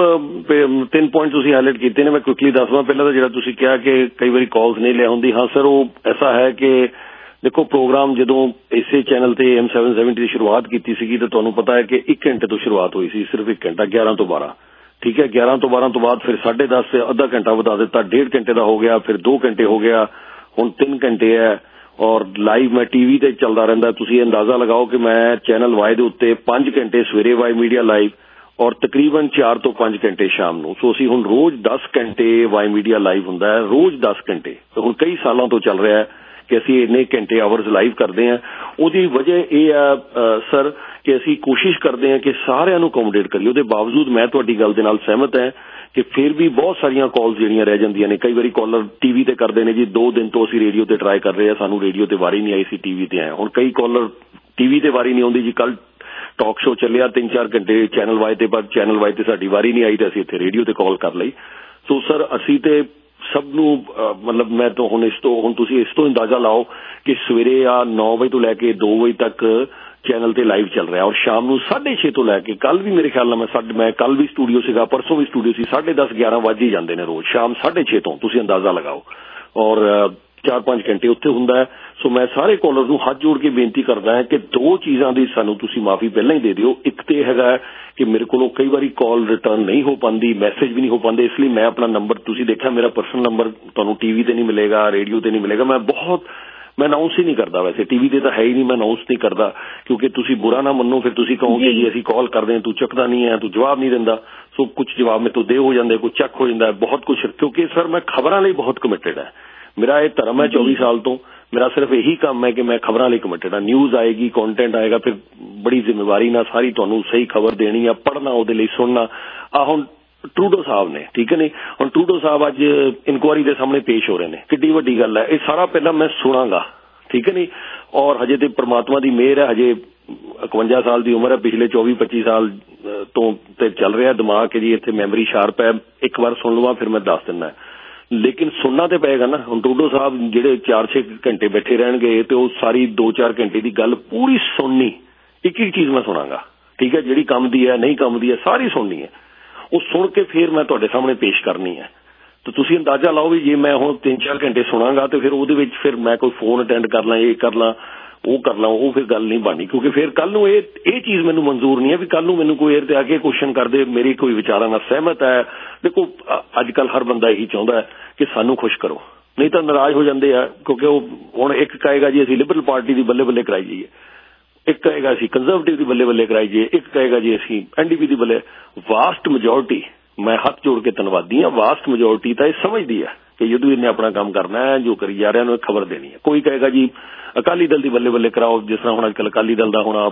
ਤਿੰਨ ਪੁਆਇੰਟ ਤੁਸੀਂ ਹਾਈਲਾਈਟ ਕੀਤੇ ਨੇ, ਮੈਂ ਕੁਇਕਲੀ ਦੱਸਦਾ। ਪਹਿਲਾਂ ਤਾਂ ਜਿਹੜਾ ਤੁਸੀਂ ਕਿਹਾ ਕਿ ਕਈ ਵਾਰੀ ਕਾਲਸ ਨਹੀਂ ਲਿਆ ਹੁੰਦੀ, ਹਾਂ ਸਰ, ਉਹ ਐਸਾ ਹੈ ਕਿ ਦੇਖੋ ਪ੍ਰੋਗਰਾਮ ਜਦੋਂ ਇਸੇ ਚੈਨਲ ਤੇ ਐਮ ਸੈਵਨ ਸੈਵਨਟੀ ਦੀ ਸ਼ੁਰੂਆਤ ਕੀਤੀ ਸੀਗੀ ਤਾਂ ਤੁਹਾਨੂੰ ਪਤਾ ਹੈ ਕਿ ਇੱਕ ਘੰਟੇ ਤੋਂ ਸ਼ੁਰੂਆਤ ਹੋਈ ਸੀ, ਸਿਰਫ ਇੱਕ ਘੰਟਾ, ਗਿਆਰਾਂ ਤੋਂ ਬਾਰਾਂ। ਠੀਕ ਹੈ, ਗਿਆਰਾਂ ਤੋਂ ਬਾਰਾਂ ਤੋਂ ਬਾਅਦ ਫਿਰ ਸਾਢੇ ਦਸ ਤੇ ਅੱਧਾ ਘੰਟਾ ਵਧਾ ਦਿੱਤਾ, ਡੇਢ ਘੰਟੇ ਦਾ ਹੋ ਗਿਆ, ਫਿਰ ਦੋ ਘੰਟੇ ਹੋ ਗਿਆ, ਹੁਣ ਤਿੰਨ ਘੰਟੇ ਹੈ। ਔਰ ਲਾਈਵ ਮੈਂ ਟੀਵੀ ਤੇ ਚੱਲਦਾ ਰਹਿੰਦਾ। ਤੁਸੀਂ ਅੰਦਾਜ਼ਾ ਲਗਾਓ ਕਿ ਮੈਂ ਚੈਨਲ ਵਾਈ ਦੇ ਉੱਤੇ ਪੰਜ ਘੰਟੇ ਸਵੇਰੇ ਵਾਈ ਮੀਡੀਆ ਲਾਈਵ, ਔਰ ਤਕਰੀਬਨ ਚਾਰ ਤੋਂ ਪੰਜ ਘੰਟੇ ਸ਼ਾਮ ਨੂੰ। ਸੋ ਅਸੀਂ ਹੁਣ ਰੋਜ਼ ਦਸ ਘੰਟੇ ਵਾਈ ਮੀਡੀਆ ਲਾਈਵ ਹੁੰਦਾ ਹੈ, ਰੋਜ਼ ਦਸ ਘੰਟੇ। ਹੁਣ ਕਈ ਸਾਲਾਂ ਤੋਂ ਚੱਲ ਰਿਹਾ ਹੈ ਕਿ ਅਸੀਂ ਇੰਨੇ ਘੰਟੇ ਆਵਰਸ ਲਾਈਵ ਕਰਦੇ ਹਾਂ। ਉਹਦੀ ਵਜ੍ਹਾ ਇਹ ਆ ਸਰ ਕਿ ਅਸੀਂ ਕੋਸ਼ਿਸ਼ ਕਰਦੇ ਹਾਂ ਕਿ ਸਾਰਿਆਂ ਨੂੰ ਅਕੋਮੋਡੇਟ ਕਰੀਏ। ਉਹਦੇ ਬਾਵਜੂਦ ਮੈਂ ਤੁਹਾਡੀ ਗੱਲ ਦੇ ਨਾਲ ਸਹਿਮਤ ਹਾਂ ਕਿ ਫਿਰ ਵੀ ਬਹੁਤ ਸਾਰੀਆਂ ਕਾਲਸ ਜਿਹੜੀਆਂ ਰਹਿ ਜਾਂਦੀਆਂ ਨੇ। ਕਈ ਵਾਰੀ ਕਾਲਰ ਟੀਵੀ ਤੇ ਕਰਦੇ ਨੇ ਜੀ, ਦੋ ਦਿਨ ਤੋਂ ਅਸੀਂ ਰੇਡੀਓ ਤੇ ਟਰਾਈ ਕਰ ਰਹੇ ਹਾਂ, ਸਾਨੂੰ ਰੇਡੀਓ ਤੇ ਵਾਰੀ ਨਹੀਂ ਆਈ ਸੀ, ਟੀਵੀ ਤੇ ਆਏ। ਹੁਣ ਕਈ ਕਾਲਰ ਟੀਵੀ ਤੇ ਵਾਰੀ ਨਹੀਂ ਆਉਂਦੀ ਜੀ, ਕੱਲ ਟਾਕ ਸ਼ੋ ਚੱਲਿਆ ਤਿੰਨ ਚਾਰ ਘੰਟੇ ਚੈਨਲ ਵਾਈ ਤੇ, ਪਰ ਚੈਨਲ ਵਾਈ ਤੇ ਸਾਡੀ ਵਾਰੀ ਨਹੀਂ ਆਈ ਤੇ ਅਸੀਂ ਇੱਥੇ ਰੇਡੀਓ ਤੇ ਕਾਲ ਕਰ ਲਈ। ਸੋ ਸਰ, ਅਸੀਂ ਤੇ ਸਭ ਨੂੰ ਮਤਲਬ ਮੈਂ ਤਾਂ ਹੁਣ ਇਸ ਤੋਂ ਹੁਣ ਤੁਸੀਂ ਇਸ ਤੋਂ ਅੰਦਾਜ਼ਾ ਲਾਓ ਕਿ ਸਵੇਰੇ ਆ ਨੌ ਵਜੇ ਤੋਂ ਲੈ ਕੇ ਦੋ ਵਜੇ ਤੱਕ ਚੈਨਲ ਤੇ ਲਾਈਵ ਚੱਲ ਰਿਹਾ, ਔਰ ਸ਼ਾਮ ਨੂੰ ਸਾਢੇ ਛੇ ਤੋਂ ਲੈ ਕੇ, ਕੱਲ ਵੀ ਮੇਰੇ ਖਿਆਲ ਨਾਲ ਮੈਂ ਸਾਡੇ ਮੈਂ ਕੱਲ ਵੀ ਸਟੂਡੀਓ ਸੀਗਾ, ਪਰਸੋਂ ਵੀ ਸਟੂਡੀਓ ਸੀ, ਸਾਢੇ ਦਸ ਗਿਆਰਾਂ ਵੱਜ ਹੀ ਜਾਂਦੇ ਨੇ ਰੋਜ਼ ਸ਼ਾਮ ਸਾਢੇ ਛੇ ਤੋਂ, ਤੁਸੀਂ ਅੰਦਾਜ਼ਾ ਲਗਾਓ। ਔਰ ਚਾਰ ਪੰਜ ਘੰਟੇ ਉੱਥੇ ਹੁੰਦਾ ਹੈ। ਸੋ ਮੈਂ ਸਾਰੇ ਕਾਲਰ ਨੂੰ ਹੱਥ ਜੋੜ ਕੇ ਬੇਨਤੀ ਕਰਦਾ ਹਾਂ ਕਿ ਦੋ ਚੀਜ਼ਾਂ ਦੀ ਸਾਨੂੰ ਤੁਸੀਂ ਮਾਫੀ ਪਹਿਲਾਂ ਹੀ ਦੇ ਦਿਓ। ਇੱਕ ਤੇ ਹੈਗਾ ਕਿ ਮੇਰੇ ਕੋਲੋਂ ਕਈ ਵਾਰੀ ਕਾਲ ਰਿਟਰਨ ਨਹੀਂ ਹੋ ਪਾਉਂਦੀ, ਮੈਸੇਜ ਵੀ ਨਹੀਂ ਹੋ ਪਾਉਂਦੇ, ਇਸ ਲਈ ਮੈਂ ਆਪਣਾ ਨੰਬਰ, ਤੁਸੀਂ ਦੇਖਿਆ ਮੇਰਾ ਪਰਸਨਲ ਨੰਬਰ ਤੁਹਾਨੂੰ ਟੀਵੀ ਤੇ ਨਹੀਂ ਮਿਲੇਗਾ, ਰੇਡੀਓ ਤੇ ਨਹੀਂ ਮਿਲੇਗਾ। ਮੈਂ ਬਹੁਤ ਮੈਂ ਅਨਾਊਂਸ ਹੀ ਨਹੀਂ ਕਰਦਾ, ਵੈਸੇ ਟੀਵੀ ਤੇ ਤਾਂ ਹੈ ਹੀ ਨਹੀਂ, ਮੈਂ ਅਨਾਊਂਸ ਨਹੀਂ ਕਰਦਾ ਕਿਉਂਕਿ ਤੁਸੀਂ ਬੁਰਾ ਨਾ ਮੰਨੋ, ਫਿਰ ਤੁਸੀਂ ਕਹੋਗੇ ਜੀ ਅਸੀਂ ਕਾਲ ਕਰਦੇ ਹਾਂ, ਤੂੰ ਚੱਕਦਾ ਨਹੀਂ ਹੈ, ਤੂੰ ਜਵਾਬ ਨਹੀਂ ਦਿੰਦਾ। ਸੋ ਕੁਝ ਜਵਾਬ ਮੇਰੇ ਤੋਂ ਦੇ ਹੋ ਜਾਂਦੇ, ਕੁਝ ਚੱਕ ਹੋ ਜਾਂਦਾ, ਬਹੁਤ ਕੁਝ, ਕਿਉਂਕਿ ਸਰ ਮੈਂ ਖਬਰਾਂ ਲਈ ਬਹੁਤ ਕਮਿਟਡ ਹੈ। ਮੇਰਾ ਇਹ ਧਰਮ ਹੈ ਚੌਵੀ ਸਾਲ ਤੋਂ, ਮੇਰਾ ਸਿਰਫ ਇਹੀ ਕੰਮ ਹੈ ਕਿ ਮੈਂ ਖਬਰਾਂ ਲਈ ਕਮਿਟਡ ਹਾਂ। ਨਿਊਜ਼ ਆਏਗੀ, ਕੰਟੈਂਟ ਆਏਗਾ, ਫਿਰ ਬੜੀ ਜ਼ਿੰਮੇਵਾਰੀ ਨਾਲ ਸਾਰੀ ਤੁਹਾਨੂੰ ਸਹੀ ਖਬਰ ਦੇਣੀ ਆ, ਪੜ੍ਹਨਾ, ਉਹਦੇ ਲਈ ਸੁਣਨਾ। ਆ ਹੁਣ ਟਰੂਡੋ ਸਾਹਿਬ ਨੇ, ਠੀਕ ਹੈ ਨਹੀਂ, ਹੁਣ ਟਰੂਡੋ ਸਾਹਿਬ ਅੱਜ ਇਨਕੁਆਇਰੀ ਦੇ ਸਾਹਮਣੇ ਪੇਸ਼ ਹੋ ਰਹੇ ਨੇ, ਕਿੱਡੀ ਵੱਡੀ ਗੱਲ ਹੈ। ਇਹ ਸਾਰਾ ਪਹਿਲਾਂ ਮੈਂ ਸੁਣਾਂਗਾ, ਠੀਕ ਹੈ ਨਹੀਂ। ਔਰ ਹਜੇ ਤੇ ਪ੍ਰਮਾਤਮਾ ਦੀ ਮਿਹਰ ਹੈ, ਹਜੇ ਇਕਵੰਜਾ ਸਾਲ ਦੀ ਉਮਰ ਹੈ, ਪਿਛਲੇ ਚੌਵੀ ਪੱਚੀ ਸਾਲ ਤੋਂ ਤੇ ਚੱਲ ਰਿਹਾ ਦਿਮਾਗ ਕਿ ਜੀ ਇੱਥੇ ਮੈਮਰੀ ਸ਼ਾਰਪ ਹੈ, ਇੱਕ ਵਾਰ ਸੁਣ ਲਵਾਂ ਫਿਰ ਮੈਂ ਦੱਸ ਦਿੰਦਾ। ਲੇਕਿਨ ਸੁਣਨਾ ਤੇ ਪਏਗਾ ਨਾ। ਹੁਣ ਟਰੂਡੋ ਸਾਹਿਬ ਜਿਹੜੇ ਚਾਰ ਛੇ ਘੰਟੇ ਬੈਠੇ ਰਹਿਣਗੇ ਤੇ ਉਹ ਸਾਰੀ ਦੋ ਚਾਰ ਘੰਟੇ ਦੀ ਗੱਲ ਪੂਰੀ ਸੁਣਨੀ, ਇੱਕ ਇੱਕ ਚੀਜ਼ ਮੈਂ ਸੁਣਾਂਗਾ, ਠੀਕ ਹੈ, ਜਿਹੜੀ ਕੰਮ ਦੀ ਹੈ ਨਹੀਂ ਕੰਮ ਦੀ ਹੈ ਸਾਰੀ ਸੁਣਨੀ ਹੈ। ਉਹ ਸੁਣ ਕੇ ਫਿਰ ਮੈਂ ਤੁਹਾਡੇ ਸਾਹਮਣੇ ਪੇਸ਼ ਕਰਨੀ ਹੈ। ਤਾਂ ਤੁਸੀਂ ਅੰਦਾਜ਼ਾ ਲਾਓ ਵੀ ਜੇ ਮੈਂ ਹੁਣ ਤਿੰਨ ਚਾਰ ਘੰਟੇ ਸੁਣਾਂਗਾ ਤੇ ਫਿਰ ਉਹਦੇ ਵਿੱਚ ਫਿਰ ਮੈਂ ਕੋਈ ਫੋਨ ਅਟੈਂਡ ਕਰ ਲਾਂ, ਇਹ ਕਰ ਲਾਂ, ਉਹ ਕਰ ਲਾਂ, ਉਹ ਫਿਰ ਗੱਲ ਨਹੀਂ ਬਣਨੀ। ਕਿਉਂਕਿ ਫਿਰ ਕੱਲ ਨੂੰ ਇਹ ਇਹ ਚੀਜ਼ ਮੈਨੂੰ ਮਨਜ਼ੂਰ ਨਹੀਂ ਹੈ ਵੀ ਕੱਲ ਨੂੰ ਮੈਨੂੰ ਕੋਈ ਏਰ ਤੇ ਆ ਕੇ ਕੁਐਸਚਨ ਕਰਦੇ, ਮੇਰੀ ਕੋਈ ਵਿਚਾਰਾਂ ਨਾਲ ਸਹਿਮਤ ਹੈ। ਦੇਖੋ ਅੱਜ ਕੱਲ੍ਹ ਹਰ ਬੰਦਾ ਇਹੀ ਚਾਹੁੰਦਾ ਕਿ ਸਾਨੂੰ ਖੁਸ਼ ਕਰੋ, ਨਹੀਂ ਤਾਂ ਨਾਰਾਜ਼ ਹੋ ਜਾਂਦੇ ਆ। ਕਿਉਂਕਿ ਉਹ ਹੁਣ ਇੱਕ ਕਹੇਗਾ ਜੀ ਅਸੀਂ ਲਿਬਰਲ ਪਾਰਟੀ ਦੀ ਬੱਲੇ ਬੱਲੇ ਕਰਾਈ ਜਾਈਏ, ਇੱਕ ਕਹੇਗਾ ਅਸੀਂ ਕੰਜ਼ਰਵੇਟਿਵ ਦੀ ਬੱਲੇ ਬੱਲੇ ਕਰਾਈ ਜਾਈਏ, ਇੱਕ ਕਹੇਗਾ ਜੀ ਅਸੀਂ ਐਨਡੀਪੀ ਦੀ ਬੱਲੇ। ਵਾਸਟ ਮੈਜੋਰਟੀ मैं हथ जोड़ के धन्नवादी हाँ। वास्ट मेजोरिटी तो यह समझती है कि युद्धवीर ने अपना काम करना है, जो करी जा रहा है खबर देनी है। कोई कहेगा जी अकाली दल की बल्ले बल्ले कराओ, जिस तरह हुण अजकल अकाली दल का हुण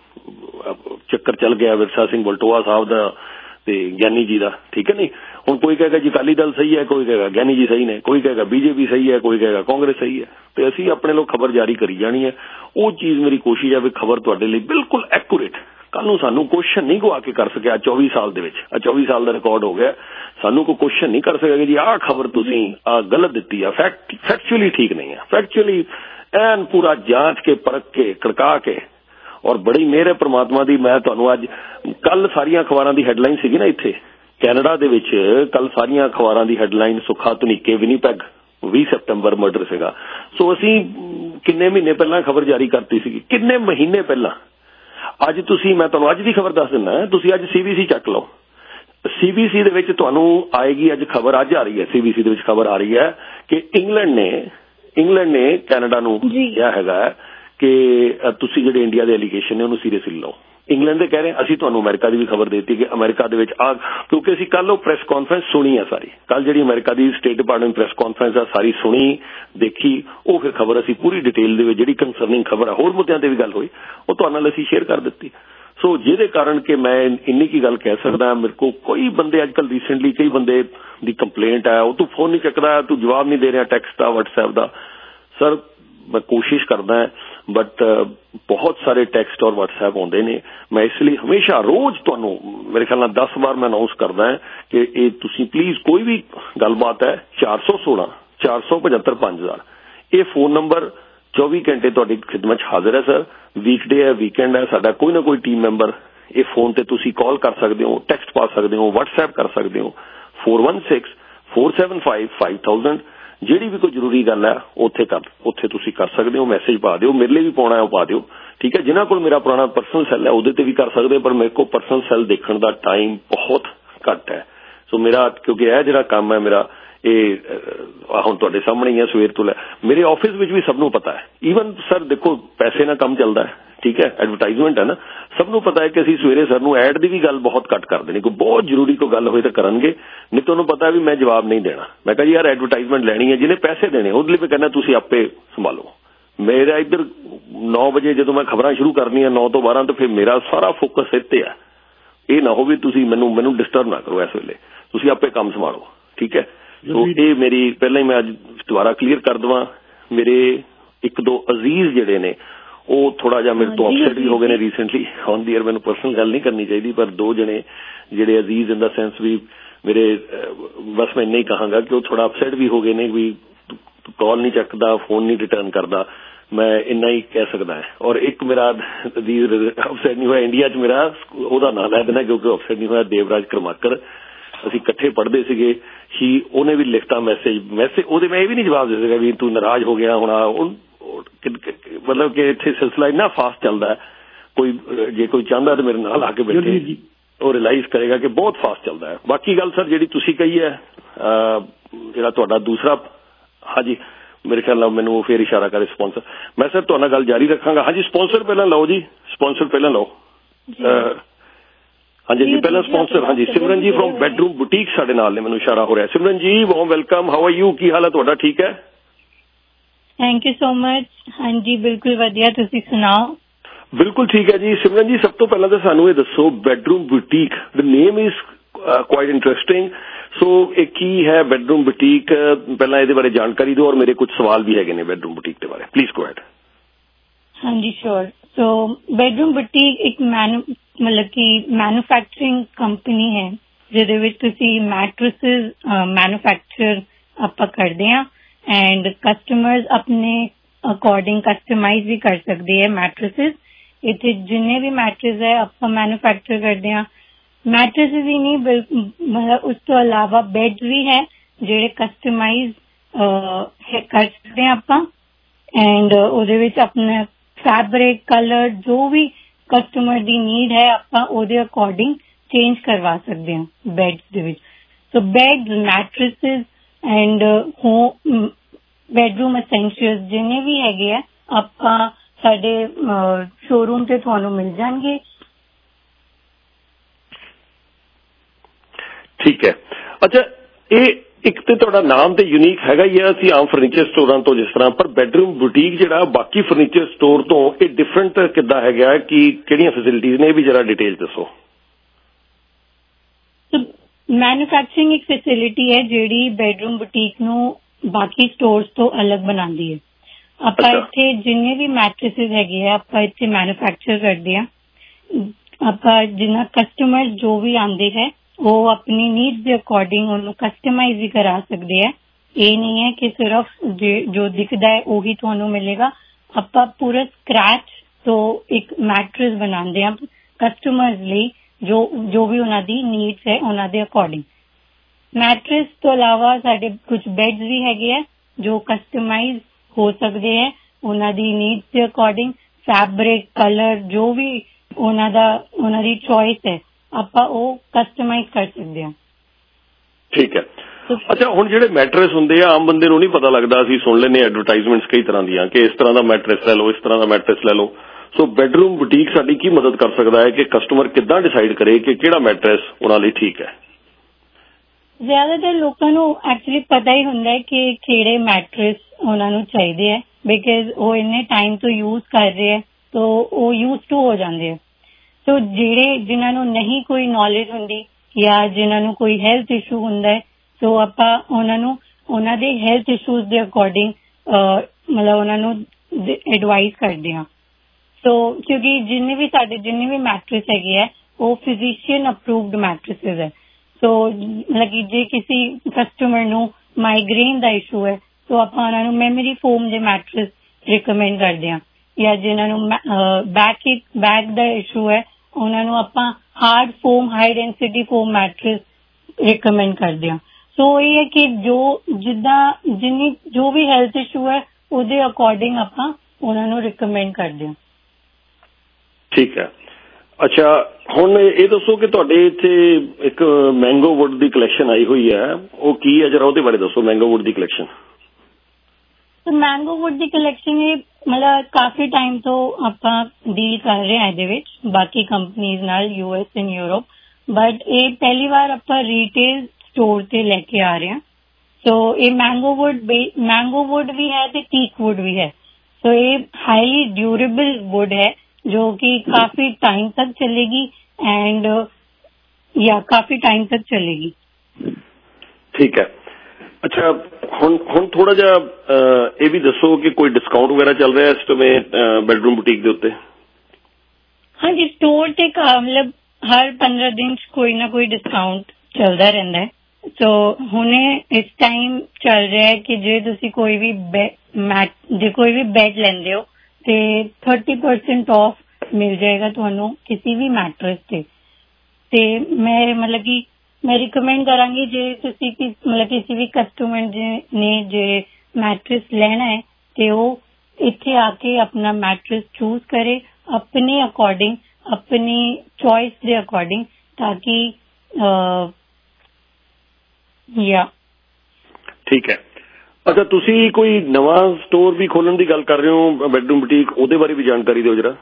चक्कर चल गया विरसा सिंह बलटोआ साहब का ते ज्ञानी जी का, ठीक है नहीं। हुण कोई कहेगा जी अकाली दल सही है, कोई कहेगा ज्ञानी जी सही ने, कोई कहेगा बीजेपी सही है, कोई कहेगा कांग्रेस सही है। तो असीं अपने लोग खबर जारी करी जानी है। वो चीज़ मेरी कोशिश है भी खबर तुहाडे लई बिल्कुल एक्यूरेट, कल नूं सानू क्वेश्चन नहीं गवा के कर सकिया चौबी साल दे विच, चौबी साल का रिकॉर्ड हो गया, सानू कोई क्वेश्चन नहीं कर सकेगा जी आह खबर तुसीं आ गलत दित्ती है, फैक्ट फैक्चुअली ठीक नहीं है। फैक्चुअली एन पूरा जांच के परख के कड़का के, और बड़ी मेहर है परमात्मा दी। मैं तुहानू अज कल सारिया अखबारां दी हैडलाइन सीगी ना इत्थे कैनेडा दे विच, कल सारिया अखबारां दी हैडलाइन सुखा धनीके विनीपैग बीस सितंबर मर्डर सीगा। सो असीं किन्ने महीने पहला खबर जारी करती सीगी, किन्ने महीने पहला। अज तुसीं मैं तुहानू अज दी खबर दस दिना, तुसीं अज सीबीसी चक लो, सीबीसी दे विच तुहानू आएगी अज खबर, अज आ रही है सीबीसी दे विच खबर आ रही है कि इंग्लैंड ने इंग्लैंड ने कैनेडा नू क्या हैगा कि तुसीं जिहड़े इंडिया दे एलीगेशन ने उहनूं सीरियसली लो। इंग्लैंड दे कह रहे असीं तुहानूं अमेरिका दी भी खबर देती कि अमेरिका दे विच आ, क्योंकि असीं कल वो प्रैस कॉन्फ्रेंस सुनी है सारी, कल जिहड़ी अमेरिका दी स्टेट डिपार्टमेंट प्रैस कॉन्फ्रेंस है सारी सुनी देखी, वो फिर खबर असीं पूरी डिटेल दे विच जिहड़ी कंसर्निंग खबर है होर मुद्दिआं ते भी गल होई वो तुहाडे नाल असीं शेयर कर दित्ती। सो जिहदे कारण कि मैं इन्नी की गल कह सकदा, मेरे को कोई बंदे अजकल रिसेंटली कई बंदे दी कंप्लेंट है, वो तू फोन नहीं चकदा, तू जवाब नहीं दे रहा टैक्सट दा व्हाट्सएप दा। सर मैं कोशिश करदा है बट बहुत सारे टैक्सट और व्हाट्सएप आउंदे ने, मैं इसलिए हमेशा रोज तुहानू मेरे ख्याल नाल दस बार मैं अनाउंस करदा है कि ये तुसीं प्लीज कोई भी गलबात है चार सौ सोलह चार सौ पचहत्तर पांच हजार ये फोन नंबर चौबी घंटे तुहाडी खिदमत हाजिर है। सर वीकडे है वीकेंड है, साडा कोई ना कोई टीम मैंबर ये फोन ते तुसीं कॉल कर सकते हो, टैक्सट पा सकते हो, व्हाट्सएप कर सकते हो four one six four seven five five thousand. ਜਿਹੜੀ भी कोई जरूरी गल है उत्थे कर उत्थे तुसीं कर सकते हो, मैसेज पा दिओ, मेरे लिए भी पाउणा है वो पा दिओ, ठीक है। जिन्हां कोल मेरा पुराना परसनल सैल है उहदे ते भी कर सकते, पर मेरे को परसनल सैल देखण दा टाइम बहुत घट है। सो मेरा क्योंकि यह जिहड़ा काम है मेरा ये हुण तुहाडे सामने ही है सवेर तो लै, मेरे ऑफिस विच भी सबनूं पता है। ईवन सर देखो पैसे ना काम चलदा है, ठीक है, एडवरटाइजमेंट है ना, सबनूं पता है कि असीं सवेरे सर नूं ऐड दी भी गल बहुत घट कर देनी, कोई बहुत जरूरी कोई गल होए तां करनगे, नहीं तो उन्होंने पता है भी मैं जवाब नहीं देना। मैं कहा जी यार एडवरटाइजमेंट लैनी है, जिन्हें पैसे देने उहदे लई मैं कहना तुसीं आपे संभालो। मेरा इधर नौ बजे जो मैं खबरां शुरू करनी है नौ तो बारह, तो फिर मेरा सारा फोकस इत्ते है, ये ना हो भी तुसीं मैनूं मैनूं डिस्टर्ब ना करो इस वेले, तुसीं आपे काम संभालो, ठीक है। तो ये मेरी पहले ही मैं अज दोबारा क्लीयर कर देवां, मेरे एक दो अजीज जिहड़े ने वो थोड़ा जा मेरे तो अपसेट भी हो गए ने रिसेंटली ऑन दी एयर, मैंने पर्सनल गल नहीं करनी चाहिए, पर दो जने जिहड़े अजीज इन द सेंस भी मेरे बस मैं इन्ना ही कहांगा कि वो थोड़ा अपसेट भी हो गए ने भी कॉल नहीं चकदा, फोन नहीं रिटर्न करदा, मैं इन्ना ही कह सकदा है। और एक मेरा अजीज अपसेट नहीं हुआ इंडिया च, मेरा ओहदा नाम लै देना क्योंकि अपसेट नहीं हुआ, देवराज करमाकर, ਅਸੀਂ ਇਕੱਠੇ ਪੜ੍ਹਦੇ ਸੀਗੇ ਹੀ, ਉਹਨੇ ਵੀ ਲਿਖਤਾ ਮੈਸੇਜ ਮੈਸੇਜ ਉਹਦੇ ਮੈਂ ਇਹ ਵੀ ਨਹੀਂ ਜਵਾਬ ਦੇ ਸਕਿਆ ਵੀ ਤੂੰ ਨਾਰਾਜ਼ ਹੋ ਗਿਆ ਹੁਣ, ਮਤਲਬ ਕਿ ਇੱਥੇ ਸਿਲਸਿਲਾ ਇੰਨਾ ਫਾਸਟ ਚੱਲਦਾ ਹੈ, ਕੋਈ ਜੇ ਕੋਈ ਚਾਹੁੰਦਾ ਤਾਂ ਮੇਰੇ ਨਾਲ ਆ ਕੇ ਬੈਠੇ ਉਹ ਰਿਲਾਈਜ਼ ਕਰੇਗਾ ਕਿ ਬਹੁਤ ਫਾਸਟ ਚੱਲਦਾ ਹੈ। ਬਾਕੀ ਗੱਲ ਸਰ ਜਿਹੜੀ ਤੁਸੀਂ ਕਹੀ ਹੈ ਜਿਹੜਾ ਤੁਹਾਡਾ ਦੂਸਰਾ, ਹਾਂਜੀ ਮੇਰੇ ਖਿਆਲ ਨਾਲ ਮੈਨੂੰ ਫੇਰ ਇਸ਼ਾਰਾ ਕਰੇ ਸਪਾਂਸਰ, ਮੈਂ ਸਰ ਤੁਹਾਡੇ ਨਾਲ ਗੱਲ ਜਾਰੀ ਰੱਖਾਂਗਾ। ਹਾਂਜੀ ਸਪਾਂਸਰ ਪਹਿਲਾਂ ਲਓ ਜੀ, ਸਪਾਂਸਰ ਪਹਿਲਾਂ ਲਓ। हाँ जी जी पहला स्पॉन्सर, हाँ जी Simran ji from bedroom boutique साडे नाल ने, मैनूं इशारा हो रहा है। Simran ji warm welcome, how are you, की हाल है तुहाडा, ठीक है? Thank you so much. हाँ जी बिल्कुल वधिया, तुसीं सुनाओ? बिल्कुल ठीक है जी। सिमरन जी सब तो पहला तो सानूं ये दसो bedroom boutique, the name is quite interesting, so एक की है बेडरूम बुटीक, पहला इहदे बारे जानकारी दो और मेरे कुछ सवाल भी हैगे ने बेडरूम बुटीक के बारे, प्लीज गो अहेड। हाँ जी श्योर। सो बेडरूम बुटीक एक मैनु मतलब कि मैन्युफैक्चरिंग कंपनी है जिहदे विच तुसीं मैट्रेसेस मैन्युफैक्चर आपां करदे हां एंड कस्टमर्स अपने अकॉर्डिंग कस्टमाइज भी कर सकदे हैं मैट्रेसेस। इत्थे जिन्ने भी मैट्रेस है आपां मैन्युफैक्चर करदे हां। मैट्रेसेस ही नहीं मतलब उस तो अलावा बेड भी है जिहड़े कस्टमाइज कर सकदे हां आपां एंड उहदे विच अपने फैब्रिक कलर जो भी कस्टमर दी नीड है आपां ओदे अकॉर्डिंग चेंज करवा सकते हैं बेड्स दे विच। So beds mattresses and home bedroom essentials जिन्ने भी हैगे आ आपां साडे शोरूम ते तुहानूं मिल जाणगे। ਠੀਕ ਹੈ। ਅੱਛਾ, ਇਹ ਇੱਕ ਤੇ ਤੁਹਾਡਾ ਨਾਮ ਤੇ ਯੂਨੀਕ ਹੈਗਾ ਹੀ ਆ, ਅਸੀਂ ਆਮ ਫਰਨੀਚਰ ਸਟੋਰਾਂ ਤੋਂ ਜਿਸ ਤਰ੍ਹਾਂ, ਪਰ ਬੈਡਰੂਮ ਬੁਟੀਕ ਜਿਹੜਾ ਬਾਕੀ ਫਰਨੀਚਰ ਸਟੋਰ ਤੋਂ ਇਹ ਡਿਫਰੈਂਟ ਕਿੱਦਾਂ ਹੈਗਾ, ਕਿ ਕਿਹੜੀਆਂ ਫੈਸਿਲਿਟੀਜ਼ ਨੇ, ਇਹ ਵੀ ਜਰਾ ਡਿਟੇਲ ਦੱਸੋ। ਮੈਨੂਫੈਕਚਰਿੰਗ ਇੱਕ ਫੈਸਿਲਿਟੀ ਹੈ ਜਿਹੜੀ ਬੈਡਰੂਮ ਬੁਟੀਕ ਨੂੰ ਬਾਕੀ ਸਟੋਰਸ ਤੋਂ ਅਲੱਗ ਬਣਾਉਂਦੀ ਹੈ। ਆਪਾਂ ਇੱਥੇ ਜਿੰਨੇ ਵੀ ਮੈਟ੍ਰਿਸਿਸ ਹੈਗੇ ਆ ਆਪਾਂ ਇੱਥੇ ਮੈਨੂਫੈਕਚਰ ਕਰਦੇ ਆ। ਆਪਾਂ ਜਿੰਨਾ ਕਸਟਮਰ ਜੋ ਵੀ ਆਉਂਦੇ ਹੈ ਉਹ ਆਪਣੀ ਨੀਡਸ ਦੇ ਅਕੋਰਡਿੰਗ ਉਹਨੂੰ ਕਸਟਮਾਈਜ਼ ਵੀ ਕਰਾ ਸਕਦੇ ਆ। ਇਹ ਨਹੀਂ ਹੈ ਕਿ ਸਿਰਫ ਜੋ ਦਿਖਦਾ ਹੈ ਉਹੀ ਤੁਹਾਨੂੰ ਮਿਲੇਗਾ। ਆਪਾਂ ਪੂਰਾ ਸਕ੍ਰੈਚ ਤੋਂ ਇੱਕ ਮੈਟਰਸ ਬਣਾਉਂਦੇ ਆ ਕਸਟਮਰਸ ਲਈ, ਜੋ ਜੋ ਵੀ ਉਹਨਾਂ ਦੀ ਨੀਡਸ ਹੈ ਉਹਨਾਂ ਦੇ ਅਕੋਰਡਿੰਗ। ਮੈਟਰਸ ਤੋਂ ਇਲਾਵਾ ਸਾਡੇ ਕੁਝ ਬੈਡਸ ਵੀ ਹੈਗੇ ਆ ਜੋ ਕਸਟਮਾਈਜ਼ ਹੋ ਸਕਦੇ ਹੈ ਉਹਨਾਂ ਦੀ ਨੀਡਸ ਦੇ ਅਕੋਰਡਿੰਗ। ਫੈਬਰਿਕ, ਕਲਰ, ਜੋ ਵੀ ਉਹਨਾਂ ਦਾ ਉਹਨਾਂ ਦੀ ਚੋਇਸ ਹੈ ਆਪਾਂ ਉਹ ਕਸਟਮਾਈਜ਼ ਕਰ ਸਕਦੇ ਹਾਂ। ਠੀਕ ਹੈ। ਅੱਛਾ, ਹੁਣ ਜਿਹੜੇ ਮੈਟਰਸ ਹੁੰਦੇ ਆ ਆਮ ਬੰਦੇ ਨੂੰ ਨਹੀਂ ਪਤਾ ਲੱਗਦਾ, ਅਸੀਂ ਸੁਣ ਲੈਂਦੇ ਐਡਵਰਟਾਈਜ਼ਮੈਂਟਸ ਕਈ ਤਰ੍ਹਾਂ ਦੀਆਂ ਕਿ ਇਸ ਤਰ੍ਹਾਂ ਦਾ ਮੈਟਰਸ ਲੈ ਲਓ, ਇਸ ਤਰ੍ਹਾਂ ਦਾ ਮੈਟਰਸ ਲੈ ਲਓ। ਸੋ ਬੈਡਰੂਮ ਬੁਟੀਕ ਸਾਡੀ ਕੀ ਮਦਦ ਕਰ ਸਕਦਾ ਹੈ ਕਿ ਕਸਟਮਰ ਕਿੱਦਾਂ ਡਿਸਾਈਡ ਕਰੇ ਕਿ ਕਿਹੜਾ ਮੈਟਰਸ ਉਹਨਾਂ ਲਈ ਠੀਕ ਹੈ? ਜ਼ਿਆਦਾਤਰ ਲੋਕਾਂ ਨੂੰ ਐਕਚੁਅਲੀ ਪਤਾ ਹੀ ਹੁੰਦਾ ਹੈ ਕਿ ਕਿਹੜੇ ਮੈਟਰਸ ਉਹਨਾਂ ਨੂੰ ਚਾਹੀਦੇ ਹੈ, ਬਿਕਾਜ਼ ਉਹ ਇੰਨੇ ਟਾਈਮ ਤੋਂ ਯੂਜ਼ ਕਰ ਰਹੇ ਹੈ ਤਾਂ ਉਹ ਯੂਜ਼ ਟੂ ਹੋ ਜਾਂਦੇ ਹੈ। ਸੋ ਜਿਹੜੇ ਜਿਨ੍ਹਾਂ ਨੂੰ ਨਹੀਂ ਕੋਈ ਨੌਲੇਜ ਹੁੰਦੀ ਜਾਂ ਜਿਨ੍ਹਾਂ ਨੂੰ ਕੋਈ ਹੈਲਥ ਇਸ਼ੂ ਹੁੰਦਾ ਹੈ, ਸੋ ਆਪਾਂ ਉਹਨਾਂ ਨੂੰ ਉਹਨਾਂ ਦੇ ਹੈਲਥ ਇਸ਼ੂਜ਼ ਦੇ ਅਕੋਰਡਿੰਗ ਮਤਲਬ ਉਹਨਾਂ ਨੂੰ ਐਡਵਾਈਜ਼ ਕਰਦੇ ਹਾਂ। ਸੋ ਕਿਉਂਕਿ ਜਿੰਨੇ ਵੀ ਸਾਡੇ ਜਿੰਨੇ ਵੀ ਮੈਟਰਸ ਹੈਗੇ ਹੈ ਉਹ ਫਿਜ਼ੀਸ਼ੀਅਨ ਅਪਰੂਵਡ ਮੈਟਰਸਿਸ ਹੈ। ਸੋ ਮਤਲਬ ਕਿ ਜੇ ਕਿਸੇ ਕਸਟਮਰ ਨੂੰ ਮਾਈਗ੍ਰੇਨ ਦਾ ਇਸ਼ੂ ਹੈ ਸੋ ਆਪਾਂ ਉਹਨਾਂ ਨੂੰ ਮੈਮਰੀ ਫੋਮ ਦੇ ਮੈਟਰਸ ਰਿਕਮੈਂਡ ਕਰਦੇ ਹਾਂ, ਜਾਂ ਜਿਨ੍ਹਾਂ ਨੂੰ ਬੈਕ ਬੈਕ ਦਾ ਇਸ਼ੂ ਹੈ ਉਹਨਾਂ ਨੂੰ ਆਪਾਂ hard foam high density foam mattress recommend ਕਰਦੇ ਹਾਂ। ਸੋ ਇਹ ਹੈ ਕਿ ਜੋ ਜਿੱਦਾਂ ਜਿੰਨੀ ਜੋ ਵੀ ਹੈਲਥ ਇਸ਼ੂ ਹੈ ਉਹਦੇ ਅਕੋਰਡਿੰਗ ਆਪਾਂ ਉਹਨਾਂ ਨੂੰ ਰਿਕਮੈਂਡ ਕਰਦੇ ਹਾਂ। ਠੀਕ ਹੈ। ਅੱਛਾ, ਹੁਣ ਇਹ ਦੱਸੋ ਕਿ ਤੁਹਾਡੇ ਇੱਥੇ ਇੱਕ ਮੈਂਗੋ ਵੁੱਡ ਦੀ ਕਲੈਕਸ਼ਨ ਆਈ ਹੋਈ ਹੈ, ਉਹ ਕੀ ਹੈ, ਜਰਾ ਉਹਦੇ ਬਾਰੇ ਦੱਸੋ। ਮੈਂਗੋ ਵੁੱਡ ਦੀ ਕਲੈਕਸ਼ਨ ਮੈਂਗੋ ਵੁੱਡ ਦੀ ਕਲੈਕਸ਼ਨ ਇਹ ਮਤਲਬ ਕਾਫੀ ਟਾਈਮ ਤੋਂ ਆਪਾਂ ਡੀਲ ਕਰ ਰਹੇ ਹਾਂ ਇਹਦੇ ਵਿੱਚ ਬਾਕੀ ਕੰਪਨੀਜ਼ ਨਾਲ, U S and Europe, but ਇਹ ਪਹਿਲੀ ਵਾਰ ਆਪਾਂ ਰੀਟੇਲ ਸਟੋਰ ਤੇ ਲੈ ਕੇ ਆ ਰਹੇ ਹਾਂ। ਸੋ ਇਹ ਮੈਂਗੋ ਵੁੱਡ ਮੈਂਗੋ ਵੁੱਡ ਵੀ ਹੈ ਤੇ ਟੀਕ ਵੁੱਡ ਵੀ ਹੈ। ਸੋ ਇਹ ਹਾਈਲੀ ਡਿਊरेबल वुड है जो कि काफी टाइम तक चलेगी एंड या काफी टाइम तक चलेगी। ठीक है। अच्छा, ਹੁਣ ਹੁਣ ਥੋੜਾ ਜਿਹਾ ਇਹ ਵੀ ਦੱਸੋ ਕਿ ਕੋਈ ਡਿਸਕਾਊਂਟ ਵਗੈਰਾ ਚੱਲ ਰਿਹਾ ਇਸ ਸਮੇਂ ਬੈਡਰੂਮ ਬੁਟੀਕ ਦੇ ਉੱਤੇ? ਹਾਂਜੀ, ਸਟੋਰ ਤੇ ਮਤਲਬ ਹਰ ਪੰਦਰਾਂ ਦਿਨ ਚ ਕੋਈ ਨਾ ਕੋਈ ਡਿਸਕਾਊਂਟ ਚੱਲਦਾ ਰਹਿੰਦਾ ਹੈ। ਸੋ ਹੁਣੇ ਇਸ ਟਾਈਮ ਚੱਲ ਰਿਹਾ ਹੈ ਕਿ ਜੇ ਤੁਸੀਂ ਕੋਈ ਵੀ ਮੈਟ ਜੇ ਕੋਈ ਵੀ ਬੈਡ ਲੈਂਦੇ ਹੋ ਤੇ थर्टी परसेंट ਆਫ ਮਿਲ ਜਾਏਗਾ ਤੁਹਾਨੂੰ ਕਿਸੇ ਵੀ ਮੈਟਰਸ ਤੇ। ਤੇ ਮੈਂ ਮਤਲਬ ਕਿ ਮੈਂ ਰਿਕਮੈਂਡ ਕਰਾਂਗੀ ਜੇ ਤੁਸੀਂ ਮਤਲਬ ਕਿਸੇ ਵੀ ਕਸਟਮਰ ਨੇ ਜੇ ਮੈਟਰਸ ਲੈਣਾ ਹੈ ਤੇ ਉਹ ਇੱਥੇ ਆ ਕੇ ਆਪਣਾ ਮੈਟਰਸ ਚੂਜ਼ ਕਰੇ ਆਪਣੇ ਅਕੋਰਡਿੰਗ, ਆਪਣੀ ਚੋਇਸ ਦੇ ਅਕੋਰਡਿੰਗ, ਤਾਂ ਕਿ ਯਾ ਠੀਕ ਹੈ। ਅੱਛਾ, ਤੁਸੀਂ ਕੋਈ ਨਵਾਂ ਸਟੋਰ ਵੀ ਖੋਲਣ ਦੀ ਗੱਲ ਕਰ ਰਹੇ ਹੋ ਬੈਡਰੂਮ ਬੁਟੀਕ, ਉਹਦੇ ਬਾਰੇ ਵੀ ਜਾਣਕਾਰੀ ਦਿਓ ਜਰਾ।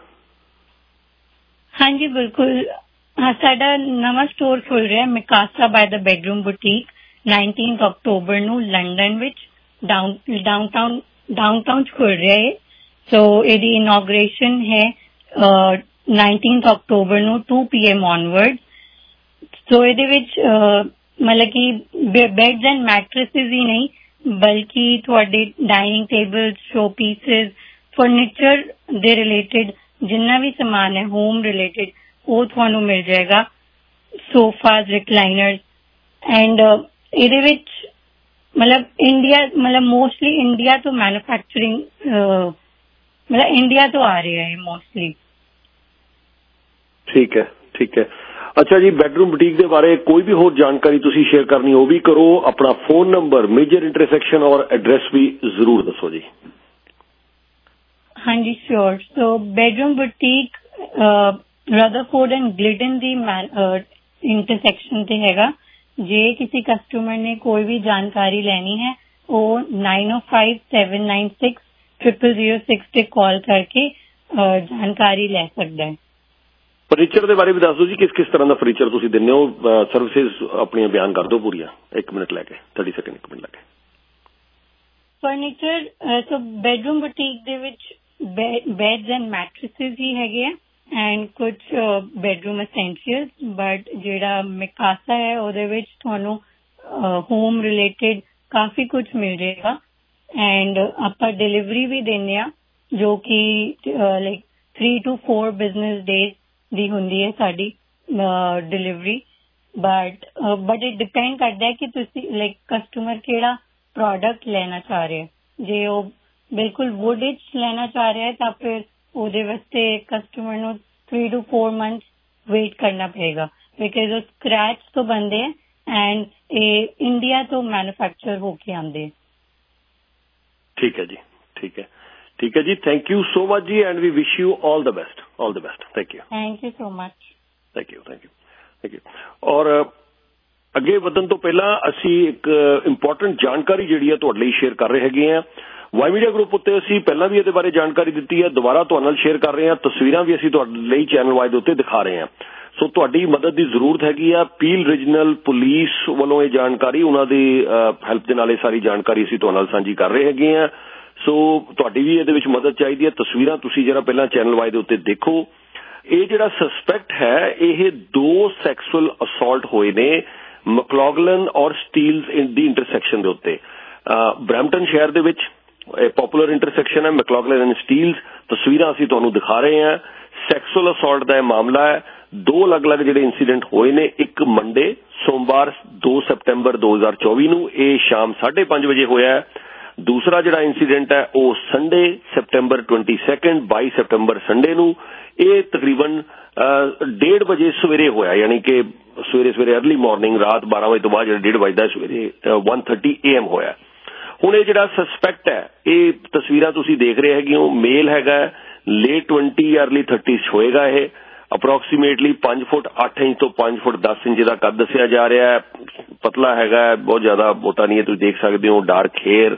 ਹਾਂਜੀ ਬਿਲਕੁਲ, ਹਾਂ ਸਾਡਾ ਨਵਾਂ ਸਟੋਰ ਖੁੱਲ ਰਿਹਾ Mikasa by the bedroom boutique nineteenth ਅਕਤੂਬਰ ਨੂੰ ਲੰਡਨ ਵਿੱਚ ਡਾਊਨ ਡਾਊਨਟਾਊਨ ਡਾਊਨਟਾਊਨ ਚ ਖੁੱਲ ਰਿਹਾ ਹੈ। ਸੋ ਇਹਦੀ ਇਨੋਗ੍ਰੇਸ਼ਨ ਹੈ ਨਾਈਨਟੀਨਥ ਅਕਤੂਬਰ ਨੂੰ two P M onward. So ਇਹਦੇ ਵਿੱਚ ਮਤਲਬ ਕਿ ਬੈਡਸ ਐਂਡ ਮੈਟਰਸਿਸ ਹੀ ਨਹੀਂ ਬਲਕਿ ਤੁਹਾਡੇ dining table, show pieces, furniture ਦੇ ਰਿਲੇਟਿਡ ਜਿੰਨਾ ਵੀ ਸਮਾਨ ਹੈ ਹੋਮ ਰਿਲੇਟਿਡ ਉਹ ਤੁਹਾਨੂੰ ਮਿਲ ਜਾਏਗਾ। ਸੋਫਾਜ਼, ਰਿਕਲਾਈਨਰਸ ਐਂਡ ਇਹਦੇ ਵਿੱਚ ਮਤਲਬ ਇੰਡੀਆ ਮਤਲਬ ਮੋਸਟਲੀ ਇੰਡੀਆ ਤੋਂ ਮੈਨੂਫੈਕਚਰਿੰਗ ਮਤਲਬ ਇੰਡੀਆ ਤੋਂ ਆ ਰਿਹਾ ਹੈ ਮੋਸਟਲੀ। ਠੀਕ ਹੈ, ਠੀਕ ਹੈ। ਅੱਛਾ ਜੀ, ਬੈਡਰੂਮ ਬੁਟੀਕ ਦੇ ਬਾਰੇ ਕੋਈ ਵੀ ਹੋਰ ਜਾਣਕਾਰੀ ਤੁਸੀਂ ਸ਼ੇਅਰ ਕਰਨੀ ਉਹ ਵੀ ਕਰੋ। ਆਪਣਾ ਫੋਨ ਨੰਬਰ, ਮੇਜਰ ਇੰਟਰਸੈਕਸ਼ਨ ਔਰ ਐਡਰੈਸ ਵੀ ਜ਼ਰੂਰ ਦੱਸੋ ਜੀ। ਹਾਂਜੀ sure. So bedroom boutique Rutherford and Glidden ਦੀ ਇੰਟਰਸੈਕਸ਼ਨ ਤੇ ਹੈਗਾ। ਜੇ ਕਿਸੇ ਕਸਟਮਰ ਨੇ ਕੋਈ ਵੀ ਜਾਣਕਾਰੀ ਲੈਣੀ ਹੈ ਉਹ nine o five seven nine six triple zero six ਤੇ ਕਾਲ ਕਰਕੇ ਜਾਣਕਾਰੀ ਲੈ ਸਕਦਾ ਹੈ। फर्नीचर के बारे भी दस दो जी, किस किस तरह का फर्नीचर तुसीं दिंदे हो, सर्विसेज अपनी बयान कर दो पूरियां, एक मिनट लैके थर्टी सैकेंड एक मिनट लैके। फर्नीचर तो बेडरूम बुटीक दे विच बेड्स एंड मैट्रेसेस ही हैगे एंड कुछ बेडरूम एसेंशियल्स, बट जिहड़ा मिकासा है ਉਹਦੇ ਵਿੱਚ ਤੁਹਾਨੂੰ होम रिलेटेड काफी कुछ मिल जाएगा एंड ਆਪਾਂ डिलीवरी भी ਦਿੰਦੇ ਆ जो कि like three two four business days ਦੀ ਹੁੰਦੀ ਹੈ ਸਾਡੀ delivery, but but it depend करता है कि ਤੁਸੀਂ लाइक कस्टमर ਕਿਹੜਾ प्रोडक्ट लेना चाह रहे हैं। जे ਉਹ बिल्कुल वुड विच लेना चाह रहे हैं तो फिर ਉਹਦੇ ਵਾਸਤੇ कस्टमर ਨੂੰ three two four months wait करना पड़ेगा बिकॉज वो स्क्रैच तो बनते हैं एंड ਇਹ इंडिया तो मैन्युफैक्चर होके आते हैं। ठीक है जी, ठीक है, ठीक है जी, थैंक यू सो मच जी and we wish you all the best, all the best, thank you thank you so much, thank you thank you thank you. और ਅੱਗੇ ਵਧਣ ਤੋਂ ਪਹਿਲਾਂ ਅਸੀਂ ਇੱਕ ਇੰਪੋਰਟੈਂਟ ਜਾਣਕਾਰੀ ਜਿਹੜੀ ਹੈ ਤੁਹਾਡੇ ਲਈ ਸ਼ੇਅਰ ਕਰ ਰਹੇ ਹੈਗੇ ਆ। ਵਾਈ ਮੀਡੀਆ ਗਰੁੱਪ ਉੱਤੇ ਅਸੀਂ ਪਹਿਲਾਂ ਵੀ ਇਹਦੇ ਬਾਰੇ ਜਾਣਕਾਰੀ ਦਿੱਤੀ ਹੈ, ਦੁਬਾਰਾ ਤੁਹਾਡੇ ਨਾਲ ਸ਼ੇਅਰ ਕਰ ਰਹੇ ਹਾਂ, ਤਸਵੀਰਾਂ ਵੀ ਅਸੀਂ ਤੁਹਾਡੇ ਲਈ ਚੈਨਲ ਵਾਈ ਦੇ ਉੱਤੇ ਦਿਖਾ ਰਹੇ ਹਾਂ। ਸੋ ਤੁਹਾਡੀ ਮਦਦ ਦੀ ਜ਼ਰੂਰਤ ਹੈਗੀ ਆ। ਪੀਲ ਰੀਜਨਲ ਪੁਲਿਸ ਵੱਲੋਂ ਇਹ ਜਾਣਕਾਰੀ, ਉਹਨਾਂ ਦੀ ਹੈਲਪ ਦੇ ਨਾਲ ਇਹ ਸਾਰੀ ਜਾਣਕਾਰੀ ਅਸੀਂ ਤੁਹਾਡੇ ਨਾਲ ਸਾਂਝੀ ਕਰ ਰਹੇ ਹੈਗੇ ਆ। ਸੋ ਤੁਹਾਡੀ ਵੀ ਇਹਦੇ ਵਿੱਚ ਮਦਦ ਚਾਹੀਦੀ ਹੈ। ਤਸਵੀਰਾਂ ਤੁਸੀਂ ਜਿਹੜਾ ਪਹਿਲਾਂ ਚੈਨਲ ਵਾਈ ਦੇ ਉੱਤੇ ਦੇਖੋ। ਇਹ ਜਿਹੜਾ ਸਸਪੈਕਟ ਹੈ, ਇਹ ਦੋ ਸੈਕਸੁਅਲ ਅਸੌਲਟ ਹੋਏ ਨੇ ਮਕਲੌਗਲਨ ਔਰ ਸਟੀਲਸ ਦੀ ਇੰਟਰਸੈਕਸ਼ਨ ਦੇ ਉੱਤੇ। ਬਰੈਂਪਟਨ ਸ਼ਹਿਰ ਦੇ ਵਿੱਚ ਪਪੂਲਰ ਇੰਟਰਸੈਕਸ਼ਨ ਹੈ ਮੈਕਲੌਗਲਨ ਐਂਡ ਸਟੀਲਸ। ਤਸਵੀਰਾਂ ਅਸੀਂ ਤੁਹਾਨੂੰ ਦਿਖਾ ਰਹੇ ਹਾਂ। ਸੈਕਸੁਅਲ ਅਸੌਲਟ ਦਾ ਇਹ ਮਾਮਲਾ ਹੈ। ਦੋ ਅਲੱਗ-ਅਲੱਗ ਜਿਹੜੇ ਇੰਸੀਡੈਂਟ ਹੋਏ ਨੇ, ਇੱਕ ਮੰਡੇ ਸੋਮਵਾਰ ਦੋ ਸਤੰਬਰ ਦੋ ਹਜ਼ਾਰ ਚੌਵੀ ਨੂੰ, ਇਹ ਸ਼ਾਮ ਸਾਢੇ ਪੰਜ ਵਜੇ ਹੋਇਆ ਹੈ। ਦੂਸਰਾ ਜਿਹੜਾ ਇੰਸੀਡੈਂਟ ਹੈ ਉਹ ਸੰਡੇ ਸਤੰਬਰ ਟਵੈਂਟੀ ਸੈਕਿੰਡ ਬਾਈ ਸਤੰਬਰ ਸੰਡੇ ਨੂੰ, ਇਹ ਤਕਰੀਬਨ ਡੇਢ ਵਜੇ ਸਵੇਰੇ ਹੋਇਆ, ਯਾਨੀ ਕਿ ਸਵੇਰੇ ਸਵੇਰੇ ਅਰਲੀ ਮਾਰਨਿੰਗ, ਰਾਤ ਬਾਰਾਂ ਵਜੇ ਤੋਂ ਬਾਅਦ ਜਿਹੜਾ ਡੇਢ ਵਜਦਾ ਸਵੇਰੇ ਵਨ ਥਰਟੀ ਏ ਐਮ ਹੋਇਆ। ਹੁਣ ਇਹ ਜਿਹੜਾ ਸਸਪੈਕਟ ਹੈ, ਇਹ ਤਸਵੀਰਾਂ ਤੁਸੀਂ ਦੇਖ ਰਹੇ ਹੈਗੇ ਹੋ, ਮੇਲ ਹੈਗਾ, ਲੇਟ ਟਵੈਂਟੀ ਅਰਲੀ ਥਰਟੀ ਹੋਏਗਾ। ਇਹ ਅਪਰੋਕਸੀਮੇਟਲੀ ਪੰਜ ਫੁੱਟ ਅੱਠ ਇੰਚ ਤੋਂ ਪੰਜ ਫੁੱਟ ਦਸ ਇੰਚ ਦਾ ਕੱਦ ਦੱਸਿਆ ਜਾ ਰਿਹਾ ਹੈ। ਪਤਲਾ ਹੈਗਾ, ਬਹੁਤ ਜ਼ਿਆਦਾ ਮੋਟਾ ਨਹੀਂ ਹੈ, ਤੁਸੀਂ ਦੇਖ ਸਕਦੇ ਹੋ। ਡਾਰਕ ਹੇਅਰ,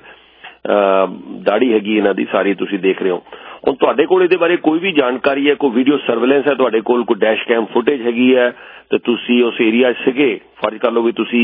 ਦਾੜੀ ਹੈਗੀ ਇਹਨਾਂ ਦੀ ਸਾਰੀ, ਤੁਸੀਂ ਦੇਖ ਰਹੇ ਹੋ। ਹੁਣ ਤੁਹਾਡੇ ਕੋਲ ਇਹਦੇ ਬਾਰੇ ਕੋਈ ਵੀ ਜਾਣਕਾਰੀ ਹੈ, ਕੋਈ ਵੀਡੀਓ ਸਰਵੇਲੈਂਸ ਹੈ ਤੁਹਾਡੇ ਕੋਲ, ਕੋਈ ਡੈਸ਼ ਕੈਮ ਫੁਟੇਜ ਹੈਗੀ ਹੈ, ਤੇ ਤੁਸੀਂ ਉਸ ਏਰੀਆ ਸੀਗੇ, ਫਰਜ਼ ਕਰ ਲਓ ਵੀ ਤੁਸੀਂ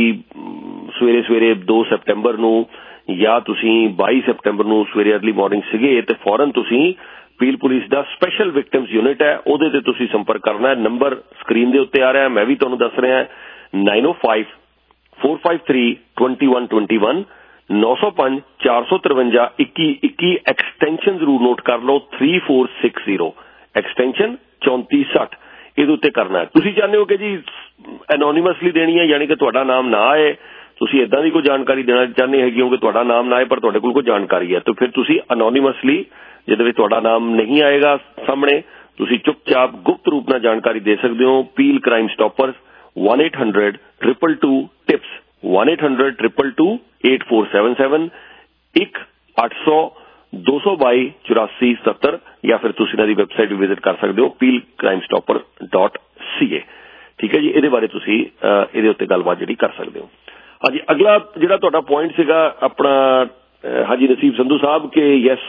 ਸਵੇਰੇ ਸਵੇਰੇ ਦੋ ਸਤੰਬਰ ਨੂੰ ਜਾਂ ਤੁਸੀਂ ਬਾਈ ਸਤੰਬਰ ਨੂੰ ਸਵੇਰੇ ਅਰਲੀ ਮਾਰਨਿੰਗ ਸੀਗੇ, ਤੇ ਫੌਰਨ ਤੁਸੀਂ ਪੀਲ ਪੁਲਿਸ ਦਾ ਸਪੈਸ਼ਲ ਵਿਕਟਮਸ ਯੂਨਿਟ ਹੈ, ਉਹਦੇ ਤੇ ਤੁਸੀਂ ਸੰਪਰਕ ਕਰਨਾ ਹੈ। ਨੰਬਰ ਸਕਰੀਨ ਦੇ ਉੱਤੇ ਆ ਰਿਹਾ, ਮੈਂ ਵੀ ਤੁਹਾਨੂੰ ਦੱਸ ਰਿਹਾ, nine o five four five three twenty one twenty one ਨੌ ਸੌ ਪੰਜ ਚਾਰ ਸੌ ਤਰਵੰਜਾ ਇੱਕੀ ਇੱਕੀ। ਐਕਸਟੈਂਸ਼ਨ ਜ਼ਰੂਰ ਨੋਟ ਕਰ ਲਓ, three four six zero, extension ਚੌਂਤੀ ਸੱਠ, ਇਹਦੇ ਉੱਤੇ ਕਰਨਾ ਹੈ। ਤੁਸੀਂ ਚਾਹੁੰਦੇ ਹੋ ਕਿ ਜੀ ਐਨੋਨੀਮਸਲੀ ਦੇਣੀ ਹੈ, ਯਾਨੀ ਕਿ ਤੁਹਾਡਾ ਨਾਮ ਨਾ ਆਏ, ਤੁਸੀਂ ਇਦਾਂ ਦੀ ਕੋਈ ਜਾਣਕਾਰੀ ਦੇਣਾ ਚਾਹੁੰਦੇ ਹੈਗੇ ਹੋ ਕਿ ਤੁਹਾਡਾ ਨਾਮ ਨਾ ਆਏ ਪਰ ਤੁਹਾਡੇ ਕੋਲ ਕੋਈ ਜਾਣਕਾਰੀ ਹੈ, ਤਾਂ ਫਿਰ ਤੁਸੀਂ ਅਨੋਨੀਮਸਲੀ, ਜਿਹਦੇ ਵਿੱਚ ਤੁਹਾਡਾ ਨਾਮ ਨਹੀਂ ਆਏਗਾ ਸਾਹਮਣੇ, ਤੁਸੀਂ ਚੁੱਪਚਾਪ ਗੁਪਤ ਰੂਪ ਨਾਲ ਜਾਣਕਾਰੀ ਦੇ ਸਕਦੇ ਹੋ। Peel crime stoppers one eight hundred two two two tips one eight hundred two two two eight four seven seven ਇੱਕ ਅੱਠ ਸੌ ਦੋ ਸੌ ਬਾਈ ਚੁਰਾਸੀ ਸੱਤਰ, ਜਾਂ ਫਿਰ ਤੁਸੀਂ ਇਹਨਾਂ ਦੀ ਵੈਬਸਾਈਟ ਵੀ ਵਿਜ਼ਿਟ ਕਰ ਸਕਦੇ ਹੋ Peel crime stopper dot C A. ਠੀਕ ਹੈ ਜੀ, ਇਹਦੇ ਬਾਰੇ ਤੁਸੀਂ ਇਹਦੇ ਉੱਤੇ ਗੱਲਬਾਤ ਜਿਹੜੀ ਕਰ ਸਕਦੇ ਹੋ। ਹਾਂਜੀ, ਅਗਲਾ ਜਿਹੜਾ ਤੁਹਾਡਾ ਪੁਆਇੰਟ ਸੀਗਾ ਆਪਣਾ ਹਾਜੀ ਨਸੀਬ ਸੰਧੂ ਸਾਹਿਬ, ਕਿ ਯੈਸ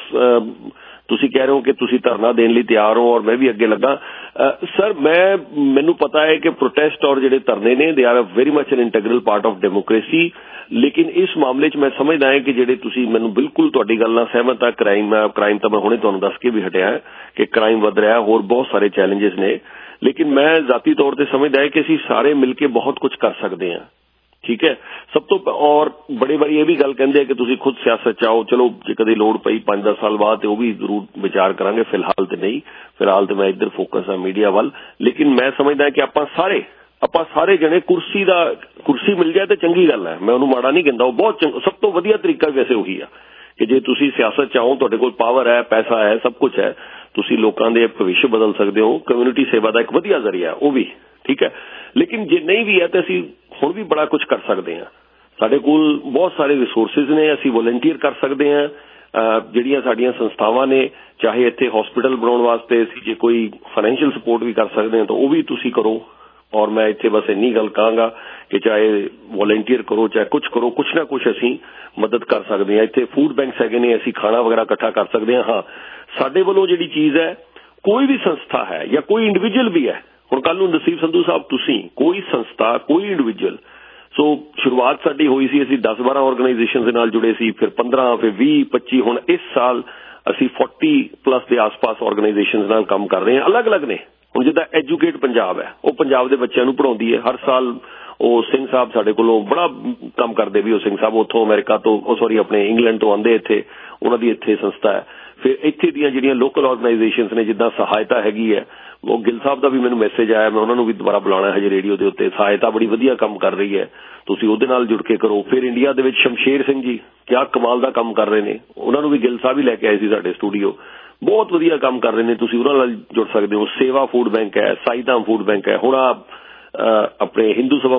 ਤੁਸੀਂ ਕਹਿ ਰਹੇ ਹੋ ਕਿ ਤੁਸੀਂ ਧਰਨਾ ਦੇਣ ਲਈ ਤਿਆਰ ਹੋ ਔਰ ਮੈਂ ਵੀ ਅੱਗੇ ਲੱਗਾ। ਸਰ, ਮੈਂ ਮੈਨੂੰ ਪਤਾ ਹੈ ਕਿ ਪ੍ਰੋਟੈਸਟ ਔਰ ਜਿਹੜੇ ਧਰਨੇ ਨੇ ਦੇ are a very much an integral part of democracy, ਲੇਕਿਨ ਇਸ ਮਾਮਲੇ 'ਚ ਮੈਂ ਸਮਝਦਾ ਹਾਂ ਕਿ ਜਿਹੜੇ ਤੁਸੀਂ, ਮੈਨੂੰ ਬਿਲਕੁਲ ਤੁਹਾਡੀ ਗੱਲ ਨਾਲ ਸਹਿਮਤ ਆ। ਕ੍ਰਾਈਮ ਕ੍ਰਾਈਮ ਤਾਂ ਮੈਂ ਹੁਣੇ ਤੁਹਾਨੂੰ ਦੱਸ ਕੇ ਵੀ ਹਟਿਆ ਹੈ ਕਿ ਕ੍ਰਾਈਮ ਵੱਧ ਰਿਹਾ, ਹੋਰ ਬਹੁਤ ਸਾਰੇ ਚੈਲੰਜਸ ਨੇ, ਲੇਕਿਨ ਮੈਂ ਜ਼ਾਤੀ ਤੌਰ ਤੇ ਸਮਝਦਾ ਹੈ ਕਿ ਅਸੀਂ ਸਾਰੇ ਮਿਲ ਕੇ ਬਹੁਤ ਕੁਝ ਕਰ ਸਕਦੇ ਹਾਂ। ਠੀਕ ਹੈ, ਸਭ ਤੋਂ ਔਰ ਬੜੇ ਵਾਰੀ ਇਹ ਵੀ ਗੱਲ ਕਹਿੰਦੇ ਆ ਕਿ ਤੁਸੀਂ ਖੁਦ ਸਿਆਸਤ 'ਚ ਆਓ। ਚਲੋ ਜੇ ਕਦੇ ਲੋੜ ਪਈ ਪੰਜ ਦਸ ਸਾਲ ਬਾਅਦ ਤੇ ਉਹ ਵੀ ਜ਼ਰੂਰ ਵਿਚਾਰ ਕਰਾਂਗੇ, ਫਿਲਹਾਲ ਤੇ ਨਹੀਂ, ਫਿਲਹਾਲ ਤੇ ਮੈਂ ਇੱਧਰ ਫੋਕਸ ਆ ਮੀਡੀਆ ਵੱਲ। ਲੇਕਿਨ ਮੈਂ ਸਮਝਦਾ ਕਿ ਆਪਾਂ ਸਾਰੇ ਆਪਾਂ ਸਾਰੇ ਜਣੇ ਕੁਰਸੀ ਦਾ ਕੁਰਸੀ ਮਿਲ ਜਾਏ ਤੇ ਚੰਗੀ ਗੱਲ ਹੈ, ਮੈਂ ਉਹਨੂੰ ਮਾੜਾ ਨਹੀਂ ਕਹਿੰਦਾ, ਉਹ ਬਹੁਤ ਸਭ ਤੋਂ ਵਧੀਆ ਤਰੀਕਾ ਵੈਸੇ ਉਹੀ ਆ ਕਿ ਜੇ ਤੁਸੀਂ ਸਿਆਸਤ 'ਚ ਆਓ, ਤੁਹਾਡੇ ਕੋਲ ਪਾਵਰ ਹੈ, ਪੈਸਾ ਹੈ, ਸਭ ਕੁਝ ਹੈ, ਤੁਸੀਂ ਲੋਕਾਂ ਦੇ ਭਵਿੱਖ ਬਦਲ ਸਕਦੇ ਹੋ। ਕਮਿਊਨਿਟੀ ਸੇਵਾ ਦਾ ਇੱਕ ਵਧੀਆ ਜ਼ਰੀਆ ਉਹ ਵੀ ਠੀਕ ਹੈ। ਲੇਕਿਨ ਜੇ ਨਹੀਂ ਵੀ ਹੈ ਤਾਂ ਅਸੀਂ ਹੁਣ ਵੀ ਬੜਾ ਕੁਝ ਕਰ ਸਕਦੇ ਹਾਂ। ਸਾਡੇ ਕੋਲ ਬਹੁਤ ਸਾਰੇ ਰਿਸੋਰਸਿਸ ਨੇ, ਅਸੀਂ ਵੋਲੰਟੀਅਰ ਕਰ ਸਕਦੇ ਹਾਂ। ਜਿਹੜੀਆਂ ਸਾਡੀਆਂ ਸੰਸਥਾਵਾਂ ਨੇ, ਚਾਹੇ ਇੱਥੇ ਹਸਪੀਟਲ ਬਣਾਉਣ ਵਾਸਤੇ ਅਸੀਂ ਜੇ ਕੋਈ ਫਾਈਨੈਂਸ਼ੀਅਲ ਸਪੋਰਟ ਵੀ ਕਰ ਸਕਦੇ ਹਾਂ ਤਾਂ ਉਹ ਵੀ ਤੁਸੀਂ ਕਰੋ। ਔਰ ਮੈਂ ਇੱਥੇ ਬਸ ਇੰਨੀ ਗੱਲ ਕਹਾਂਗਾ ਕਿ ਚਾਹੇ ਵੋਲੰਟੀਅਰ ਕਰੋ, ਚਾਹੇ ਕੁਝ ਕਰੋ, ਕੁਛ ਨਾ ਕੁਛ ਅਸੀਂ ਮਦਦ ਕਰ ਸਕਦੇ ਹਾਂ। ਇੱਥੇ ਫੂਡ ਬੈਂਕਸ ਹੈਗੇ ਨੇ, ਅਸੀਂ ਖਾਣਾ ਵਗੈਰਾ ਇਕੱਠਾ ਕਰ ਸਕਦੇ ਹਾਂ। ਹਾਂ, ਸਾਡੇ ਵੱਲੋਂ ਜਿਹੜੀ ਚੀਜ਼ ਹੈ, ਕੋਈ ਵੀ ਸੰਸਥਾ ਹੈ ਜਾਂ ਕੋਈ ਇੰਡੀਵਿਜੂਅਲ ਵੀ ਹੈ, ਹੁਣ ਕੱਲ ਨੂੰ ਨਸੀਬ ਸੰਧੂ ਸਾਹਿਬ ਤੁਸੀਂ ਕੋਈ ਸੰਸਥਾ ਕੋਈ ਇੰਡੀਵਿਜੂਅਲ, ਸੋ ਸ਼ੁਰੂਆਤ ਸਾਡੀ ਹੋਈ ਸੀ ਅਸੀਂ ਦਸ ਬਾਰਾਂ ਆਰਗੇਨਾਈਜੇਸ਼ਨ ਦੇ ਨਾਲ ਜੁੜੇ ਸੀ, ਫਿਰ ਪੰਦਰਾਂ, ਫਿਰ ਵੀਹ ਪੱਚੀ, ਹੁਣ ਇਸ ਸਾਲ ਅਸੀਂ ਚਾਲੀ ਪਲੱਸ ਦੇ ਆਸ-ਪਾਸ ਆਰਗੇਨਾਈਜੇਸ਼ਨ ਨਾਲ ਕੰਮ ਕਰ ਰਹੇ ਹਾਂ। ਅਲੱਗ-ਅਲੱਗ ਨੇ। ਹੁਣ ਜਿੱਦਾਂ ਐਜੂਕੇਟ ਪੰਜਾਬ ਹੈ, ਉਹ ਪੰਜਾਬ ਦੇ ਬੱਚਿਆਂ ਨੂੰ ਪੜ੍ਹਾਉਂਦੀ ਹੈ ਹਰ ਸਾਲ। ਉਹ ਸਿੰਘ ਸਾਹਿਬ ਸਾਡੇ ਕੋਲੋਂ ਬੜਾ ਕੰਮ ਕਰਦੇ ਵੀ, ਉਹ ਸਿੰਘ ਸਾਹਿਬ ਉੱਥੋਂ ਅਮਰੀਕਾ ਤੋਂ, ਉਹ ਸੌਰੀ ਆਪਣੇ ਇੰਗਲੈਂਡ ਤੋਂ ਆਉਂਦੇ ਇੱਥੇ, ਉਹਨਾਂ ਦੀ ਇੱਥੇ ਸੰਸਥਾ ਹੈ। ਫਿਰ ਇੱਥੇ ਦੀਆਂ ਜਿਹੜੀਆਂ ਲੋਕਲ ਆਰਗੇਨਾਈਜੇਸ਼ਨਸ ਨੇ, ਜਿੱਦਾਂ ਸਹਾਇਤਾ ਹੈਗੀ ਹੈ, ਉਹ ਗਿੱਲ ਸਾਹਿਬ ਦਾ ਵੀ ਮੈਨੂੰ ਮੈਸੇਜ ਆਇਆ, ਮੈਂ ਉਹਨਾਂ ਨੂੰ ਵੀ ਦੁਬਾਰਾ ਬੁਲਾਉਣਾ ਹਜੇ ਰੇਡੀਓ ਦੇ ਉੱਤੇ। ਸਹਾਇਤਾ ਬੜੀ ਵਧੀਆ ਕੰਮ ਕਰ ਰਹੀ ਹੈ, ਤੁਸੀਂ ਉਹਦੇ ਨਾਲ ਜੁੜ ਕੇ ਕਰੋ। ਫਿਰ ਇੰਡੀਆ ਦੇ ਵਿੱਚ ਸ਼ਮਸ਼ੇਰ ਸਿੰਘ ਜੀ ਕਿਆ ਕਮਾਲ ਦਾ ਕੰਮ ਕਰ ਰਹੇ ਨੇ, ਉਹਨਾਂ ਨੂੰ ਵੀ ਗਿੱਲ ਸਾਹਿਬ ਹੀ ਲੈ ਕੇ ਆਏ ਸੀ ਸਾਡੇ ਸਟੂਡੀਓ, ਬਹੁਤ ਵਧੀਆ ਕੰਮ ਕਰ ਰਹੇ ਨੇ, ਤੁਸੀਂ ਉਹਨਾਂ ਨਾਲ ਜੁੜ ਸਕਦੇ ਹੋ। ਸੇਵਾ ਫੂਡ ਬੈਂਕ ਹੈ, ਸਾਈਧਾਮ ਫੂਡ ਬੈਂਕ ਹੈ। ਹੁਣ ਆਪਣੇ ਹਿੰਦੂ ਸਭਾ